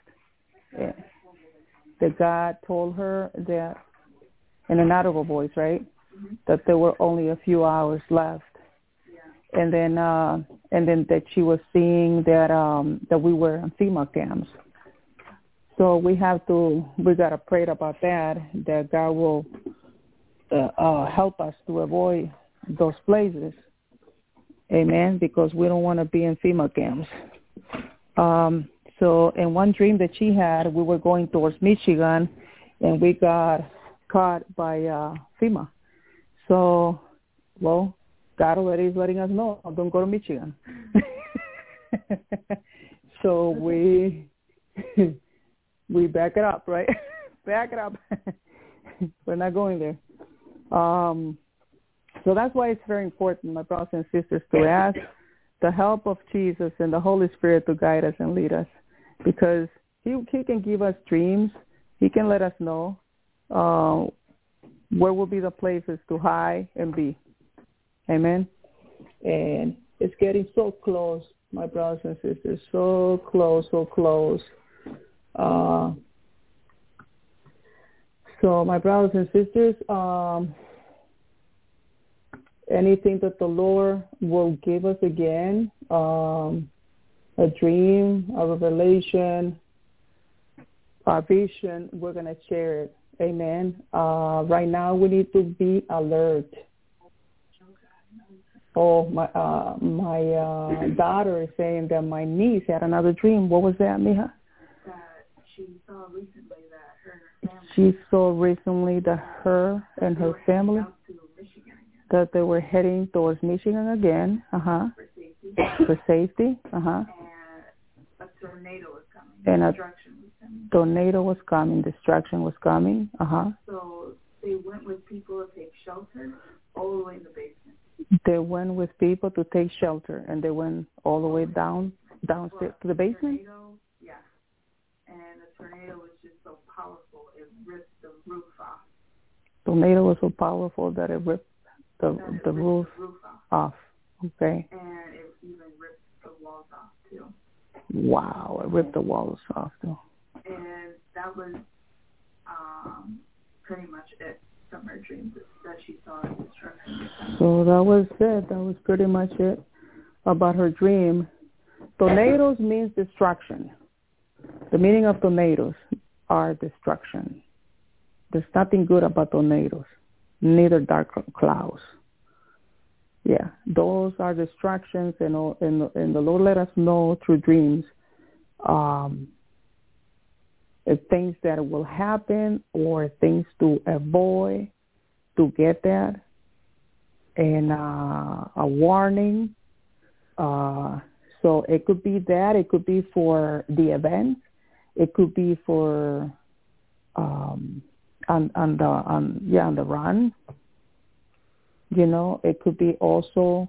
Speaker 7: That God told her that, in an audible voice, right, that there were only a few hours left. And then that she was seeing that we were in FEMA camps. So we got to pray about that God will help us to avoid those places. Amen, because we don't want to be in FEMA camps. So in one dream that she had, we were going towards Michigan, and we got caught by FEMA. So, well, God already is letting us know, don't go to Michigan. So we back it up, right? Back it up. We're not going there. So that's why it's very important, my brothers and sisters, to ask the help of Jesus and the Holy Spirit to guide us and lead us, because he can give us dreams. He can let us know where will be the places to hide and be. Amen. And it's getting so close, my brothers and sisters, so close, so close. So my brothers and sisters, anything that the Lord will give us again, a dream, a revelation, a vision, we're going to share it. Amen. Right now we need to be alert. Oh, my daughter is saying that my niece had another dream. What was that, Mija?
Speaker 11: She saw recently that her and her family.
Speaker 7: She saw recently that her and her family, that they were heading towards Michigan again. For safety. For safety.
Speaker 11: And a tornado was coming.
Speaker 7: And
Speaker 11: destruction was coming.
Speaker 7: Tornado was coming. Destruction was coming.
Speaker 11: So they went with people to take shelter all the way in the basement.
Speaker 7: They went with people to take shelter, and they went all the way downstairs to the basement.
Speaker 11: Yeah, and the tornado was just so powerful it ripped the roof off.
Speaker 7: Tornado was so powerful that it ripped the roof off. Okay.
Speaker 11: And it even ripped the walls off too.
Speaker 7: Wow, it ripped the walls off too.
Speaker 11: And that was pretty much it. From her dreams that she saw in destruction.
Speaker 7: So that was it. That was pretty much it about her dream. Tornadoes means destruction. The meaning of tornadoes are destruction. There's nothing good about tornadoes, neither dark clouds. Yeah, those are distractions, and the Lord let us know through dreams things that will happen or things to avoid to get that, and a warning. So it could be that. It could be for the event. It could be for on the run. You know, it could be also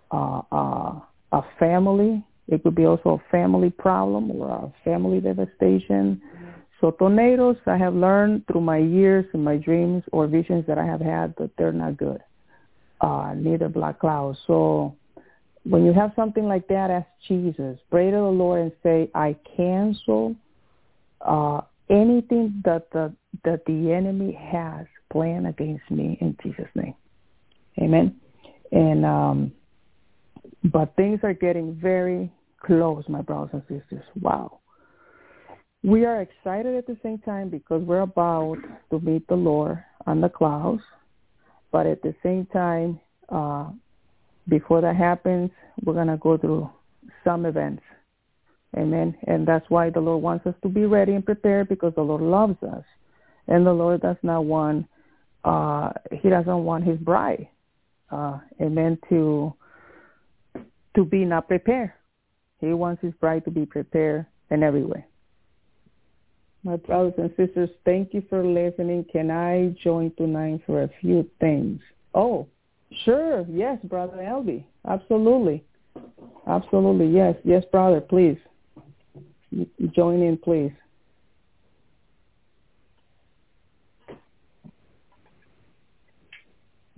Speaker 7: a family. It could be also a family problem or a family devastation. So tornadoes, I have learned through my years and my dreams or visions that I have had that they're not good, neither black clouds. So when you have something like that, ask Jesus. Pray to the Lord and say, I cancel anything that the enemy has planned against me in Jesus' name. Amen. And but things are getting very close, my brothers and sisters. Wow. We are excited at the same time because we're about to meet the Lord on the clouds. But at the same time, before that happens, we're going to go through some events. Amen. And that's why the Lord wants us to be ready and prepared, because the Lord loves us. And the Lord does not want, he doesn't want his bride, amen, to be not prepared. He wants his bride to be prepared in every way. My brothers and sisters, thank you for listening. Can I join tonight for a few things? Oh, sure. Yes, Brother Elby. Absolutely. Absolutely. Yes. Yes, brother, please. Join in, please.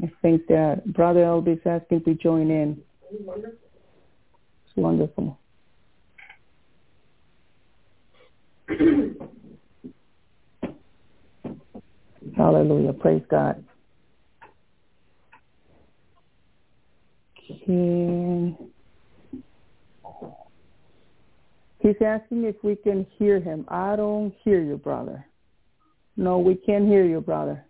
Speaker 7: I think that Brother Elvis is asking to join in. It's wonderful. Hallelujah. Praise God. He's asking if we can hear him. I don't hear you, brother. No, we can't hear you, brother.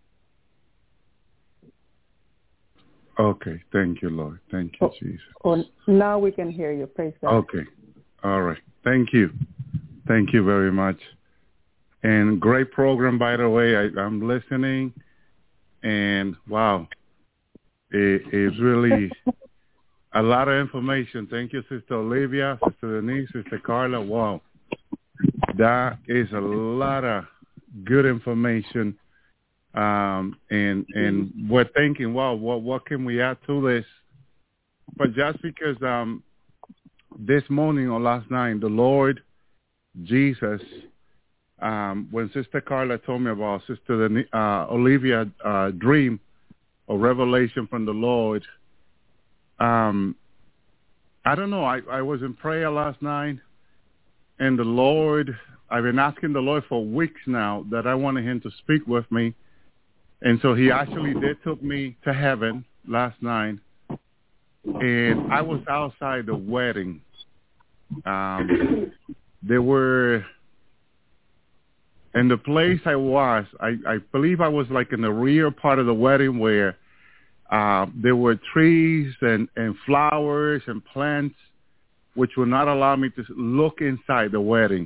Speaker 12: Okay. Thank you, Lord. Thank you, Jesus.
Speaker 7: Oh, now we can hear you. Praise God.
Speaker 12: Okay. All right. Thank you. Thank you very much. And great program, by the way. I'm listening, and wow, it's really a lot of information. Thank you, Sister Olivia, Sister Denise, Sister Carla. Wow, that is a lot of good information. And we're thinking, wow, what can we add to this? But just because this morning or last night, the Lord Jesus, when Sister Carla told me about Sister Olivia dream or revelation from the Lord, I don't know. I was in prayer last night, and the Lord, I've been asking the Lord for weeks now that I wanted him to speak with me. And so he actually did took me to heaven last night, and I was outside the wedding. There were, in the place I was, I believe I was like in the rear part of the wedding where there were trees and flowers and plants, which would not allow me to look inside the wedding.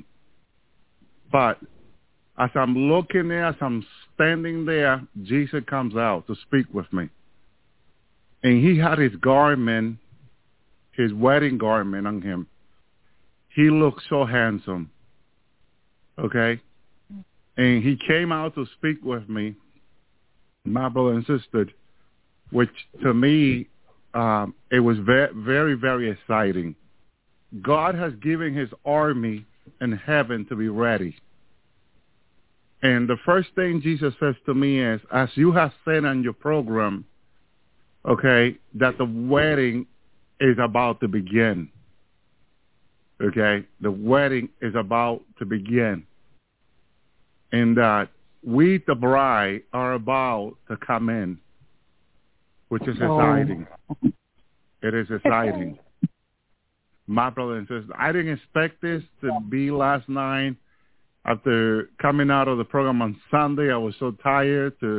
Speaker 12: But as I'm looking there, as I'm standing there, Jesus comes out to speak with me. And he had his garment, his wedding garment on him. He looked so handsome. Okay? And he came out to speak with me, my brother and sister, which to me, it was very, very, very exciting. God has given his army in heaven to be ready. And the first thing Jesus says to me is, as you have said on your program, okay, that the wedding is about to begin. Okay? The wedding is about to begin. And that we, the bride, are about to come in, which is exciting. It is exciting. My brother and sister, I didn't expect this to be last night. After coming out of the program on Sunday, I was so tired to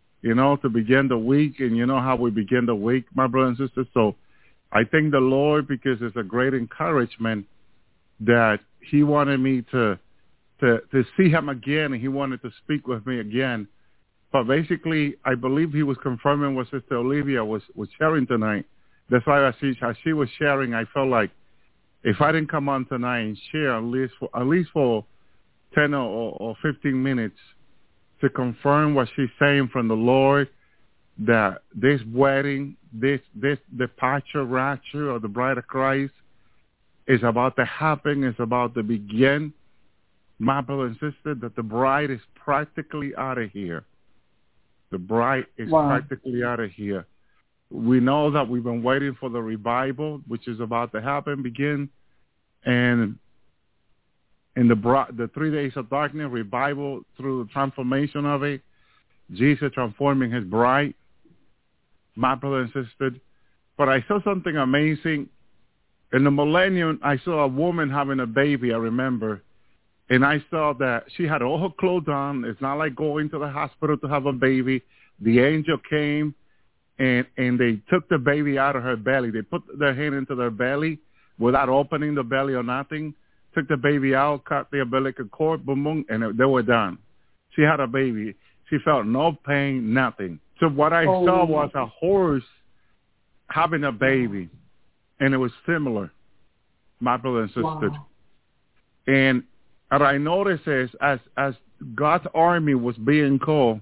Speaker 12: begin the week. And you know how we begin the week, my brother and sister. So I thank the Lord because it's a great encouragement that he wanted me to see him again, and he wanted to speak with me again. But basically, I believe he was confirming what Sister Olivia was sharing tonight. That's why as she was sharing, I felt like if I didn't come on tonight and share at least for 10 or 15 minutes to confirm what she's saying from the Lord, that this wedding, this departure, rapture of the bride of Christ is about to happen, is about to begin. My brother and sister, that the bride is practically out of here. The bride is practically out of here. We know that we've been waiting for the revival, which is about to happen, begin. And in the 3 days of darkness, revival through the transformation of it, Jesus transforming his bride, my brother and sister. But I saw something amazing. In the millennium, I saw a woman having a baby, I remember. And I saw that she had all her clothes on. It's not like going to the hospital to have a baby. The angel came, and they took the baby out of her belly. They put their hand into their belly without opening the belly or nothing. Took the baby out, cut the umbilical cord, boom, boom, and they were done. She had a baby. She felt no pain, nothing. So what I saw was a horse having a baby, and it was similar, my brother and sister. Wow. And what I noticed is as God's army was being called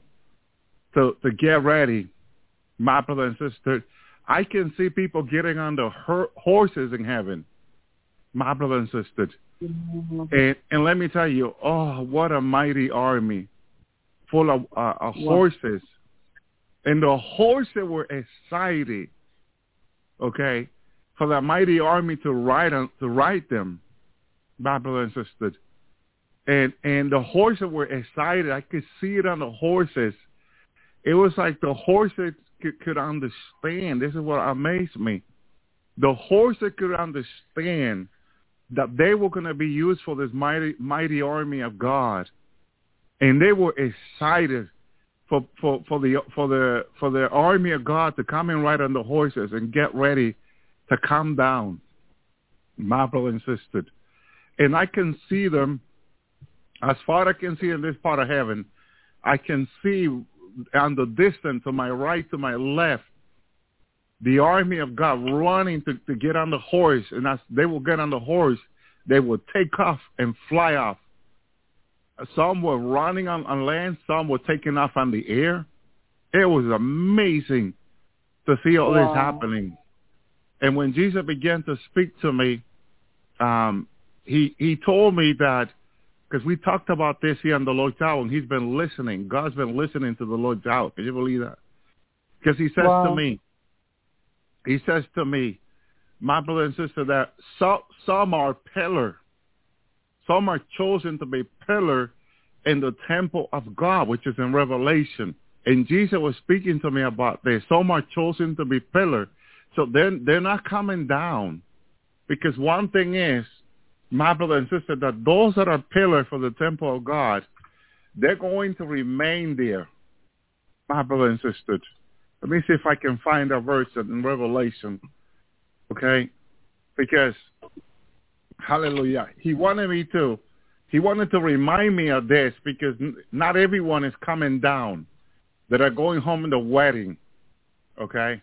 Speaker 12: to get ready, my brother and sister, I can see people getting on the horses in heaven, my brother and sister. And let me tell you, what a mighty army full of horses And the horses were excited, okay, for the mighty army to ride them, my brothers and sisters. And the horses were excited. I could see it on the horses. It was like the horses could understand. This is what amazed me. The horses could understand that they were going to be used for this mighty army of God, and they were excited for the army of God to come and ride on the horses and get ready to come down, my brother and sister. And I can see them as far as I can see in this part of heaven. I can see on the distance, to my right, to my left, the army of God running to get on the horse. And as they will get on the horse, they will take off and fly off. Some were running on land. Some were taking off on the air. It was amazing to see all this happening. And when Jesus began to speak to me, he told me that, because we talked about this here on the Lord's Hour, and he's been listening. God's been listening to the Lord's Hour. Can you believe that? Because he says to me, my brother and sister, that some are pillar. Some are chosen to be pillar in the temple of God, which is in Revelation. And Jesus was speaking to me about this. Some are chosen to be pillar. So they're not coming down. Because one thing is, my brother and sister, that those that are pillar for the temple of God, they're going to remain there, my brother and sister. Let me see if I can find a verse in Revelation, okay? Because, hallelujah, he wanted to remind me of this, because not everyone is coming down that are going home in the wedding, okay?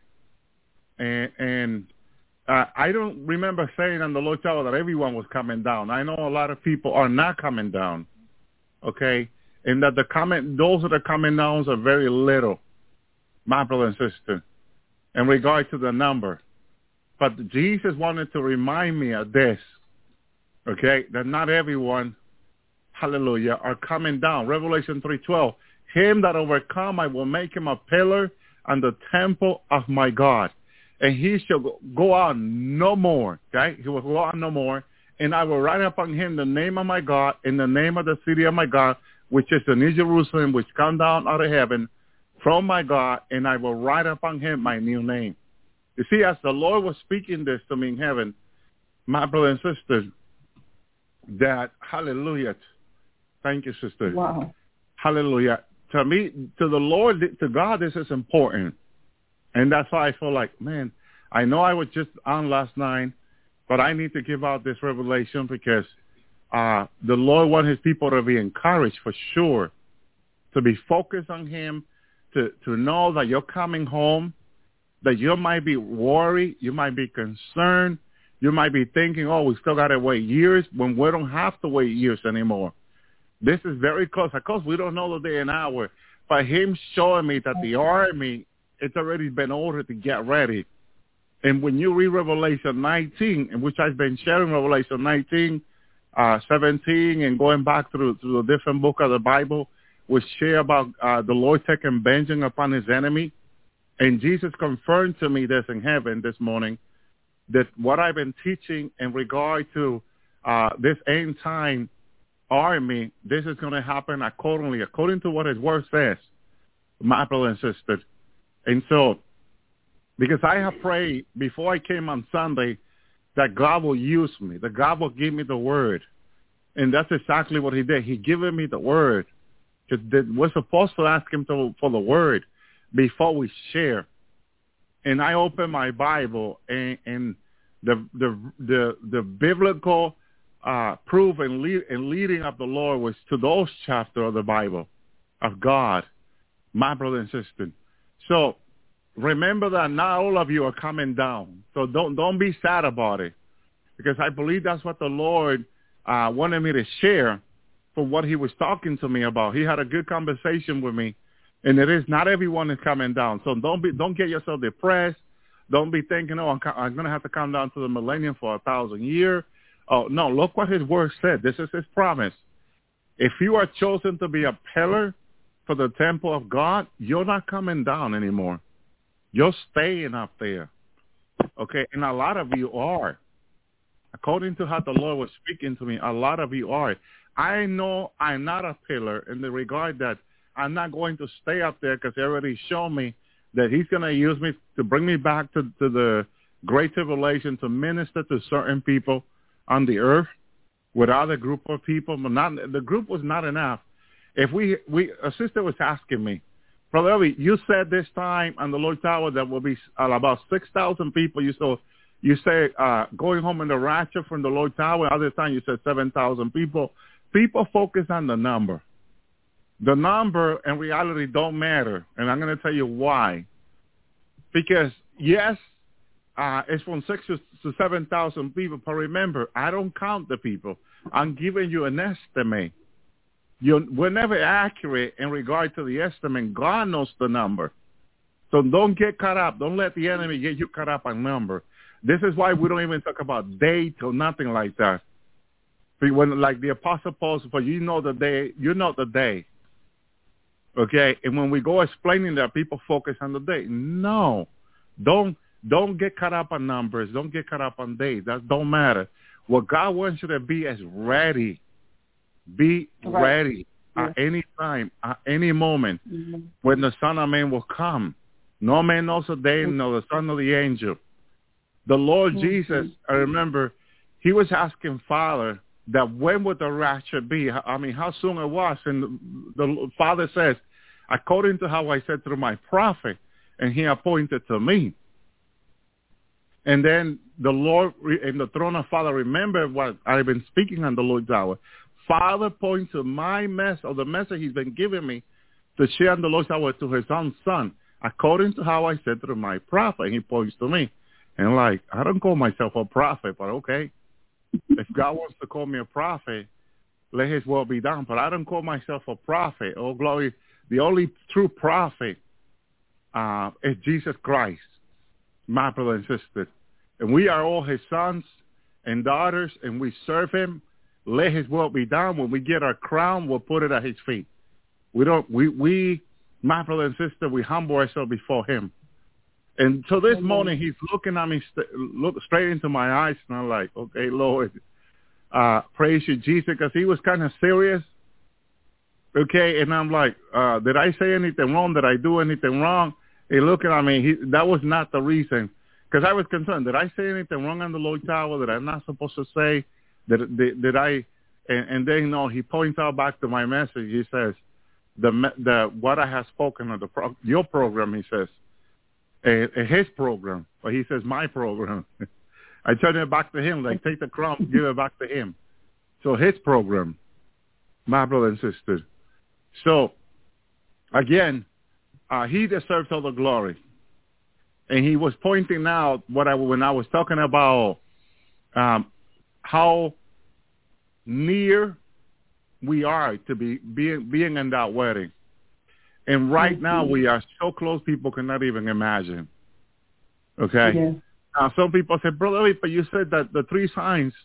Speaker 12: And I don't remember saying on the Lord's Hour that everyone was coming down. I know a lot of people are not coming down, okay? And that those that are coming down are very little, my brother and sister, in regard to the number. But Jesus wanted to remind me of this, okay, that not everyone, hallelujah, are coming down. Revelation 3:12, him that overcome, I will make him a pillar on the temple of my God. And he shall go out no more, okay? He will go out no more. And I will write upon him the name of my God and the name of the city of my God, which is the New Jerusalem, which come down out of heaven from my God, and I will write upon him my new name. You see, as the Lord was speaking this to me in heaven, my brother and sister, that, hallelujah, thank you, sister.
Speaker 6: Wow.
Speaker 12: Hallelujah. To me, to the Lord, to God, this is important. And that's why I feel like, man, I know I was just on last night, but I need to give out this revelation because the Lord wants his people to be encouraged for sure, to be focused on him, to know that you're coming home, that you might be worried, you might be concerned, you might be thinking, oh, we still got to wait years, when we don't have to wait years anymore. This is very close. Of course, we don't know the day and hour, but him showing me that the army, it's already been ordered to get ready. And when you read Revelation 19, in which I've been sharing Revelation 19, 17, and going back through the different book of the Bible, which share about the Lord taking vengeance upon his enemy. And Jesus confirmed to me this in heaven this morning, that what I've been teaching in regard to this end time army, this is going to happen according to what his word says, my brother and sister. And so, because I have prayed before I came on Sunday that God will use me, that God will give me the word. And that's exactly what he did. He given me the word. We're supposed to ask him for the word before we share. And I opened my Bible, and the biblical proof and leading of the Lord was to those chapters of the Bible of God, my brother and sister. So remember that not all of you are coming down. So don't be sad about it, because I believe that's what the Lord wanted me to share for what he was talking to me about. He had a good conversation with me, and it is not everyone is coming down. So don't get yourself depressed. Don't be thinking, oh, I'm going to have to come down to the millennium for 1,000 years. Oh, no, look what his word said. This is his promise. If you are chosen to be a pillar for the temple of God, you're not coming down anymore. You're staying up there. Okay, and a lot of you are. According to how the Lord was speaking to me, a lot of you are. I know I'm not a pillar in the regard that I'm not going to stay up there because he already showed me that he's going to use me to bring me back to the great tribulation to minister to certain people on the earth with other group of people. But not, the group was not enough. If a sister was asking me, Brother Ellie, you said this time on the Lord Tower that will be about 6,000 people. You say going home in the rapture from the Lord Tower. Other time you said 7,000 people. People focus on the number. The number and reality don't matter, and I'm going to tell you why. Because yes, it's from 6,000 to 7,000 people, but remember, I don't count the people. I'm giving you an estimate. We're never accurate in regard to the estimate. God knows the number. So don't get caught up. Don't let the enemy get you caught up on number. This is why we don't even talk about date or nothing like that. When, like the Apostle Paul said, you know the day, you know the day. Okay? And when we go explaining that, people focus on the day. No. Don't get caught up on numbers. Don't get caught up on days. That don't matter. What God wants you to be is ready. Be ready at any time, at any moment, when the Son of Man will come. No man knows the day, nor the Son of the angel. The Lord Jesus, I remember, he was asking Father that when would the rapture be? I mean, how soon it was. And the Father says, according to how I said through my prophet, and he appointed to me. And then the Lord in the throne of Father, remember what I've been speaking on the Lord's hour. Father points to my the message he's been giving me to share on the Lord's hour to his own Son, according to how I said through my prophet. He points to me. And like, I don't call myself a prophet, but okay. If God wants to call me a prophet, let his will be done. But I don't call myself a prophet. Oh, glory. The only true prophet is Jesus Christ, my brother and sister. And we are all his sons and daughters, and we serve him. Let his will be done. When we get our crown, we'll put it at his feet. We, my brother and sister, we humble ourselves before him. And so this morning, he's looking at me, look straight into my eyes, and I'm like, okay, Lord, praise you, Jesus, because he was kind of serious. Okay, and I'm like, did I say anything wrong? Did I do anything wrong? He looking at me. That was not the reason, because I was concerned. Did I say anything wrong on the Lord Tower that I'm not supposed to say? Did I? And then he points out back to my message. He says, what I have spoken on your program. He says, his program, but he says my program. I turn it back to him. Like take the crown, give it back to him. So his program, my brother and sister. So again, he deserves all the glory. And he was pointing out when I was talking about how near we are to being in that wedding. And right now we are so close people cannot even imagine. Okay? Yeah. Now some people say, Brother, but you said that the three signs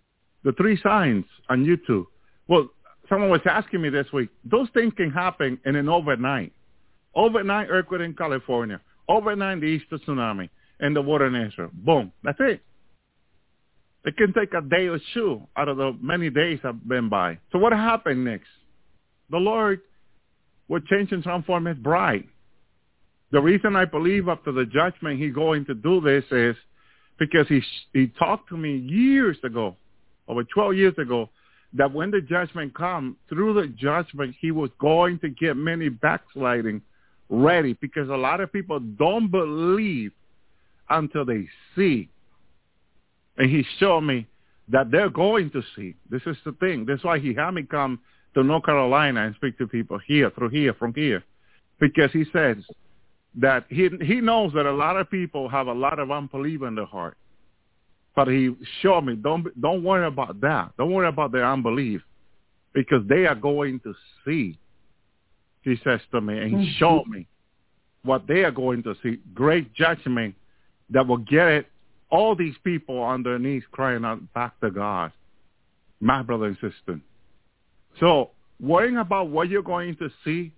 Speaker 12: on YouTube. Well, someone was asking me this week, those things can happen in an overnight. Overnight earthquake in California. Overnight the Easter tsunami and the water in Israel. Boom. That's it. It can take a day or two out of the many days have been by. So what happened next? The Lord will change and transform his bride. The reason I believe after the judgment he's going to do this is because he talked to me years ago, over 12 years ago, that when the judgment comes, through the judgment, he was going to get many backsliding ready, because a lot of people don't believe until they see. And he showed me that they're going to see. This is the thing. That's why he had me come to North Carolina and speak to people from here. Because he says that he knows that a lot of people have a lot of unbelief in their heart. But he showed me, don't worry about that. Don't worry about their unbelief, because they are going to see, he says to me, and he showed me what they are going to see. Great judgment that will get all these people on their knees crying out back to God, my brother and sister. So worrying about what you're going to see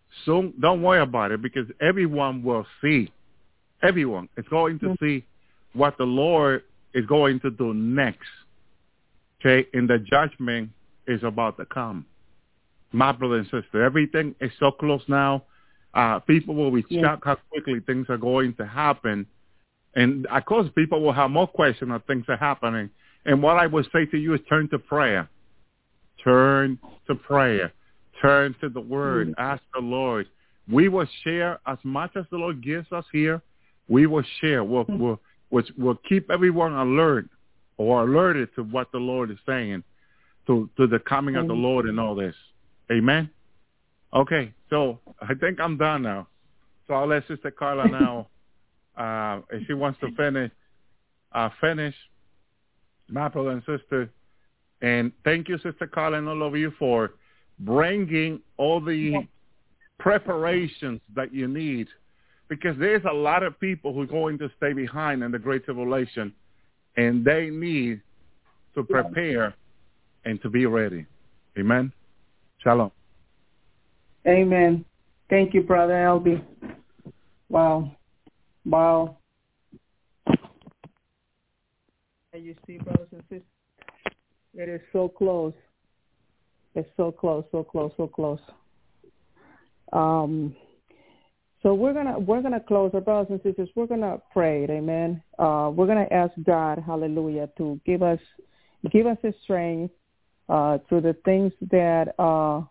Speaker 12: So don't worry about it, because everyone will see. Everyone is going to see what the Lord is going to do next. Okay, and the judgment is about to come. My brother and sister, everything is so close now. People will be shocked how quickly things are going to happen. And of course, people will have more questions of things are happening. And what I would say to you is turn to prayer. Turn to prayer. Turn to the Word. Ask the Lord. We will share as much as the Lord gives us here. We will share. We'll keep everyone alert or alerted to what the Lord is saying, to the coming of the Lord and all this. Amen? Okay, so I think I'm done now. So I'll let Sister Carla now, if she wants to finish, my brother and sister. And thank you, Sister Carla, and all of you for bringing all the preparations that you need, because there's a lot of people who are going to stay behind in the Great Tribulation, and they need to prepare and to be ready. Amen. Shalom.
Speaker 8: Amen. Thank you, Brother Elby. Wow. And you see, brothers and sisters, it is so close. It's so close. So we're gonna close, our brothers and sisters. We're gonna pray, amen. We're gonna ask God, hallelujah, to give us His strength through the things that are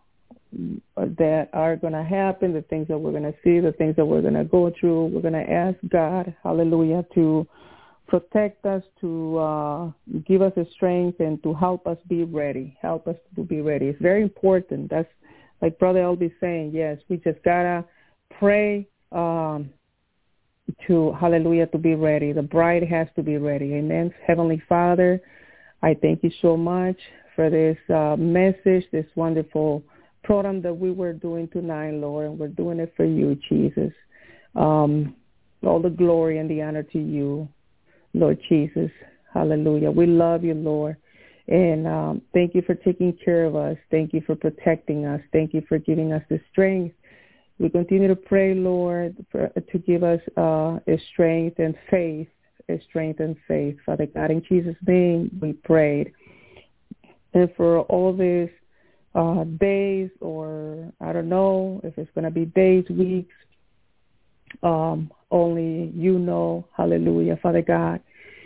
Speaker 8: gonna happen, the things that we're gonna see, the things that we're gonna go through. We're gonna ask God, hallelujah, to protect us, to give us the strength, and to help us be ready. Help us to be ready. It's very important. That's like Brother Elby saying. Yes, we just gotta pray to hallelujah to be ready. The bride has to be ready. Amen. Heavenly Father, I thank you so much for this message, this wonderful program that we were doing tonight, Lord, and we're doing it for you, Jesus. All the glory and the honor to you, Lord Jesus. Hallelujah. We love you, Lord. And thank you for taking care of us. Thank you for protecting us. Thank you for giving us the strength. We continue to pray, Lord, to give us a strength and faith, Father God. In Jesus' name we prayed. And for all these days, or I don't know if it's going to be days, weeks, only you know. Hallelujah, Father God.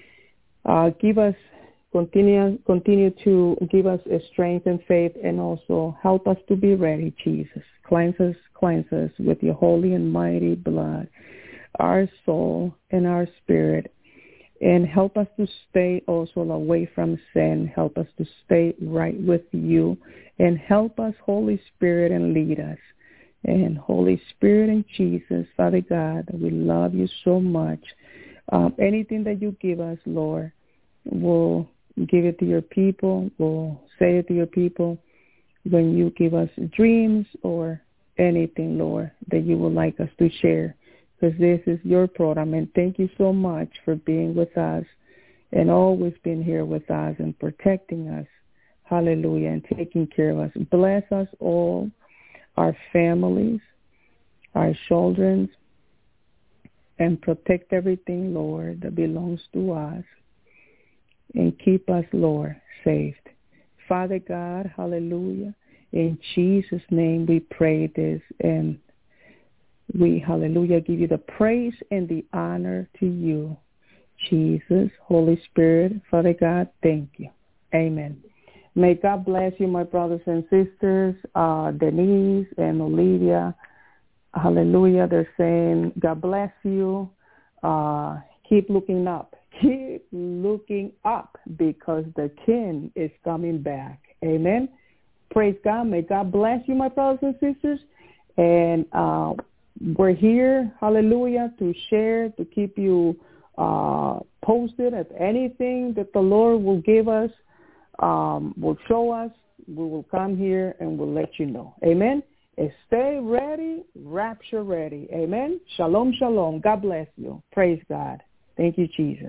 Speaker 8: Continue to give us a strength and faith, and also help us to be ready, Jesus. Cleanse us with your holy and mighty blood, our soul and our spirit, and help us to stay also away from sin. Help us to stay right with you, and help us, Holy Spirit, and lead us. And Holy Spirit and Jesus, Father God, we love you so much. Anything that you give us, Lord, we'll give it to your people. We'll say it to your people when you give us dreams or anything, Lord, that you would like us to share, because this is your program. And thank you so much for being with us and always being here with us and protecting us. Hallelujah. And taking care of us. Bless us all, our families, our children, and protect everything, Lord, that belongs to us. And keep us, Lord, saved. Father God, hallelujah. In Jesus' name we pray this, and we, hallelujah, give you the praise and the honor to you, Jesus, Holy Spirit. Father God, thank you. Amen. May God bless you, my brothers and sisters, Denise and Olivia. Hallelujah. They're saying, God bless you. Keep looking up. Keep looking up, because the King is coming back. Amen. Praise God. May God bless you, my brothers and sisters. And we're here, hallelujah, to share, to keep you posted at anything that the Lord will give us, will show us. We will come here and we'll let you know. Amen. And stay ready, rapture ready. Amen. Shalom, shalom. God bless you. Praise God. Thank you, Jesus.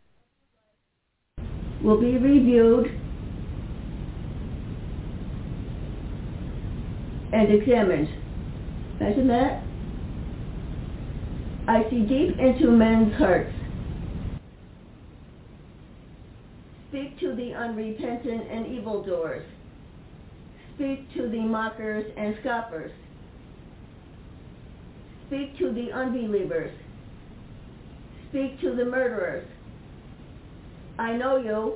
Speaker 6: Will be reviewed and examined Imagine that. I see deep into men's hearts. Speak to the unrepentant and evildoers. Speak to the mockers and scoffers. Speak to the unbelievers. Speak to the murderers. I know you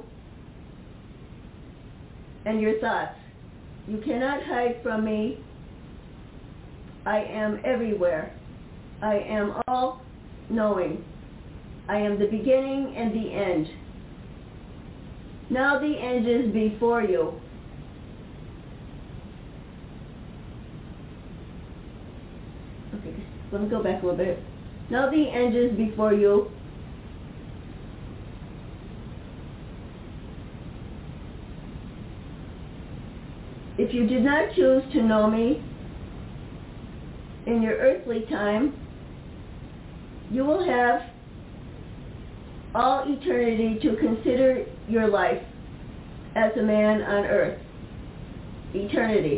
Speaker 6: and your thoughts. You cannot hide from me. I am everywhere. I am all-knowing. I am the beginning and the end. Now the end is before you. Okay, let me go back a little bit. Now the end is before you. If you did not choose to know me in your earthly time, you will have all eternity to consider your life as a man on earth. Eternity.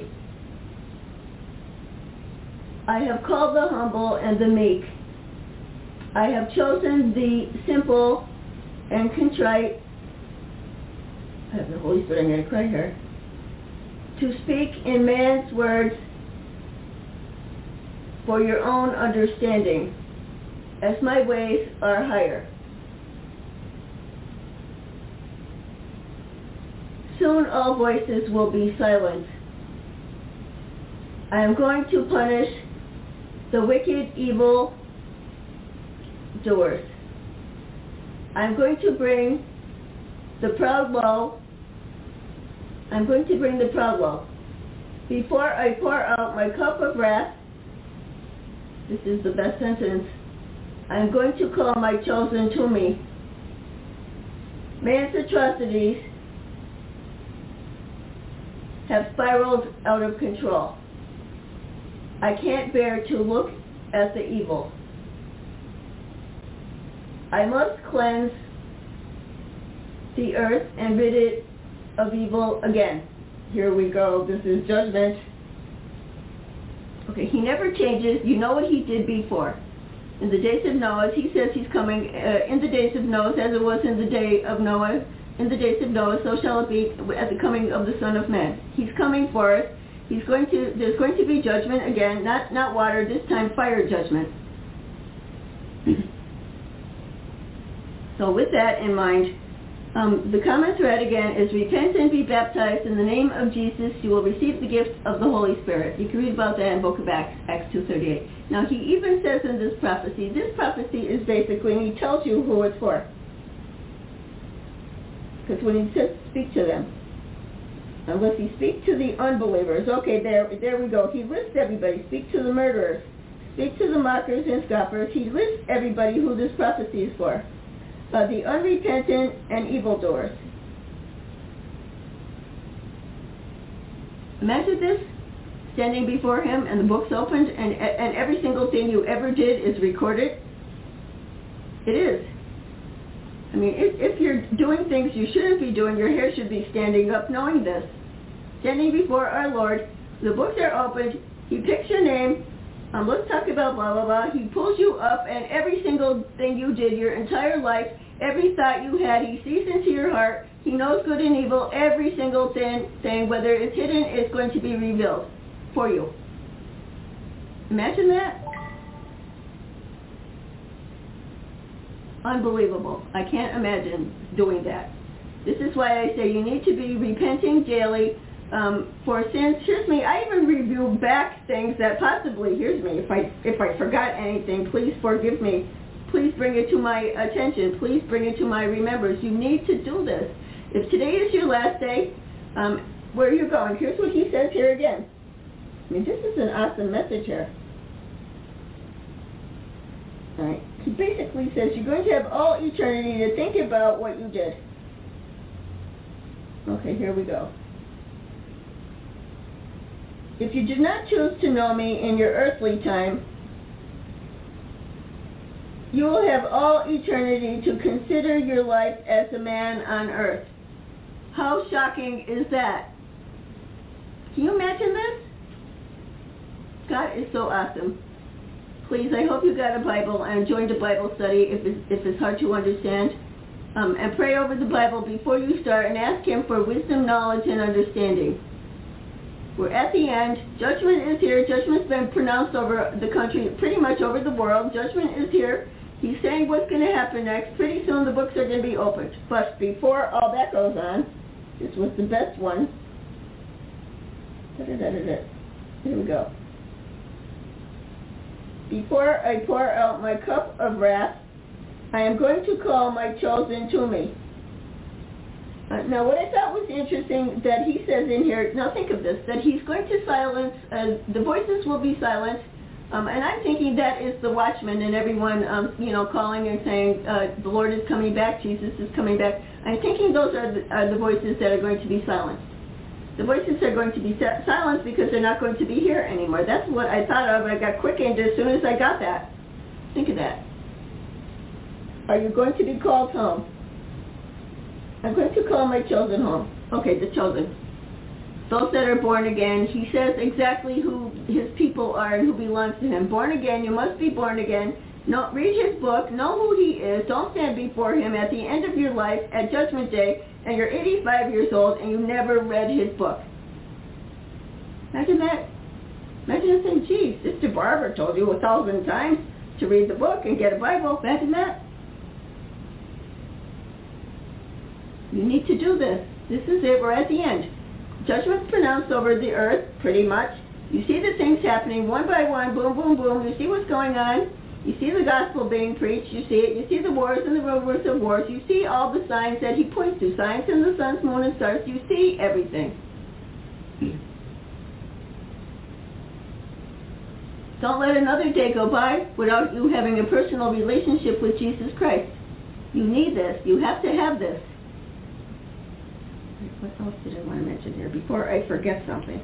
Speaker 6: I have called the humble and the meek. I have chosen the simple and contrite. I have the Holy Spirit, I'm going to cry here. To speak in man's words for your own understanding, as my ways are higher. Soon all voices will be silent. I am going to punish the wicked, evil doers. I am going to bring the proud low. I'm going to bring the proud low. Before I pour out my cup of wrath, this is the best sentence, I am going to call my chosen to me. Man's atrocities have spiraled out of control. I can't bear to look at the evil. I must cleanse the earth and rid it of evil again. Here we go. This is judgment. Okay, he never changes. You know what he did before. In the days of Noah, he says he's coming. In the days of Noah, as it was in the day of Noah, in the days of Noah, so shall it be at the coming of the Son of Man. He's coming for us. There's going to be judgment again, not water, this time fire judgment. So with that in mind, the common thread again is repent and be baptized in the name of Jesus. You will receive the gift of the Holy Spirit. You can read about that in Book of Acts 2:38. Now he even says in this prophecy is basically, and he tells you who it's for. Because when he says speak to them, unless he speaks to the unbelievers, okay, there we go. He lists everybody. Speak to the murderers. Speak to the mockers and scoffers. He lists everybody who this prophecy is for. The unrepentant and evildoers. Imagine this, standing before him and the book's opened and every single thing you ever did is recorded. It is. I mean, if you're doing things you shouldn't be doing, your hair should be standing up knowing this. Standing before our Lord, the books are opened, he picks your name, let's talk about blah, blah, blah. He pulls you up, and every single thing you did your entire life, every thought you had, he sees into your heart. He knows good and evil. Every single thing, whether it's hidden, is going to be revealed for you. Imagine that. Unbelievable. I can't imagine doing that. This is why I say you need to be repenting daily for sins. Here's me. I even review back things that possibly, here's me, if I forgot anything, please forgive me. Please bring it to my attention. Please bring it to my remembrance. You need to do this. If today is your last day, where are you going? Here's what he says here again. I mean, this is an awesome message here. All right. He basically says you're going to have all eternity to think about what you did. Okay, here we go. If you did not choose to know me in your earthly time, you will have all eternity to consider your life as a man on earth. How shocking is that? Can you imagine this? God is so awesome. Please, I hope you got a Bible and joined a Bible study if it's hard to understand. And pray over the Bible before you start and ask Him for wisdom, knowledge, and understanding. We're at the end. Judgment is here. Judgment's been pronounced over the country, pretty much over the world. Judgment is here. He's saying what's going to happen next. Pretty soon the books are going to be opened. But before all that goes on, this was the best one. Here we go. Before I pour out my cup of wrath, I am going to call my chosen to me. Now what I thought was interesting that he says in here, now think of this, that he's going to silence, the voices will be silent, and I'm thinking that is the watchman and everyone, calling and saying, the Lord is coming back, Jesus is coming back. I'm thinking those are the voices that are going to be silenced. The voices are going to be silenced because they're not going to be here anymore. That's what I thought of. I got quickened as soon as I got that. Think of that. Are you going to be called home? I'm going to call my chosen home. Okay, the chosen. Those that are born again. He says exactly who his people are and who belongs to him. Born again, you must be born again. No, read his book, know who he is. Don't stand before him at the end of your life at Judgment Day and you're 85 years old and you never read his book. Imagine that. Imagine saying, geez, Sister Barbara told you 1,000 times to read the book and get a Bible. Imagine that. You need to do this. This is it. We're at the end. Judgment's pronounced over the earth, pretty much. You see the things happening one by one, boom, boom, boom. You see what's going on. You see the gospel being preached. You see it. You see the wars and the rumors of wars. You see all the signs that he points to. Signs in the sun, moon, and stars. You see everything. Don't let another day go by without you having a personal relationship with Jesus Christ. You need this. You have to have this. What else did I want to mention here before I forget something?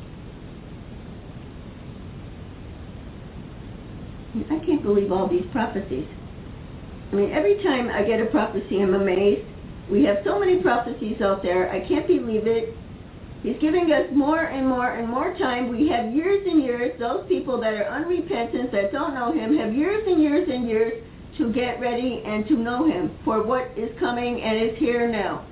Speaker 6: I can't believe all these prophecies. I mean, every time I get a prophecy, I'm amazed. We have so many prophecies out there. I can't believe it. He's giving us more and more and more time. We have years and years. Those people that are unrepentant, that don't know him, have years and years and years to get ready and to know him for what is coming and is here now.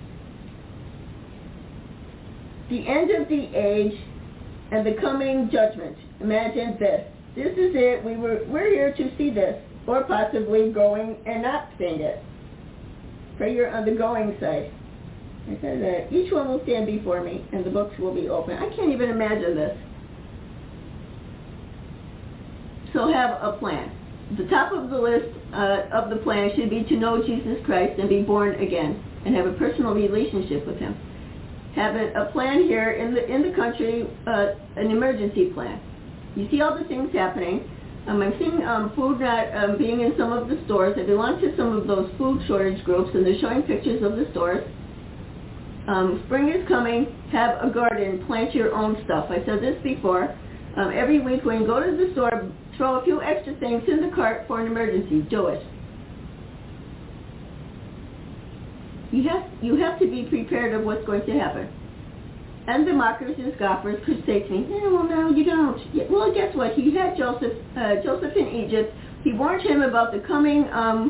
Speaker 6: The end of the age and the coming judgment. Imagine this. This is it. We're here to see this, or possibly going and not seeing it. Pray you're on the going side. I said that each one will stand before me, and the books will be open. I can't even imagine this. So have a plan. The top of the list of the plan should be to know Jesus Christ and be born again, and have a personal relationship with him. Have a plan here in the country, an emergency plan. You see all the things happening. I'm seeing food not being in some of the stores. I belong to some of those food shortage groups, and they're showing pictures of the stores. Spring is coming. Have a garden. Plant your own stuff. I said this before. Every week when you go to the store, throw a few extra things in the cart for an emergency. Do it. You have to be prepared of what's going to happen. And the mockers and scoffers could say to me, no, you don't. Well, guess what? He had Joseph in Egypt. He warned him about the coming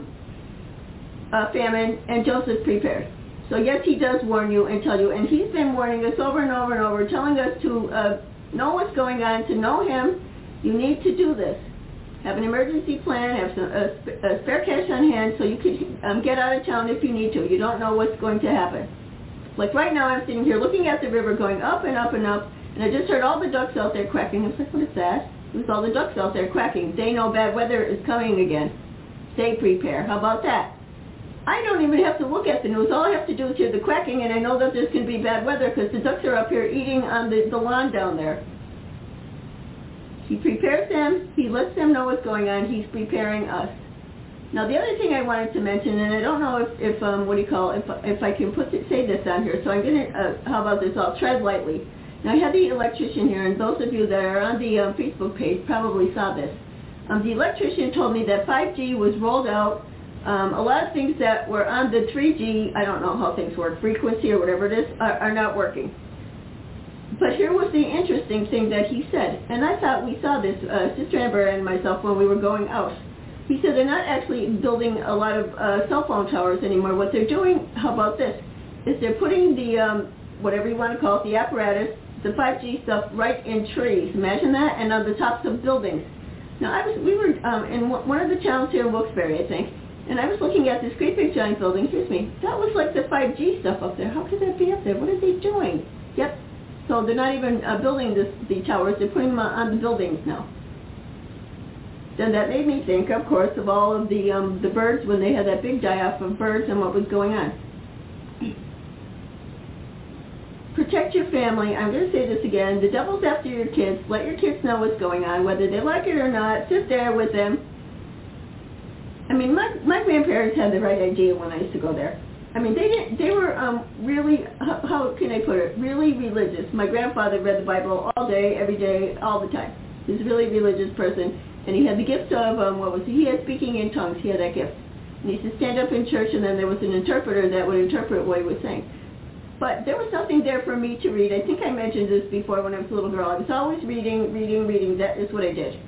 Speaker 6: famine, and Joseph prepared. So yes, he does warn you and tell you. And he's been warning us over and over and over, telling us to know what's going on, to know him. You need to do this. Have an emergency plan, have some spare cash on hand so you can get out of town if you need to. You don't know what's going to happen. Like right now I'm sitting here looking at the river going up and up and up, and I just heard all the ducks out there quacking. I was like, what is that? It was all the ducks out there quacking. They know bad weather is coming again. Stay prepared. How about that? I don't even have to look at the news. All I have to do is hear the quacking, and I know that there's going to be bad weather because the ducks are up here eating on the lawn down there. He prepares them. He lets them know what's going on. He's preparing us. Now, the other thing I wanted to mention, and I don't know if I can say this on here, so I'm going to, how about this? I'll tread lightly. Now, I have the electrician here, and those of you that are on the Facebook page probably saw this. The electrician told me that 5G was rolled out. A lot of things that were on the 3G, I don't know how things work, frequency or whatever it is, are not working. But here was the interesting thing that he said, and I thought we saw this, Sister Amber and myself, when we were going out. He said they're not actually building a lot of cell phone towers anymore. What they're doing, how about this, is they're putting the, whatever you want to call it, the apparatus, the 5G stuff, right in trees. Imagine that, and on the tops of buildings. Now, we were in one of the towns here in Wilkes-Barre, I think, and I was looking at this great big giant building. Excuse me. That was like the 5G stuff up there. How could that be up there? What are they doing? Yep. So they're not even building the towers. They're putting them on the buildings now. Then that made me think, of course, of all of the birds when they had that big die-off of birds and what was going on. Protect your family. I'm going to say this again. The devil's after your kids. Let your kids know what's going on, whether they like it or not. Sit there with them. I mean, my grandparents had the right idea when I used to go there. I mean, they were really, how can I put it, really religious. My grandfather read the Bible all day, every day, all the time. He was a really religious person, and he had the gift of, he had speaking in tongues. He had that gift. And he used to stand up in church, and then there was an interpreter that would interpret what he was saying. But there was nothing there for me to read. I think I mentioned this before when I was a little girl. I was always reading. That is what I did.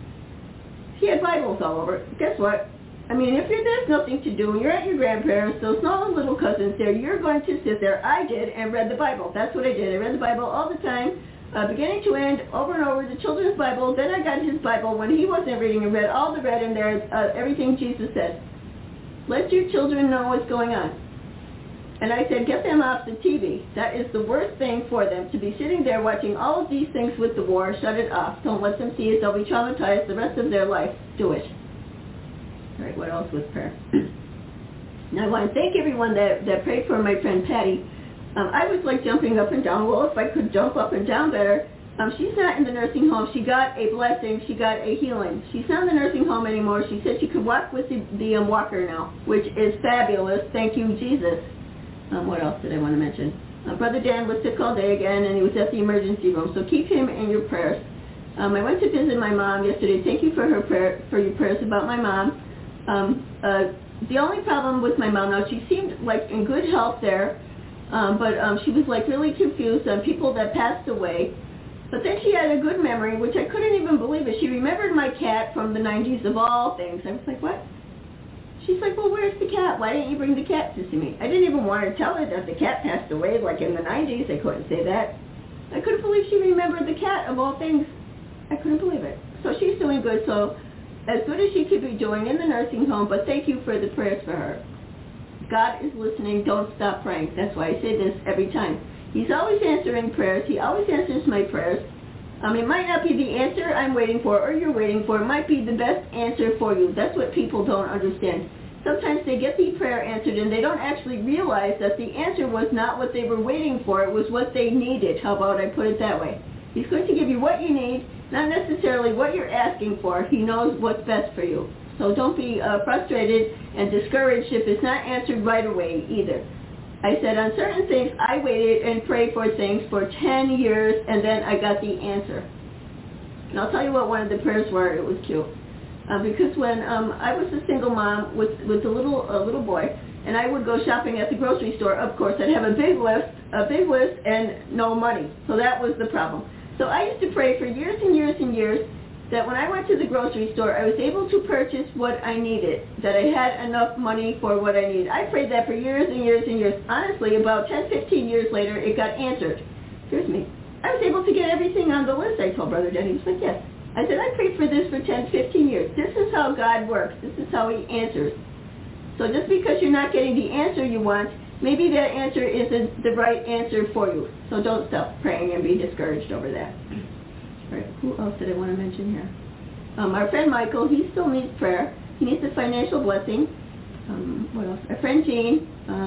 Speaker 6: He had Bibles all over. Guess what? I mean, if there's nothing to do, and you're at your grandparents', those small little cousins there, you're going to sit there. I did, and read the Bible. That's what I did. I read the Bible all the time, beginning to end, over and over, the children's Bible. Then I got his Bible when he wasn't reading and read all the red in there, everything Jesus said. Let your children know what's going on. And I said, get them off the TV. That is the worst thing for them, to be sitting there watching all of these things with the war. Shut it off. Don't let them see it. They'll be traumatized the rest of their life. Do it. All right, what else was prayer? Now, I want to thank everyone that prayed for my friend Patty. I was like jumping up and down. Well, if I could jump up and down better. She's not in the nursing home. She got a blessing. She got a healing. She's not in the nursing home anymore. She said she could walk with the walker now, which is fabulous. Thank you, Jesus. What else did I want to mention? Brother Dan was sick all day again, and he was at the emergency room. So keep him in your prayers. I went to visit my mom yesterday. Thank you for your prayers about my mom. The only problem with my mom now, she seemed like in good health there, but she was like really confused on people that passed away. But then she had a good memory, which I couldn't even believe it. She remembered my cat from the 90s of all things. I was like, what? She's like, well, where's the cat? Why didn't you bring the cat to see me? I didn't even want to tell her that the cat passed away, like in the 90s. I couldn't say that. I couldn't believe she remembered the cat of all things. I couldn't believe it. So she's doing good. So as good as she could be doing in the nursing home, but thank you for the prayers for her. God is listening. Don't stop praying. That's why I say this every time. He's always answering prayers. He always answers my prayers. It might not be the answer I'm waiting for or you're waiting for. It might be the best answer for you. That's what people don't understand. Sometimes they get the prayer answered and they don't actually realize that the answer was not what they were waiting for. It was what they needed. How about I put it that way? He's going to give you what you need, not necessarily what you're asking for. He knows what's best for you. So don't be frustrated and discouraged if it's not answered right away either. I said on certain things, I waited and prayed for things for 10 years, and then I got the answer. And I'll tell you what one of the prayers were. It was cute. Because when I was a single mom with a little boy, and I would go shopping at the grocery store, of course, I'd have a big list and no money. So that was the problem. So I used to pray for years and years and years that when I went to the grocery store, I was able to purchase what I needed, that I had enough money for what I needed. I prayed that for years and years and years. Honestly, about 10, 15 years later, it got answered. Excuse me. I was able to get everything on the list, I told Brother Dan. He was like, yes. I said, I prayed for this for 10, 15 years. This is how God works. This is how he answers. So just because you're not getting the answer you want, maybe that answer isn't the right answer for you. So don't stop praying and be discouraged over that. All right, who else did I want to mention here? Our friend Michael, he still needs prayer. He needs a financial blessing. What else? Our friend Jean.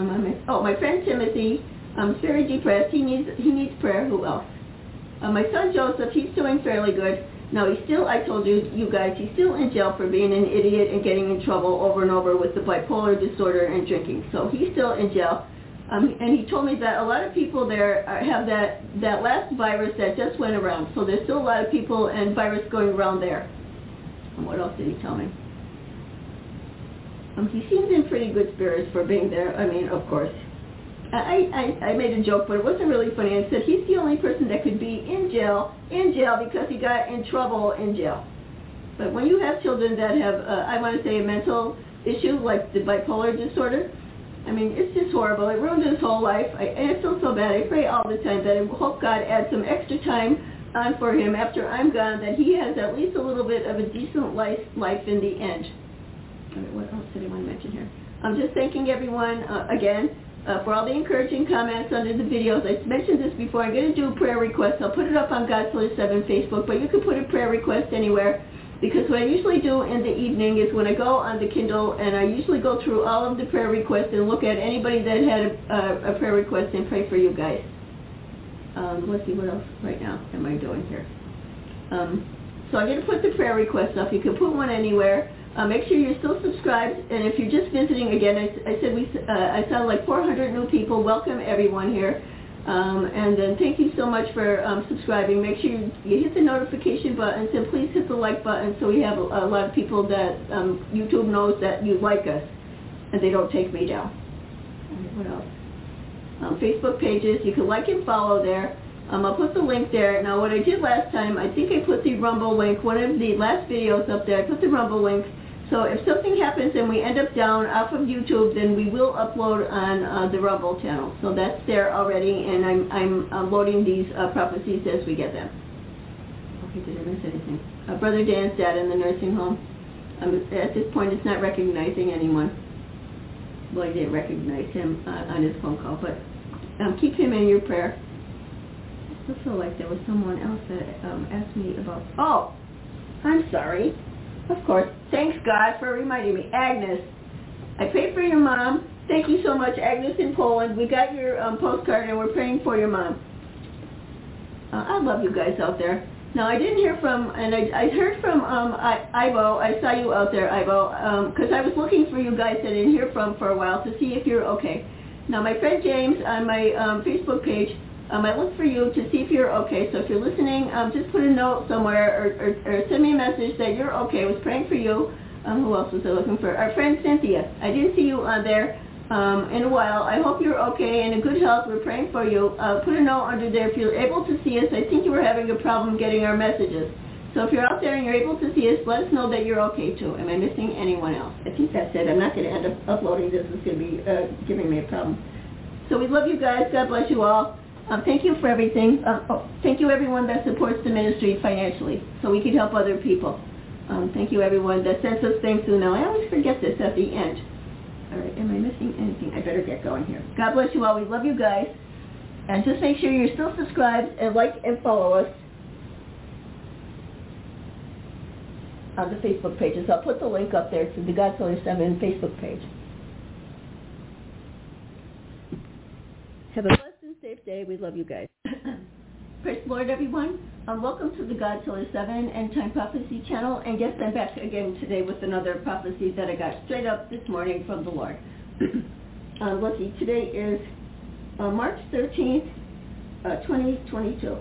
Speaker 6: My friend Timothy. Is very depressed. He needs prayer. Who else? My son Joseph, he's doing fairly good. No, he's still, I told you guys, he's still in jail for being an idiot and getting in trouble over and over with the bipolar disorder and drinking. So he's still in jail. And he told me that a lot of people there have that last virus that just went around. So there's still a lot of people and virus going around there. And what else did he tell me? He seems in pretty good spirits for being there. I mean, of course. I made a joke, but it wasn't really funny. I said he's the only person that could be in jail because he got in trouble in jail. But when you have children that have, I want to say, a mental issue like the bipolar disorder, I mean, it's just horrible. It ruined his whole life. And I feel so bad. I pray all the time that I hope God adds some extra time on for him after I'm gone, that he has at least a little bit of a decent life in the end. All right, what else did I want to mention here? I'm just thanking everyone again for all the encouraging comments under the videos. I mentioned this before. I'm going to do prayer requests. I'll put it up on God Solar 7 Facebook, but you can put a prayer request anywhere. Because what I usually do in the evening is when I go on the Kindle and I usually go through all of the prayer requests and look at anybody that had a prayer request and pray for you guys. Let's see, what else right now am I doing here? So I'm going to put the prayer requests up. You can put one anywhere. Make sure you're still subscribed. And if you're just visiting, again, I said I saw like 400 new people. Welcome everyone here. And then thank you so much for subscribing. Make sure you hit the notification buttons and please hit the like button so we have a lot of people that YouTube knows that you like us and they don't take me down. What else? Facebook pages, you can like and follow there. I'll put the link there. Now what I did last time, I think I put the Rumble link, one of the last videos up there, I put the Rumble link. So if something happens and we end up down off of YouTube, then we will upload on the Rumble channel. So that's there already, and I'm loading these prophecies as we get them. Okay, did I miss anything? Brother Dan's dad in the nursing home. At this point, it's not recognizing anyone. Well, I didn't recognize him on his phone call, but keep him in your prayer. I still feel like there was someone else that asked me about... Oh, I'm sorry. Of course. Thanks, God, for reminding me. Agnes, I prayed for your mom. Thank you so much, Agnes in Poland. We got your postcard, and we're praying for your mom. I love you guys out there. Now, I didn't hear from, and I heard from Ivo. I saw you out there, Ivo, because I was looking for you guys that I didn't hear from for a while to see if you're okay. Now, my friend James on my Facebook page, I look for you to see if you're okay. So if you're listening, just put a note somewhere or send me a message that you're okay. I was praying for you. Who else was I looking for? Our friend Cynthia. I didn't see you on there in a while. I hope you're okay and in good health. We're praying for you. Put a note under there if you're able to see us. I think you were having a problem getting our messages. So if you're out there and you're able to see us, let us know that you're okay too. Am I missing anyone else? I think that's it. I'm not going to end up uploading this. It's going to be giving me a problem. So we love you guys. God bless you all. Thank you for everything. Thank you everyone that supports the ministry financially so we can help other people. Thank you everyone that sends us things through now. I always forget this at the end. All right, am I missing anything? I better get going here. God bless you all. We love you guys. And just make sure you're still subscribed and like and follow us on the Facebook pages. I'll put the link up there to the God Solar 7 Facebook page. Have a blessed and safe day. We love you guys. Praise the Lord, everyone. Welcome to the God Solar 7 End Time Prophecy channel. And yes, I'm back again today with another prophecy that I got straight up this morning from the Lord. Let's see. Today is March 13th, 2022.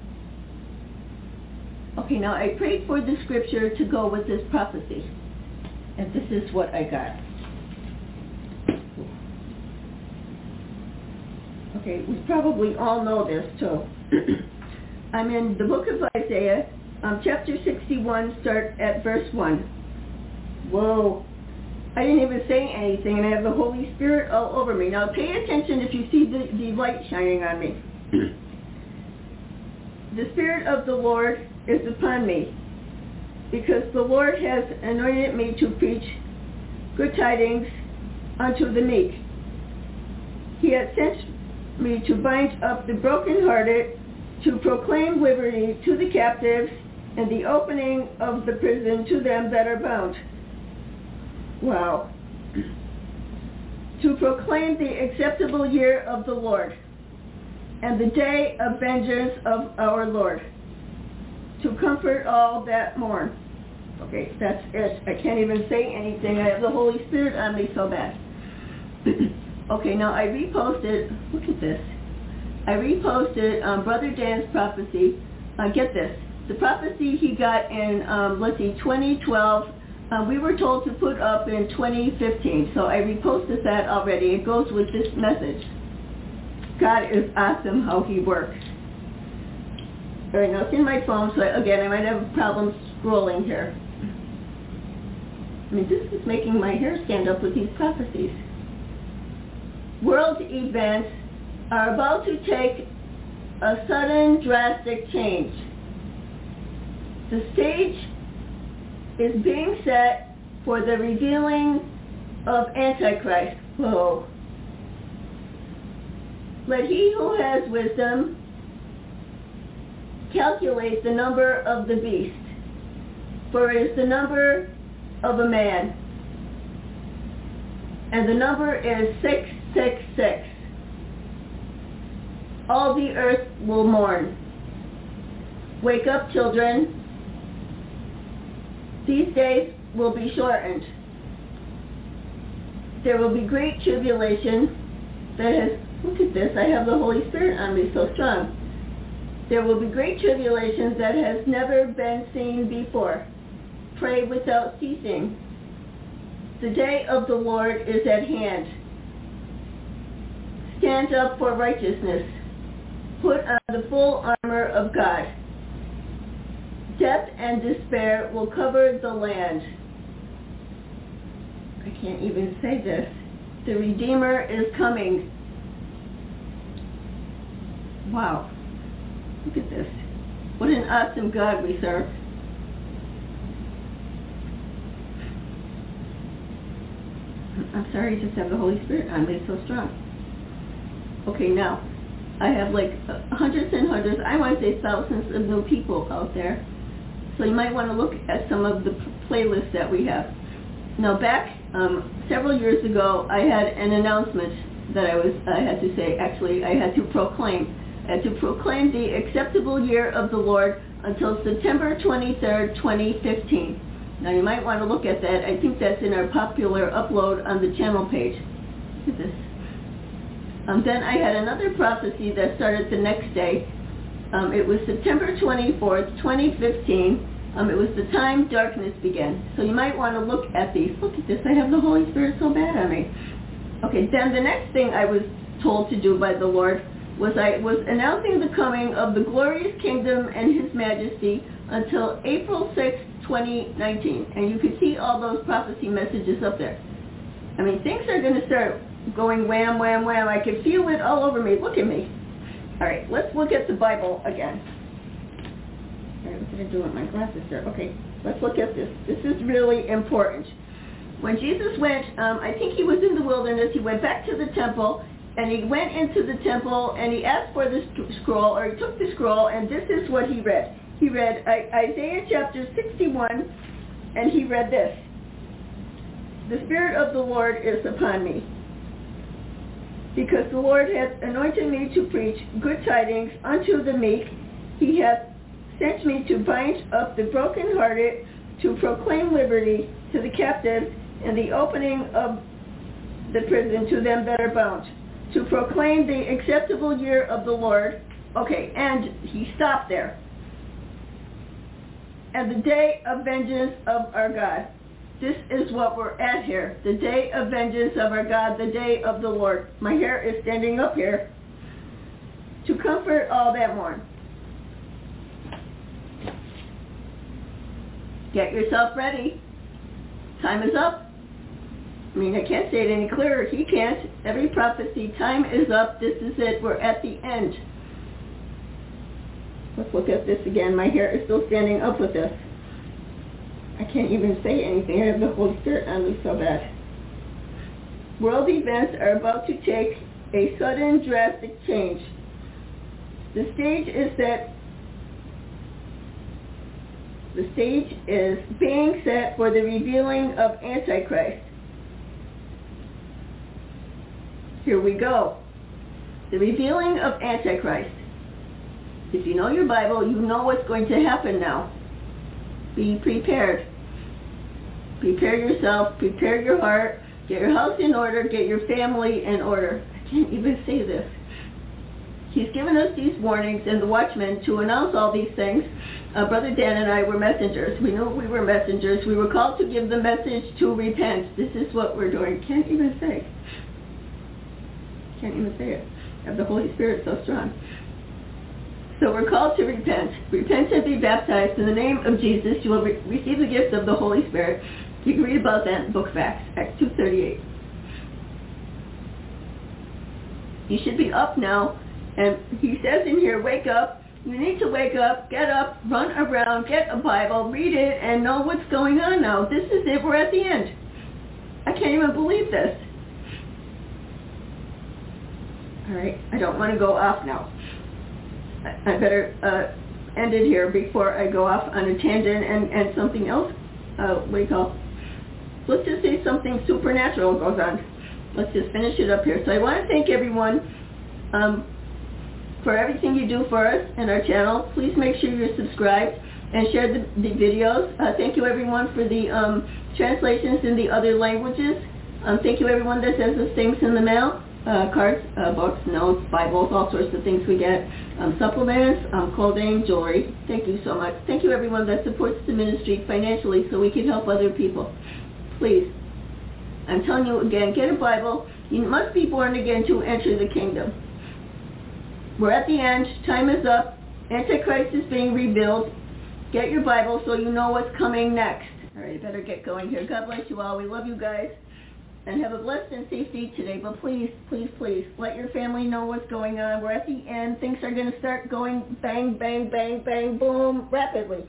Speaker 6: Okay, now I prayed for the scripture to go with this prophecy. And this is what I got. Okay, we probably all know this too. I'm in the book of Isaiah, chapter 61, start at verse 1. Whoa, I didn't even say anything, and I have the Holy Spirit all over me. Now pay attention if you see the light shining on me. The Spirit of the Lord is upon me, because the Lord has anointed me to preach good tidings unto the meek. He has sent me to bind up the brokenhearted, to proclaim liberty to the captives, and the opening of the prison to them that are bound. Wow. To proclaim the acceptable year of the Lord, and the day of vengeance of our Lord, to comfort all that mourn. Okay, that's it. I can't even say anything. I have the Holy Spirit on me so bad. Okay, now I reposted, look at this. I reposted Brother Dan's prophecy. Get this. The prophecy he got in, 2012. We were told to put up in 2015. So I reposted that already. It goes with this message. God is awesome how he works. All right, now it's in my phone, so again, I might have problems scrolling here. I mean, this is making my hair stand up with these prophecies. World events are about to take a sudden, drastic change. The stage is being set for the revealing of Antichrist. Whoa. Let he who has wisdom calculate the number of the beast, for it is the number of a man, and the number is 666. All the earth will mourn. Wake up, children. These days will be shortened. There will be great tribulation that has, look at this, I have the Holy Spirit on me so strong. There will be great tribulation that has never been seen before. Pray without ceasing. The day of the Lord is at hand. Stand up for righteousness. Put on the full armor of God. Death and despair will cover the land. I can't even say this. The Redeemer is coming. Wow. Look at this. What an awesome God we serve. I'm sorry, I just have the Holy Spirit on me. It's so strong. Okay, now, I have like hundreds and hundreds, I want to say thousands of new people out there. So you might want to look at some of the playlists that we have. Now back several years ago, I had an announcement that I had to say, actually, I had to proclaim. I had to proclaim the acceptable year of the Lord until September 23rd, 2015. Now you might want to look at that. I think that's in our popular upload on the channel page. Look at this. Then I had another prophecy that started the next day. It was September 24th, 2015. It was the time darkness began. So you might want to look at these. Look at this. I have the Holy Spirit so bad on me. Okay, then the next thing I was told to do by the Lord was I was announcing the coming of the glorious kingdom and his majesty until April 6th, 2019. And you can see all those prophecy messages up there. I mean, things are going to start going wham, wham, wham. I can feel it all over me. Look at me. All right, let's look at the Bible again. All right, what did I do with my glasses there? Okay, let's look at this. This is really important. When Jesus went, I think he was in the wilderness. He went back to the temple, and he went into the temple, and he asked for the scroll, or he took the scroll, and this is what he read. He read Isaiah chapter 61, and he read this. The Spirit of the Lord is upon me, because the Lord hath anointed me to preach good tidings unto the meek. He hath sent me to bind up the brokenhearted, to proclaim liberty to the captives, and the opening of the prison to them that are bound, to proclaim the acceptable year of the Lord. Okay, and he stopped there. And the day of vengeance of our God. This is what we're at here. The day of vengeance of our God, the day of the Lord. My hair is standing up here. To comfort all that mourn. Get yourself ready. Time is up. I mean, I can't say it any clearer. He can't. Every prophecy, time is up. This is it. We're at the end. Let's look at this again. My hair is still standing up with this. I can't even say anything. I have the Holy Spirit on me so bad. World events are about to take a sudden, drastic change. The stage is set. The stage is being set for the revealing of Antichrist. Here we go. The revealing of Antichrist. If you know your Bible, you know what's going to happen now. Be prepared. Prepare yourself, prepare your heart, get your house in order, get your family in order. I can't even say this. He's given us these warnings and the watchmen to announce all these things. Brother Dan and I were messengers. We knew we were messengers. We were called to give the message to repent. This is what we're doing. Can't even say. Can't even say it. have the Holy Spirit so strong. So we're called to repent. Repent and be baptized in the name of Jesus. You will receive the gift of the Holy Spirit. You can read about that in the book of Acts, Acts 2:38. You should be up now. And he says in here, wake up. You need to wake up, get up, run around, get a Bible, read it, and know what's going on now. This is it. We're at the end. I can't even believe this. All right. I don't want to go off now. I better end it here before I go off on a tangent and something else. What do you call? Let's just say something supernatural goes on. Let's just finish it up here. So I want to thank everyone for everything you do for us and our channel. Please make sure you're subscribed and share the videos. Thank you everyone for the translations in the other languages. Thank you everyone that sends us things in the mail. Cards, books, notes, Bibles, all sorts of things we get. Supplements, clothing, jewelry. Thank you so much. Thank you everyone that supports the ministry financially so we can help other people. Please, I'm telling you again, get a Bible. You must be born again to enter the kingdom. We're at the end. Time is up. Antichrist is being revealed. Get your Bible so you know what's coming next. All right, I better get going here. God bless you all. We love you guys. And have a blessed and safe day today. But please, please, please, let your family know what's going on. We're at the end. Things are going to start going bang, bang, bang, bang, boom, rapidly.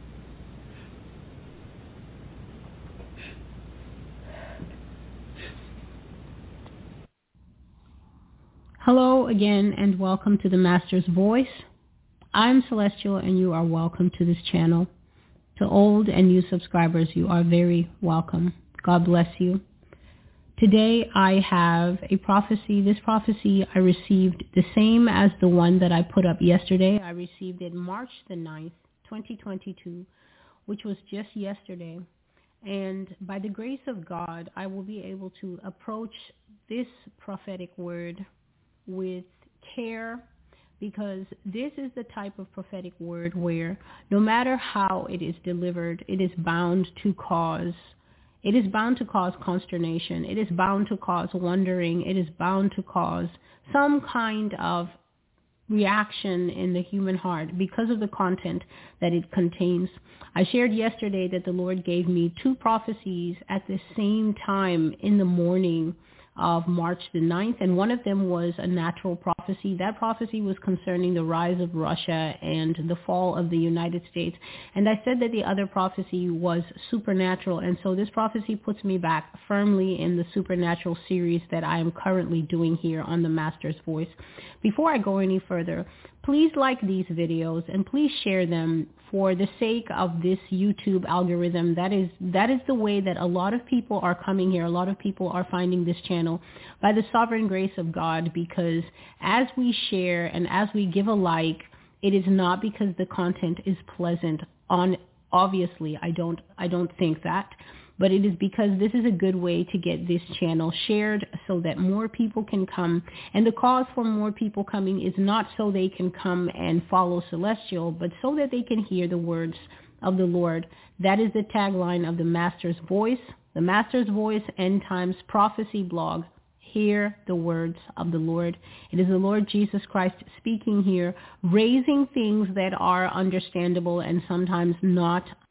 Speaker 13: Hello again and welcome to the Master's Voice. I'm Celestial and you are welcome to this channel. To old and new subscribers, you are very welcome. God bless you. Today I have a prophecy. This prophecy I received the same as the one that I put up yesterday. I received it March the 9th, 2022, which was just yesterday. And by the grace of God, I will be able to approach this prophetic word with care, because this is the type of prophetic word where no matter how it is delivered, it is bound to cause consternation. It is bound to cause wondering. It is bound to cause some kind of reaction in the human heart because of the content that it contains. I shared yesterday that the Lord gave me 2 prophecies at the same time in the morning of March the 9th, and one of them was a natural prophecy. That prophecy was concerning the rise of Russia and the fall of the United States. And I said that the other prophecy was supernatural, and so this prophecy puts me back firmly in the supernatural series that I am currently doing here on the Master's Voice. Before I go any further, please like these videos and please share them for the sake of this YouTube algorithm. That is the way that a lot of people are coming here. A lot of people are finding this channel by the sovereign grace of God, because as we share and as we give a like, it is not because the content is pleasant. Obviously, I don't think that. But it is because this is a good way to get this channel shared so that more people can come. And the cause for more people coming is not so they can come and follow Celestial, but so that they can hear the words of the Lord. That is the tagline of the Master's Voice, the Master's Voice End Times Prophecy blog. Hear the words of the Lord. It is the Lord Jesus Christ speaking here, raising things that are understandable and sometimes not